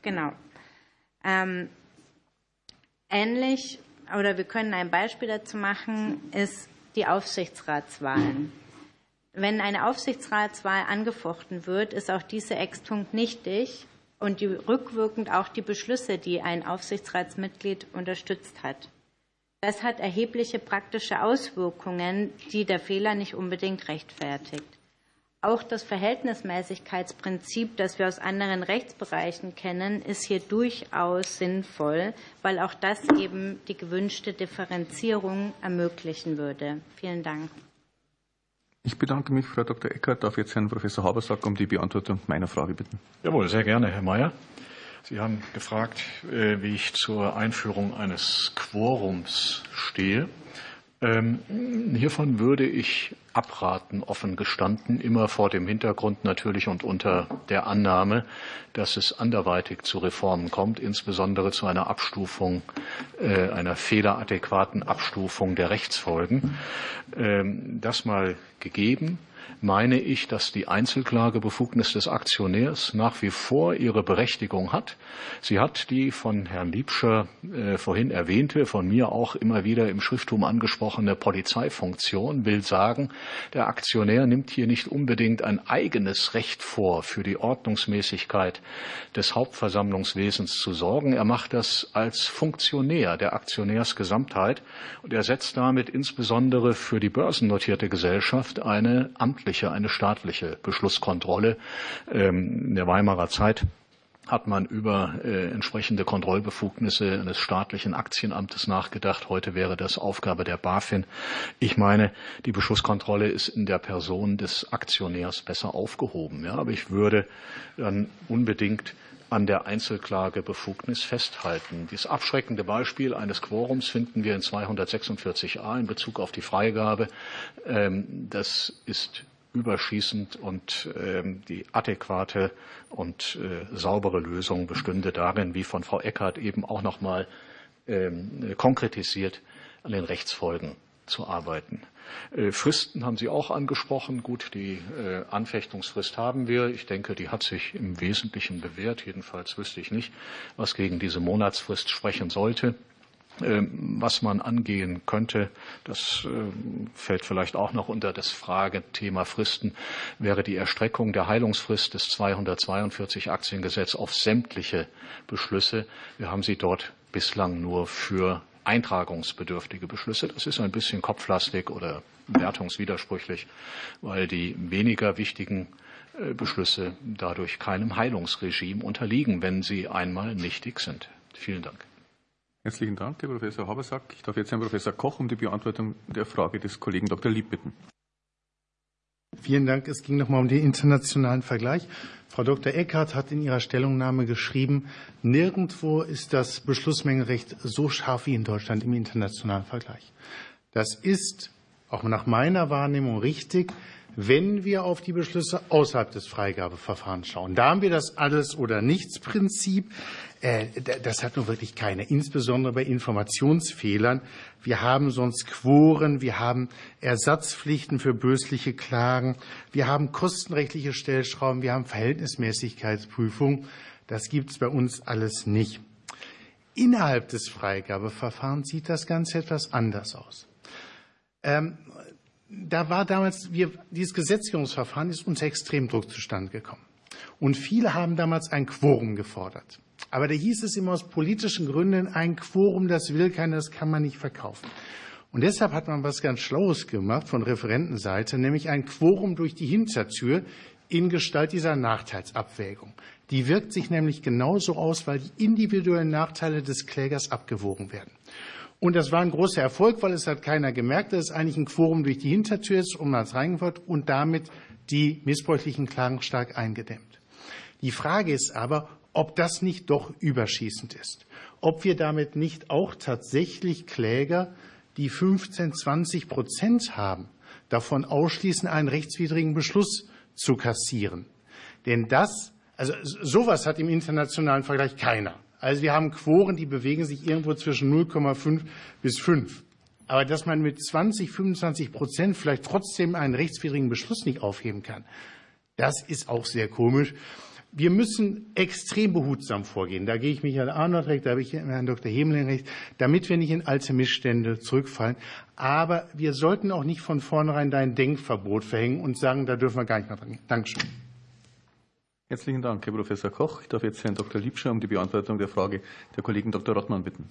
ähnlich, oder wir können ein Beispiel dazu machen, ist die Aufsichtsratswahlen. Wenn eine Aufsichtsratswahl angefochten wird, ist auch diese ex tunc nichtig und rückwirkend auch die Beschlüsse, die ein Aufsichtsratsmitglied unterstützt hat. Das hat erhebliche praktische Auswirkungen, die der Fehler nicht unbedingt rechtfertigt. Auch das Verhältnismäßigkeitsprinzip, das wir aus anderen Rechtsbereichen kennen, ist hier durchaus sinnvoll, weil auch das eben die gewünschte Differenzierung ermöglichen würde. Vielen Dank. Ich bedanke mich, Frau Dr. Eckert. Darf jetzt Herrn Professor Habersack um die Beantwortung meiner Frage bitten. Jawohl, sehr gerne, Herr Mayer. Sie haben gefragt, wie ich zur Einführung eines Quorums stehe. Hiervon würde ich abraten, offen gestanden, immer vor dem Hintergrund natürlich und unter der Annahme, dass es anderweitig zu Reformen kommt, insbesondere zu einer Abstufung, einer fehleradäquaten Abstufung der Rechtsfolgen. Das mal gegeben, meine ich, dass die Einzelklagebefugnis des Aktionärs nach wie vor ihre Berechtigung hat. Sie hat die von Herrn Liebscher vorhin erwähnte, von mir auch immer wieder im Schrifttum angesprochene Polizeifunktion, will sagen, der Aktionär nimmt hier nicht unbedingt ein eigenes Recht vor, für die Ordnungsmäßigkeit des Hauptversammlungswesens zu sorgen. Er macht das als Funktionär der Aktionärsgesamtheit und er setzt damit insbesondere für die börsennotierte Gesellschaft eine staatliche Beschlusskontrolle. In der Weimarer Zeit hat man über entsprechende Kontrollbefugnisse eines staatlichen Aktienamtes nachgedacht. Heute wäre das Aufgabe der BaFin. Ich meine, die Beschlusskontrolle ist in der Person des Aktionärs besser aufgehoben. Ja, aber ich würde dann unbedingt an der Einzelklagebefugnis festhalten. Dieses abschreckende Beispiel eines Quorums finden wir in 246a in Bezug auf die Freigabe. Das ist überschießend und die adäquate und saubere Lösung bestünde darin, wie von Frau Eckhardt eben auch noch mal konkretisiert, an den Rechtsfolgen zu arbeiten. Fristen haben Sie auch angesprochen. Gut, die Anfechtungsfrist haben wir. Ich denke, die hat sich im Wesentlichen bewährt. Jedenfalls wüsste ich nicht, was gegen diese Monatsfrist sprechen sollte. Was man angehen könnte, das fällt vielleicht auch noch unter das Fragethema Fristen, wäre die Erstreckung der Heilungsfrist des 242 Aktiengesetz auf sämtliche Beschlüsse. Wir haben sie dort bislang nur für eintragungsbedürftige Beschlüsse. Das ist ein bisschen kopflastig oder wertungswidersprüchlich, weil die weniger wichtigen Beschlüsse dadurch keinem Heilungsregime unterliegen, wenn sie einmal nichtig sind. Vielen Dank. Herzlichen Dank, Herr Professor Habersack. Ich darf jetzt Herrn Professor Koch um die Beantwortung der Frage des Kollegen Dr. Lieb bitten. Vielen Dank. Es ging nochmal um den internationalen Vergleich. Frau Dr. Eckhardt hat in ihrer Stellungnahme geschrieben, nirgendwo ist das Beschlussmengenrecht so scharf wie in Deutschland im internationalen Vergleich. Das ist auch nach meiner Wahrnehmung richtig, wenn wir auf die Beschlüsse außerhalb des Freigabeverfahrens schauen. Da haben wir das Alles-oder-Nichts-Prinzip. Das hat nun wirklich keine, insbesondere bei Informationsfehlern. Wir haben sonst Quoren, wir haben Ersatzpflichten für bösliche Klagen, wir haben kostenrechtliche Stellschrauben, wir haben Verhältnismäßigkeitsprüfung. Das gibt es bei uns alles nicht. Innerhalb des Freigabeverfahrens sieht das Ganze etwas anders aus. Da war damals, dieses Gesetzgebungsverfahren ist unter Extremdruck zustande gekommen. Und viele haben damals ein Quorum gefordert. Aber da hieß es immer aus politischen Gründen, ein Quorum, das will keiner, das kann man nicht verkaufen. Und deshalb hat man was ganz Schlaues gemacht von Referentenseite, nämlich ein Quorum durch die Hintertür in Gestalt dieser Nachteilsabwägung. Die wirkt sich nämlich genauso aus, weil die individuellen Nachteile des Klägers abgewogen werden. Und das war ein großer Erfolg, weil es hat keiner gemerkt, dass es eigentlich ein Quorum durch die Hintertür ist, um das reingehört und damit die missbräuchlichen Klagen stark eingedämmt. Die Frage ist aber, ob das nicht doch überschießend ist. Ob wir damit nicht auch tatsächlich Kläger, die 15-20% haben, davon ausschließen, einen rechtswidrigen Beschluss zu kassieren. Denn sowas hat im internationalen Vergleich keiner. Also wir haben Quoren, die bewegen sich irgendwo zwischen 0,5 bis 5. Aber dass man mit 20-25% vielleicht trotzdem einen rechtswidrigen Beschluss nicht aufheben kann, das ist auch sehr komisch. Wir müssen extrem behutsam vorgehen. Da gehe ich Michael Arnold recht, da habe ich Herrn Dr. Hemling recht, damit wir nicht in alte Missstände zurückfallen. Aber wir sollten auch nicht von vornherein da ein Denkverbot verhängen und sagen, da dürfen wir gar nicht mehr dran. Dankeschön. Herzlichen Dank, Herr Professor Koch. Ich darf jetzt Herrn Dr. Liebscher um die Beantwortung der Frage der Kollegin Dr. Rottmann bitten.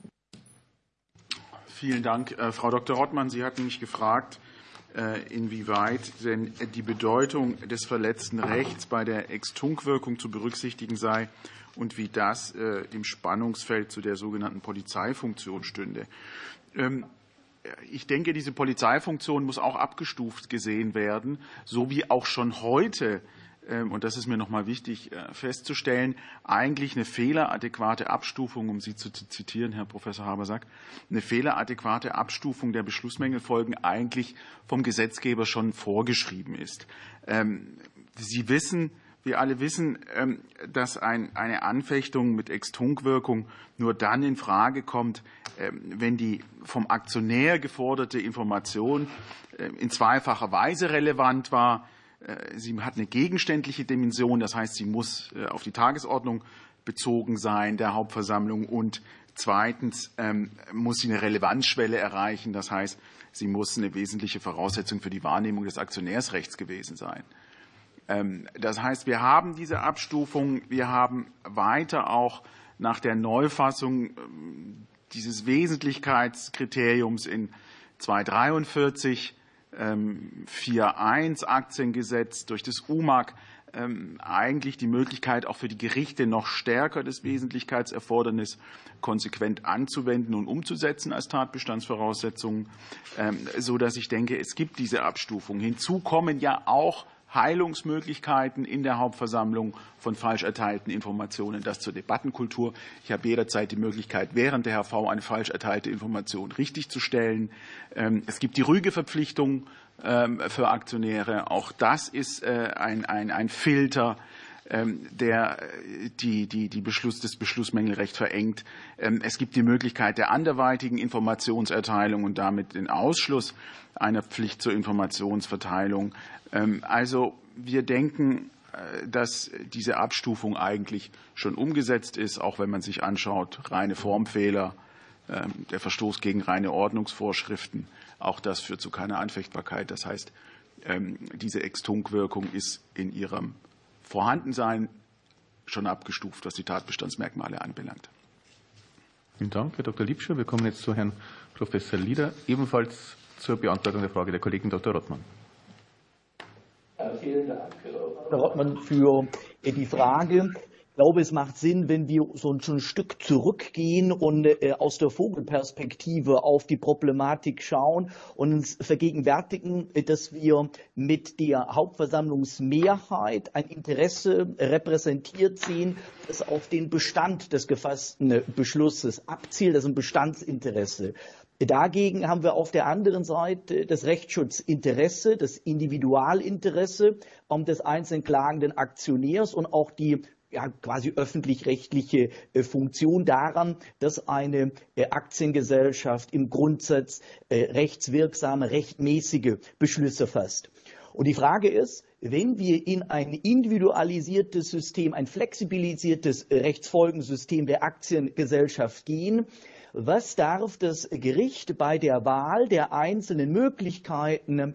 Vielen Dank. Frau Dr. Rottmann, Sie hatten mich gefragt, inwieweit denn die Bedeutung des verletzten Rechts bei der Ex-Tunc-Wirkung zu berücksichtigen sei und wie das im Spannungsfeld zu der sogenannten Polizeifunktion stünde. Ich denke, diese Polizeifunktion muss auch abgestuft gesehen werden, so wie auch schon heute und das ist mir noch mal wichtig festzustellen, eigentlich eine fehleradäquate Abstufung, um Sie zu zitieren, Herr Professor Habersack, eine fehleradäquate Abstufung der Beschlussmängelfolgen eigentlich vom Gesetzgeber schon vorgeschrieben ist. Sie wissen, wir alle wissen, dass eine Anfechtung mit Ex-Tunc-Wirkung nur dann in Frage kommt, wenn die vom Aktionär geforderte Information in zweifacher Weise relevant war. Sie hat eine gegenständliche Dimension, das heißt, sie muss auf die Tagesordnung bezogen sein der Hauptversammlung, und zweitens muss sie eine Relevanzschwelle erreichen, das heißt, sie muss eine wesentliche Voraussetzung für die Wahrnehmung des Aktionärsrechts gewesen sein. Das heißt, wir haben diese Abstufung, wir haben weiter auch nach der Neufassung dieses Wesentlichkeitskriteriums in 243 4.1 Aktiengesetz durch das UMAG eigentlich die Möglichkeit, auch für die Gerichte noch stärker das Wesentlichkeitserfordernis konsequent anzuwenden und umzusetzen als Tatbestandsvoraussetzung, so dass ich denke, es gibt diese Abstufung. Hinzu kommen ja auch Heilungsmöglichkeiten in der Hauptversammlung von falsch erteilten Informationen, das zur Debattenkultur. Ich habe jederzeit die Möglichkeit, während der HV eine falsch erteilte Information richtigzustellen. Es gibt die Rügeverpflichtung für Aktionäre. Auch das ist ein Filter, der das Beschlussmängelrecht verengt. Es gibt die Möglichkeit der anderweitigen Informationserteilung und damit den Ausschluss einer Pflicht zur Informationsverteilung. Also wir denken, dass diese Abstufung eigentlich schon umgesetzt ist, auch wenn man sich anschaut, reine Formfehler, der Verstoß gegen reine Ordnungsvorschriften, auch das führt zu keiner Anfechtbarkeit. Das heißt, diese Ex-Tunc-Wirkung ist in ihrem Vorhandensein schon abgestuft, was die Tatbestandsmerkmale anbelangt. Vielen Dank, Herr Dr. Liebscher. Wir kommen jetzt zu Herrn Professor Lieder, ebenfalls zur Beantwortung der Frage der Kollegin Dr. Rottmann. Vielen Dank, Herr Rottmann, für die Frage. Ich glaube, es macht Sinn, wenn wir so ein Stück zurückgehen und aus der Vogelperspektive auf die Problematik schauen und uns vergegenwärtigen, dass wir mit der Hauptversammlungsmehrheit ein Interesse repräsentiert sehen, das auf den Bestand des gefassten Beschlusses abzielt, das ist ein Bestandsinteresse. Dagegen haben wir auf der anderen Seite das Rechtsschutzinteresse, das Individualinteresse des einzelnen klagenden Aktionärs und auch die quasi öffentlich-rechtliche Funktion daran, dass eine Aktiengesellschaft im Grundsatz rechtswirksame, rechtmäßige Beschlüsse fasst. Und die Frage ist, wenn wir in ein individualisiertes System, ein flexibilisiertes Rechtsfolgensystem der Aktiengesellschaft gehen, was darf das Gericht bei der Wahl der einzelnen Möglichkeiten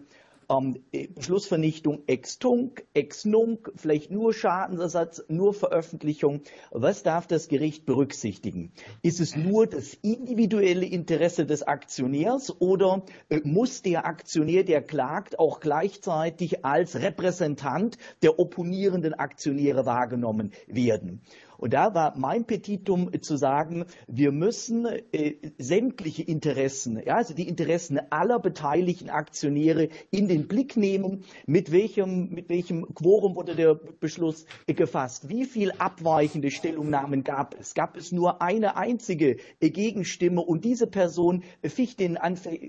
Beschlussvernichtung ex-tunc, ex-nunc, vielleicht nur Schadensersatz, nur Veröffentlichung. Was darf das Gericht berücksichtigen? Ist es nur das individuelle Interesse des Aktionärs oder muss der Aktionär, der klagt, auch gleichzeitig als Repräsentant der opponierenden Aktionäre wahrgenommen werden? Und da war mein Petitum zu sagen, wir müssen sämtliche Interessen, also die Interessen aller beteiligten Aktionäre in den Blick nehmen. Mit welchem Quorum wurde der Beschluss gefasst? Wie viel abweichende Stellungnahmen gab es? Gab es nur eine einzige Gegenstimme und diese Person ficht den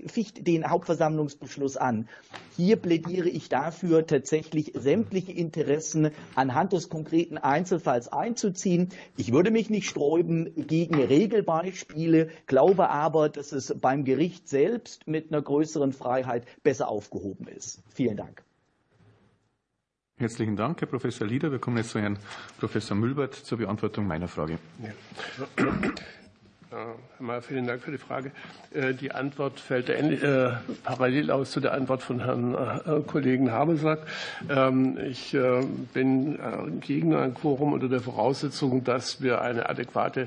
Hauptversammlungsbeschluss an? Hier plädiere ich dafür, tatsächlich sämtliche Interessen anhand des konkreten Einzelfalls einzuziehen. Ich würde mich nicht sträuben gegen Regelbeispiele, glaube aber, dass es beim Gericht selbst mit einer größeren Freiheit besser aufgehoben ist. Vielen Dank. Herzlichen Dank, Herr Professor Lieder. Wir kommen jetzt zu Herrn Professor Mühlbert zur Beantwortung meiner Frage. Ja. Herr Mayer, vielen Dank für die Frage. Die Antwort fällt parallel aus zu der Antwort von Herrn Kollegen Habersack. Ich bin gegen ein Quorum unter der Voraussetzung, dass wir eine adäquate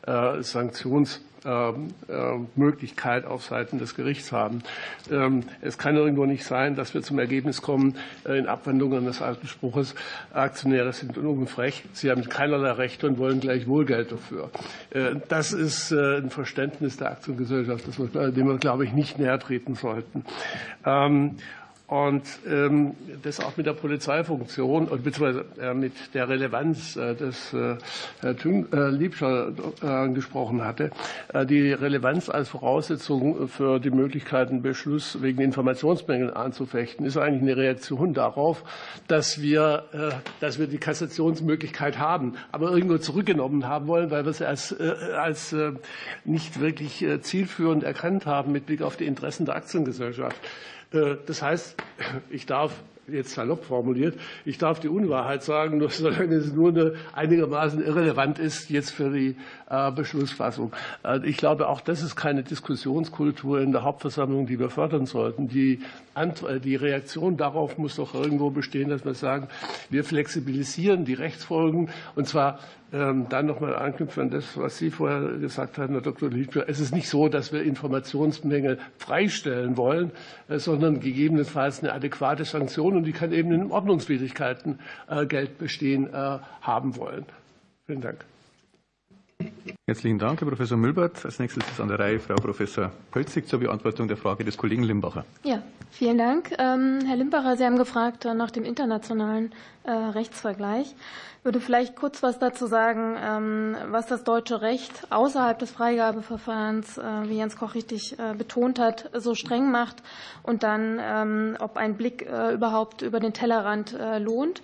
Sanktionsmöglichkeit auf Seiten des Gerichts haben. Es kann irgendwo nicht sein, dass wir zum Ergebnis kommen, in Abwandlung des alten Spruches, Aktionäre sind unfrech, sie haben keinerlei Rechte und wollen gleichwohl Geld dafür. Das ist ein Verständnis der Aktiengesellschaft, dem wir, glaube ich, nicht näher treten sollten. Und das auch mit der Polizeifunktion und beziehungsweise mit der Relevanz, das Herr Liebscher angesprochen hatte, die Relevanz als Voraussetzung für die Möglichkeit, einen Beschluss wegen Informationsmängeln anzufechten, ist eigentlich eine Reaktion darauf, dass wir die Kassationsmöglichkeit haben, aber irgendwo zurückgenommen haben wollen, weil wir es als nicht wirklich zielführend erkannt haben mit Blick auf die Interessen der Aktiengesellschaft. Das heißt, ich darf, jetzt salopp formuliert, ich darf die Unwahrheit sagen, nur solange es nur einigermaßen irrelevant ist jetzt für die Beschlussfassung. Ich glaube, auch das ist keine Diskussionskultur in der Hauptversammlung, die wir fördern sollten. Die Reaktion darauf muss doch irgendwo bestehen, dass wir sagen, wir flexibilisieren die Rechtsfolgen, und zwar dann nochmal anknüpfen an das, was Sie vorher gesagt haben, Herr Dr. Liebscher. Es ist nicht so, dass wir Informationsmängel freistellen wollen, sondern gegebenenfalls eine adäquate Sanktion, und die kann eben in Ordnungswidrigkeiten Geld bestehen haben wollen. Vielen Dank. Herzlichen Dank, Herr Professor Mühlbart. Als nächstes ist an der Reihe Frau Professor Pölzig zur Beantwortung der Frage des Kollegen Limbacher. Ja, vielen Dank. Herr Limbacher, Sie haben gefragt nach dem internationalen Rechtsvergleich. Ich würde vielleicht kurz was dazu sagen, was das deutsche Recht außerhalb des Freigabeverfahrens, wie Jens Koch richtig betont hat, so streng macht, und dann, ob ein Blick überhaupt über den Tellerrand lohnt.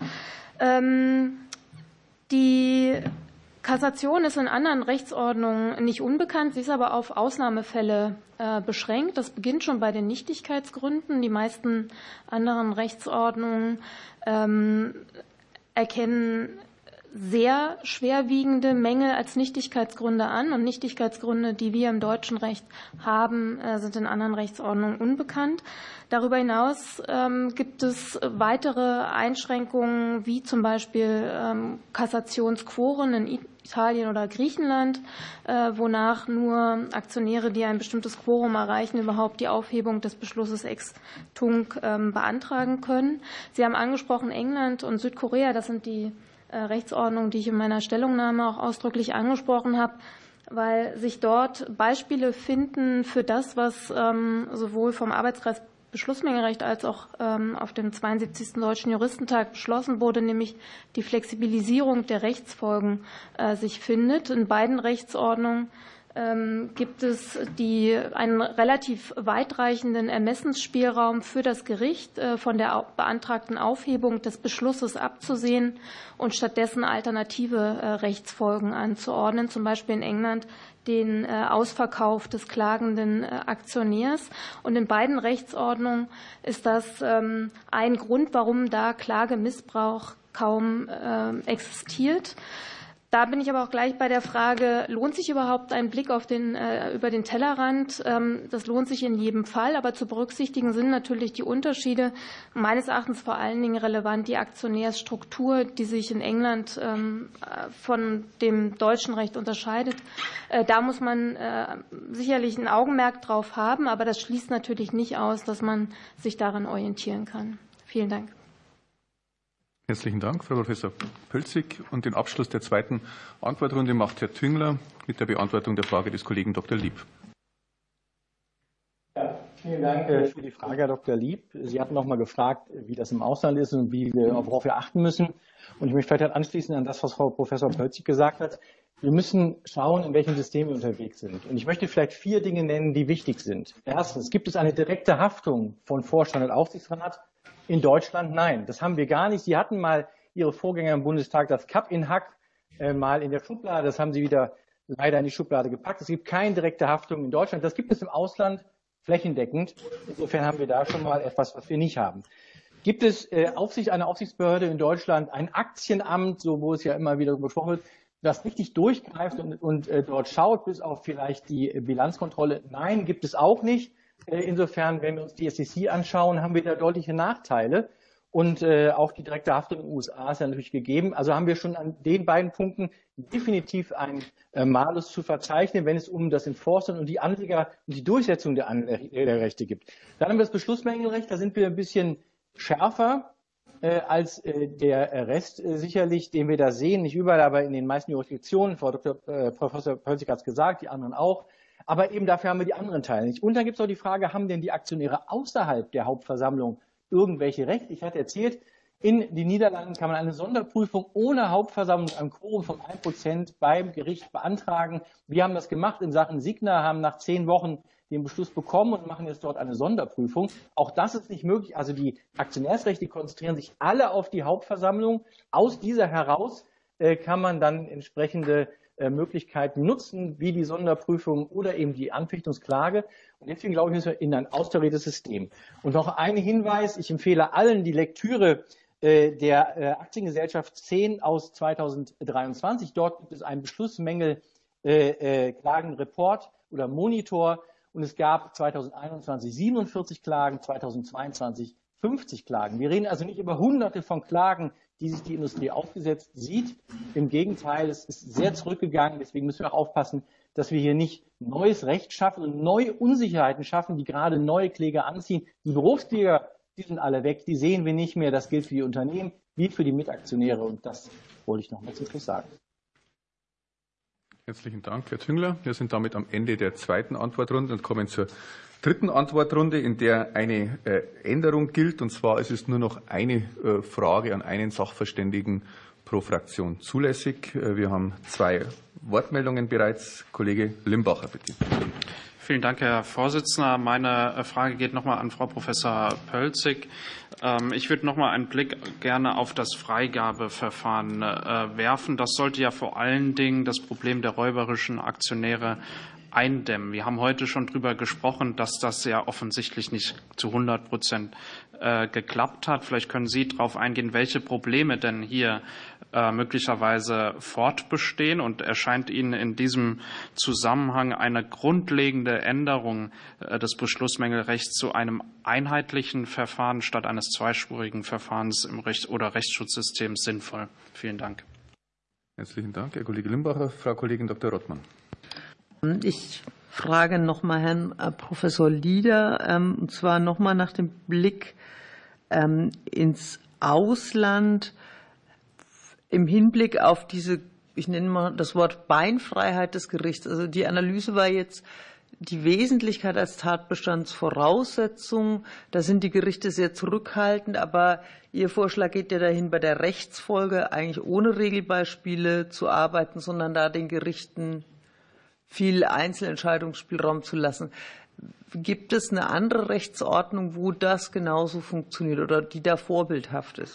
Die Kassation ist in anderen Rechtsordnungen nicht unbekannt, sie ist aber auf Ausnahmefälle beschränkt. Das beginnt schon bei den Nichtigkeitsgründen. Die meisten anderen Rechtsordnungen erkennen sehr schwerwiegende Mängel als Nichtigkeitsgründe an, und Nichtigkeitsgründe, die wir im deutschen Recht haben, sind in anderen Rechtsordnungen unbekannt. Darüber hinaus gibt es weitere Einschränkungen, wie zum Beispiel Kassationsquoren in Italien oder Griechenland, wonach nur Aktionäre, die ein bestimmtes Quorum erreichen, überhaupt die Aufhebung des Beschlusses ex tunc beantragen können. Sie haben angesprochen England und Südkorea, das sind die Rechtsordnung, die ich in meiner Stellungnahme auch ausdrücklich angesprochen habe, weil sich dort Beispiele finden für das, was sowohl vom Arbeitskreis Beschlussmengenrecht als auch auf dem 72. Deutschen Juristentag beschlossen wurde, nämlich die Flexibilisierung der Rechtsfolgen sich findet. In beiden Rechtsordnungen gibt es einen relativ weitreichenden Ermessensspielraum für das Gericht, von der beantragten Aufhebung des Beschlusses abzusehen und stattdessen alternative Rechtsfolgen anzuordnen, zum Beispiel in England den Ausverkauf des klagenden Aktionärs. Und in beiden Rechtsordnungen ist das ein Grund, warum da Klagemissbrauch kaum existiert. Da bin ich aber auch gleich bei der Frage, lohnt sich überhaupt ein Blick auf über den Tellerrand? Das lohnt sich in jedem Fall, aber zu berücksichtigen sind natürlich die Unterschiede. Meines Erachtens vor allen Dingen relevant die Aktionärsstruktur, die sich in England von dem deutschen Recht unterscheidet. Da muss man sicherlich ein Augenmerk drauf haben, aber das schließt natürlich nicht aus, dass man sich daran orientieren kann. Vielen Dank. Herzlichen Dank, Frau Professor Pölzig. Und den Abschluss der zweiten Antwortrunde macht Herr Tüngler mit der Beantwortung der Frage des Kollegen Dr. Lieb. Ja, vielen Dank für die Frage, Herr Dr. Lieb. Sie hatten noch mal gefragt, wie das im Ausland ist und worauf wir achten müssen. Und ich möchte vielleicht anschließen an das, was Frau Professor Pölzig gesagt hat. Wir müssen schauen, in welchem System wir unterwegs sind. Und ich möchte vielleicht 4 Dinge nennen, die wichtig sind. Erstens, gibt es eine direkte Haftung von Vorstand und Aufsichtsrat? In Deutschland nein, das haben wir gar nicht. Sie hatten mal Ihre Vorgänger im Bundestag das Kapp in Hack mal in der Schublade. Das haben Sie wieder leider in die Schublade gepackt. Es gibt keine direkte Haftung in Deutschland. Das gibt es im Ausland flächendeckend. Insofern haben wir da schon mal etwas, was wir nicht haben. Gibt es eine Aufsichtsbehörde in Deutschland, ein Aktienamt, so wo es ja immer wieder besprochen wird, das richtig durchgreift und dort schaut, bis auf vielleicht die Bilanzkontrolle? Nein, gibt es auch nicht. Insofern, wenn wir uns die SEC anschauen, haben wir da deutliche Nachteile. Und auch die direkte Haftung in den USA ist ja natürlich gegeben. Also haben wir schon an den beiden Punkten definitiv einen Malus zu verzeichnen, wenn es um das Enforcement und die Anleger und die Durchsetzung der Rechte geht. Dann haben wir das Beschlussmengenrecht. Da sind wir ein bisschen schärfer als der Rest sicherlich, den wir da sehen. Nicht überall, aber in den meisten Jurisdiktionen. Frau Professor Pölzig hat es gesagt, die anderen auch. Aber eben dafür haben wir die anderen Teile nicht. Und dann gibt es auch die Frage, haben denn die Aktionäre außerhalb der Hauptversammlung irgendwelche Rechte. Ich hatte erzählt, in den Niederlanden kann man eine Sonderprüfung ohne Hauptversammlung mit einem Quorum von 1% beim Gericht beantragen. Wir haben das gemacht in Sachen Signa, haben nach 10 Wochen den Beschluss bekommen und machen jetzt dort eine Sonderprüfung. Auch das ist nicht möglich. Also die Aktionärsrechte konzentrieren sich alle auf die Hauptversammlung. Aus dieser heraus kann man dann entsprechende Möglichkeiten nutzen, wie die Sonderprüfung oder eben die Anfechtungsklage. Und deswegen glaube ich, müssen wir in ein austariertes System. Und noch ein Hinweis, ich empfehle allen die Lektüre der Aktiengesellschaft 10 aus 2023. Dort gibt es einen Beschlussmängel-Klagenreport oder Monitor. Und es gab 2021 47 Klagen, 2022 50 Klagen. Wir reden also nicht über Hunderte von Klagen, die sich die Industrie aufgesetzt sieht. Im Gegenteil, es ist sehr zurückgegangen. Deswegen müssen wir auch aufpassen, dass wir hier nicht neues Recht schaffen und neue Unsicherheiten schaffen, die gerade neue Kläger anziehen. Die Berufskläger, die sind alle weg, die sehen wir nicht mehr. Das gilt für die Unternehmen wie für die Mitaktionäre. Und das wollte ich noch mal zum Schluss sagen. Herzlichen Dank, Herr Tüngler. Wir sind damit am Ende der zweiten Antwortrunde und kommen zur dritten Antwortrunde, in der eine Änderung gilt. Und zwar ist es nur noch eine Frage an einen Sachverständigen pro Fraktion zulässig. Wir haben 2 Wortmeldungen bereits. Kollege Limbacher, bitte. Vielen Dank, Herr Vorsitzender. Meine Frage geht nochmal an Frau Professor Pölzig. Ich würde nochmal einen Blick gerne auf das Freigabeverfahren werfen. Das sollte ja vor allen Dingen das Problem der räuberischen Aktionäre eindämmen. Wir haben heute schon darüber gesprochen, dass das ja offensichtlich nicht zu 100% geklappt hat. Vielleicht können Sie darauf eingehen, welche Probleme denn hier möglicherweise fortbestehen, und erscheint Ihnen in diesem Zusammenhang eine grundlegende Änderung des Beschlussmängelrechts zu einem einheitlichen Verfahren statt eines zweispurigen Verfahrens im Rechtsschutzsystem sinnvoll? Vielen Dank. Herzlichen Dank, Herr Kollege Limbacher. Frau Kollegin Dr. Rottmann. Ich frage noch mal Herrn Professor Lieder, und zwar noch mal nach dem Blick ins Ausland im Hinblick auf diese, ich nenne mal das Wort Beinfreiheit des Gerichts. Also die Analyse war jetzt die Wesentlichkeit als Tatbestandsvoraussetzung. Da sind die Gerichte sehr zurückhaltend, aber Ihr Vorschlag geht ja dahin, bei der Rechtsfolge eigentlich ohne Regelbeispiele zu arbeiten, sondern da den Gerichten viel Einzelentscheidungsspielraum zu lassen. Gibt es eine andere Rechtsordnung, wo das genauso funktioniert oder die da vorbildhaft ist?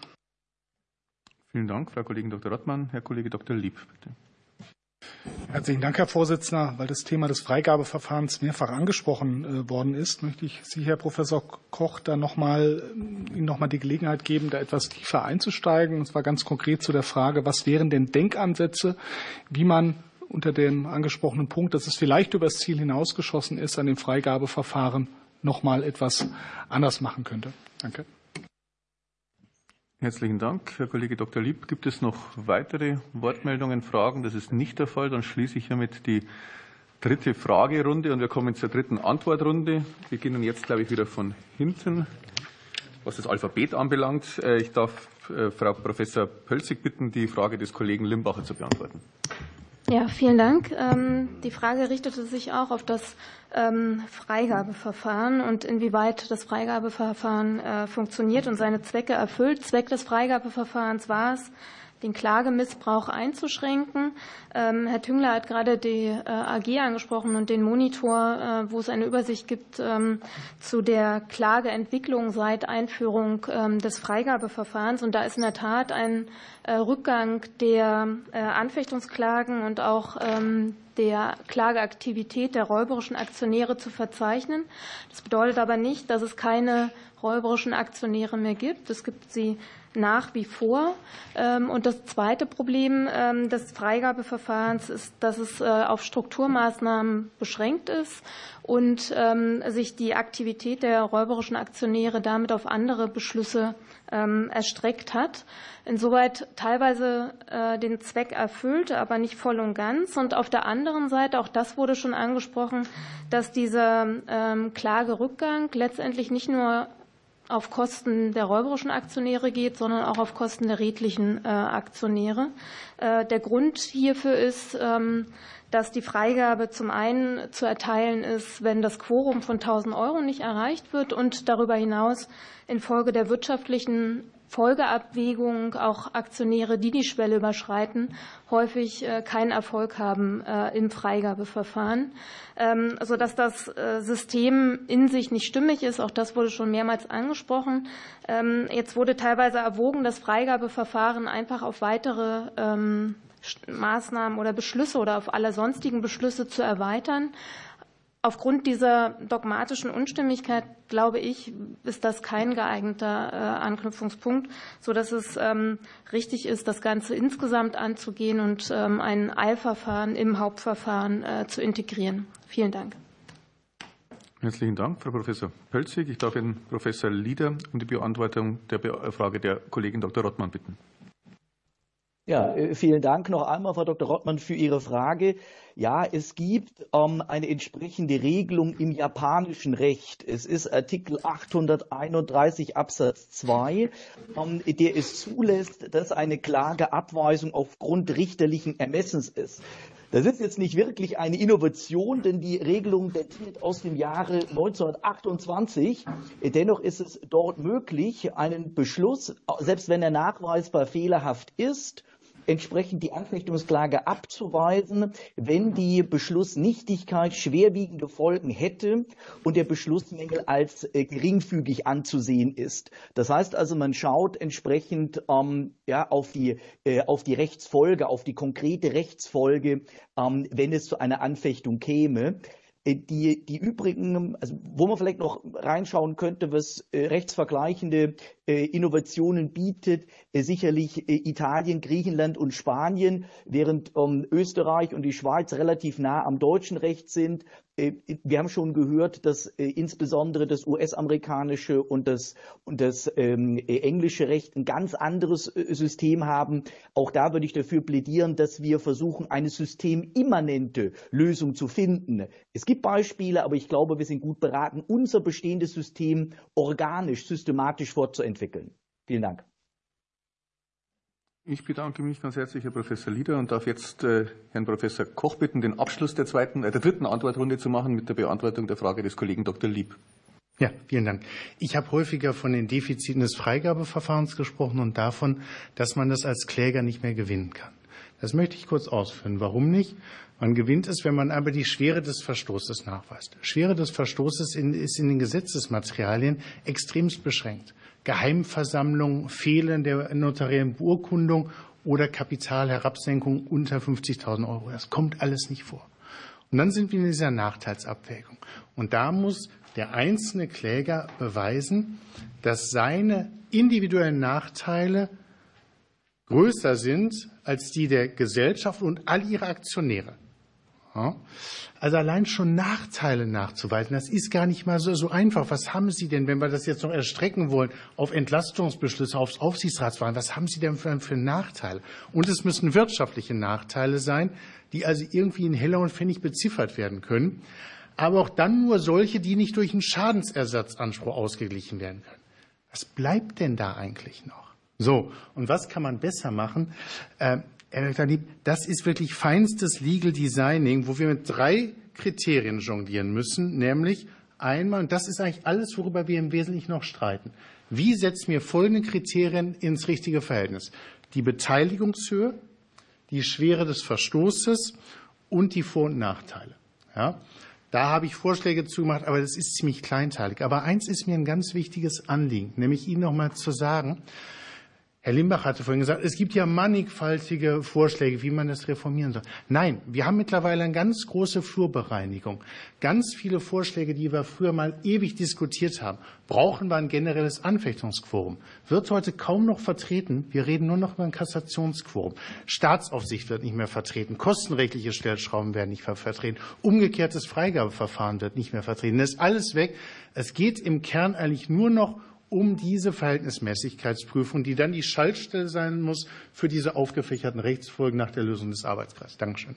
Vielen Dank, Frau Kollegin Dr. Rottmann. Herr Kollege Dr. Lieb, bitte. Herzlichen Dank, Herr Vorsitzender. Weil das Thema des Freigabeverfahrens mehrfach angesprochen worden ist, möchte ich Sie, Herr Professor Koch, Ihnen noch mal die Gelegenheit geben, da etwas tiefer einzusteigen. Und zwar ganz konkret zu der Frage, was wären denn Denkansätze, wie man unter dem angesprochenen Punkt, dass es vielleicht übers Ziel hinausgeschossen ist, an dem Freigabeverfahren noch mal etwas anders machen könnte. Danke. Herzlichen Dank, Herr Kollege Dr. Lieb. Gibt es noch weitere Wortmeldungen, Fragen? Das ist nicht der Fall. Dann schließe ich hiermit die dritte Fragerunde und wir kommen zur dritten Antwortrunde. Wir beginnen jetzt, glaube ich, wieder von hinten, was das Alphabet anbelangt. Ich darf Frau Professor Pölzig bitten, die Frage des Kollegen Limbacher zu beantworten. Ja, vielen Dank. Die Frage richtete sich auch auf das Freigabeverfahren und inwieweit das Freigabeverfahren funktioniert und seine Zwecke erfüllt. Zweck des Freigabeverfahrens war es, den Klagemissbrauch einzuschränken. Herr Tüngler hat gerade die AG angesprochen und den Monitor, wo es eine Übersicht gibt zu der Klageentwicklung seit Einführung des Freigabeverfahrens. Und da ist in der Tat ein Rückgang der Anfechtungsklagen und auch der Klageaktivität der räuberischen Aktionäre zu verzeichnen. Das bedeutet aber nicht, dass es keine räuberischen Aktionäre mehr gibt. Es gibt sie nach wie vor. Und das zweite Problem des Freigabeverfahrens ist, dass es auf Strukturmaßnahmen beschränkt ist und sich die Aktivität der räuberischen Aktionäre damit auf andere Beschlüsse erstreckt hat. Insoweit teilweise den Zweck erfüllt, aber nicht voll und ganz. Und auf der anderen Seite, auch das wurde schon angesprochen, dass dieser Klagerückgang letztendlich nicht nur auf Kosten der räuberischen Aktionäre geht, sondern auch auf Kosten der redlichen Aktionäre. Der Grund hierfür ist, dass die Freigabe zum einen zu erteilen ist, wenn das Quorum von 1.000 € nicht erreicht wird und darüber hinaus infolge der wirtschaftlichen Folgeabwägung auch Aktionäre, die die Schwelle überschreiten, häufig keinen Erfolg haben im Freigabeverfahren, sodass das System in sich nicht stimmig ist. Auch das wurde schon mehrmals angesprochen. Jetzt wurde teilweise erwogen, das Freigabeverfahren einfach auf weitere Maßnahmen oder Beschlüsse oder auf alle sonstigen Beschlüsse zu erweitern. Aufgrund dieser dogmatischen Unstimmigkeit, glaube ich, ist das kein geeigneter Anknüpfungspunkt, sodass es richtig ist, das Ganze insgesamt anzugehen und ein Eilverfahren im Hauptverfahren zu integrieren. Vielen Dank. Herzlichen Dank, Frau Professor Pölzig. Ich darf Herrn Professor Lieder um die Beantwortung der Frage der Kollegin Dr. Rottmann bitten. Ja, vielen Dank noch einmal, Frau Dr. Rottmann, für Ihre Frage. Ja, es gibt eine entsprechende Regelung im japanischen Recht. Es ist Artikel 831 Absatz 2, der es zulässt, dass eine Klageabweisung aufgrund richterlichen Ermessens ist. Das ist jetzt nicht wirklich eine Innovation, denn die Regelung datiert aus dem Jahre 1928. Dennoch ist es dort möglich, einen Beschluss, selbst wenn er nachweisbar fehlerhaft ist, entsprechend die Anfechtungsklage abzuweisen, wenn die Beschlussnichtigkeit schwerwiegende Folgen hätte und der Beschlussmängel als geringfügig anzusehen ist. Das heißt also, man schaut entsprechend auf die Rechtsfolge, auf die konkrete Rechtsfolge, wenn es zu einer Anfechtung käme. Die übrigen, also wo man vielleicht noch reinschauen könnte, was rechtsvergleichende Innovationen bietet, sicherlich Italien, Griechenland und Spanien, während Österreich und die Schweiz relativ nah am deutschen Recht sind. Wir haben schon gehört, dass insbesondere das US-amerikanische und das englische Recht ein ganz anderes System haben. Auch da würde ich dafür plädieren, dass wir versuchen, eine systemimmanente Lösung zu finden. Es gibt Beispiele, aber ich glaube, wir sind gut beraten, unser bestehendes System organisch, systematisch fortzuentwickeln. Vielen Dank. Ich bedanke mich ganz herzlich, Herr Professor Lieder, und darf jetzt Herrn Professor Koch bitten, den Abschluss der dritten Antwortrunde zu machen mit der Beantwortung der Frage des Kollegen Dr. Lieb. Ja, vielen Dank. Ich habe häufiger von den Defiziten des Freigabeverfahrens gesprochen und davon, dass man das als Kläger nicht mehr gewinnen kann. Das möchte ich kurz ausführen. Warum nicht? Man gewinnt es, wenn man aber die Schwere des Verstoßes nachweist. Schwere des Verstoßes ist in den Gesetzesmaterialien extremst beschränkt. Geheimversammlung, Fehlen der notariellen Beurkundung oder Kapitalherabsenkung unter 50.000 €. Das kommt alles nicht vor. Und dann sind wir in dieser Nachteilsabwägung. Und da muss der einzelne Kläger beweisen, dass seine individuellen Nachteile größer sind als die der Gesellschaft und all ihre Aktionäre. Also allein schon Nachteile nachzuweisen, das ist gar nicht mal so einfach. Was haben Sie denn, wenn wir das jetzt noch erstrecken wollen, auf Entlastungsbeschlüsse, aufs Aufsichtsratsverfahren, was haben Sie denn für Nachteile? Und es müssen wirtschaftliche Nachteile sein, die also irgendwie in Heller und Pfennig beziffert werden können. Aber auch dann nur solche, die nicht durch einen Schadensersatzanspruch ausgeglichen werden können. Was bleibt denn da eigentlich noch? So, und was kann man besser machen? Herr Dr. Lieb, das ist wirklich feinstes Legal Designing, wo wir mit 3 Kriterien jonglieren müssen, nämlich einmal, und das ist eigentlich alles, worüber wir im Wesentlichen noch streiten, wie setzen wir folgende Kriterien ins richtige Verhältnis? Die Beteiligungshöhe, die Schwere des Verstoßes und die Vor- und Nachteile. Ja? Da habe ich Vorschläge zugemacht, aber das ist ziemlich kleinteilig. Aber eins ist mir ein ganz wichtiges Anliegen, nämlich Ihnen noch mal zu sagen, Herr Limbach hatte vorhin gesagt, es gibt ja mannigfaltige Vorschläge, wie man das reformieren soll. Nein, wir haben mittlerweile eine ganz große Flurbereinigung. Ganz viele Vorschläge, die wir früher mal ewig diskutiert haben. Brauchen wir ein generelles Anfechtungsquorum? Wird heute kaum noch vertreten. Wir reden nur noch über ein Kassationsquorum. Staatsaufsicht wird nicht mehr vertreten. Kostenrechtliche Stellschrauben werden nicht mehr vertreten. Umgekehrtes Freigabeverfahren wird nicht mehr vertreten. Das ist alles weg. Es geht im Kern eigentlich nur noch um diese Verhältnismäßigkeitsprüfung, die dann die Schaltstelle sein muss für diese aufgefächerten Rechtsfolgen nach der Lösung des Arbeitskreises. Dankeschön.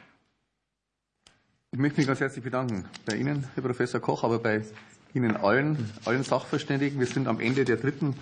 Ich möchte mich ganz herzlich bedanken bei Ihnen, Herr Professor Koch, aber bei Ihnen allen Sachverständigen. Wir sind am Ende der dritten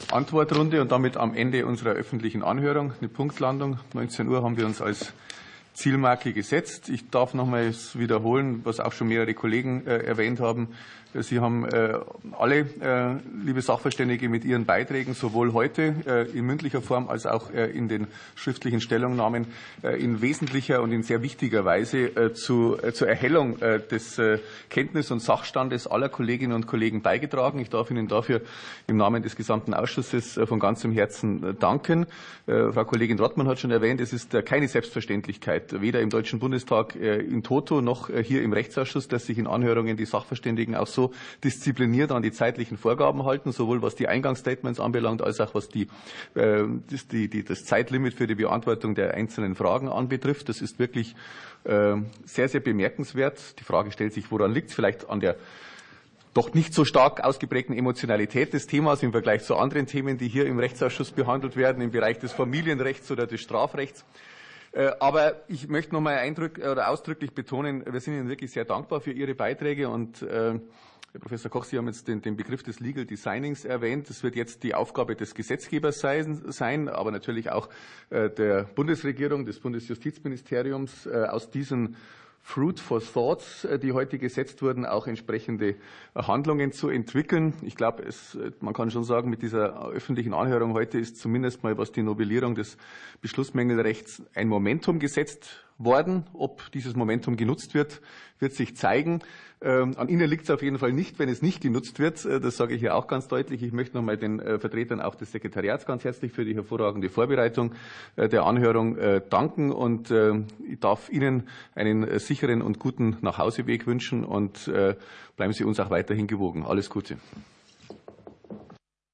Antwortrunde und damit am Ende unserer öffentlichen Anhörung. Eine Punktlandung. 19 Uhr haben wir uns als Zielmarke gesetzt. Ich darf nochmals wiederholen, was auch schon mehrere Kollegen erwähnt haben. Sie haben alle, liebe Sachverständige, mit Ihren Beiträgen sowohl heute in mündlicher Form als auch in den schriftlichen Stellungnahmen in wesentlicher und in sehr wichtiger Weise zur Erhellung des Kenntnis- und Sachstandes aller Kolleginnen und Kollegen beigetragen. Ich darf Ihnen dafür im Namen des gesamten Ausschusses von ganzem Herzen danken. Frau Kollegin Rottmann hat schon erwähnt, es ist keine Selbstverständlichkeit, weder im Deutschen Bundestag in toto noch hier im Rechtsausschuss, dass sich in Anhörungen die Sachverständigen auch so diszipliniert an die zeitlichen Vorgaben halten, sowohl was die Eingangsstatements anbelangt, als auch was das Zeitlimit für die Beantwortung der einzelnen Fragen anbetrifft. Das ist wirklich sehr, sehr bemerkenswert. Die Frage stellt sich, woran liegt es? Vielleicht an der doch nicht so stark ausgeprägten Emotionalität des Themas im Vergleich zu anderen Themen, die hier im Rechtsausschuss behandelt werden, im Bereich des Familienrechts oder des Strafrechts. Aber ich möchte noch mal ausdrücklich betonen, wir sind Ihnen wirklich sehr dankbar für Ihre Beiträge und Herr Professor Koch, Sie haben jetzt den Begriff des Legal Designings erwähnt. Das wird jetzt die Aufgabe des Gesetzgebers sein, aber natürlich auch der Bundesregierung, des Bundesjustizministeriums, aus diesen Fruit for Thoughts, die heute gesetzt wurden, auch entsprechende Handlungen zu entwickeln. Ich glaube, man kann schon sagen, mit dieser öffentlichen Anhörung heute ist zumindest mal, was die Novellierung des Beschlussmängelrechts, ein Momentum gesetzt worden. Ob dieses Momentum genutzt wird, wird sich zeigen. An Ihnen liegt es auf jeden Fall nicht, wenn es nicht genutzt wird. Das sage ich hier auch ganz deutlich. Ich möchte nochmal den Vertretern auch des Sekretariats ganz herzlich für die hervorragende Vorbereitung der Anhörung danken und ich darf Ihnen einen sicheren und guten Nachhauseweg wünschen und bleiben Sie uns auch weiterhin gewogen. Alles Gute.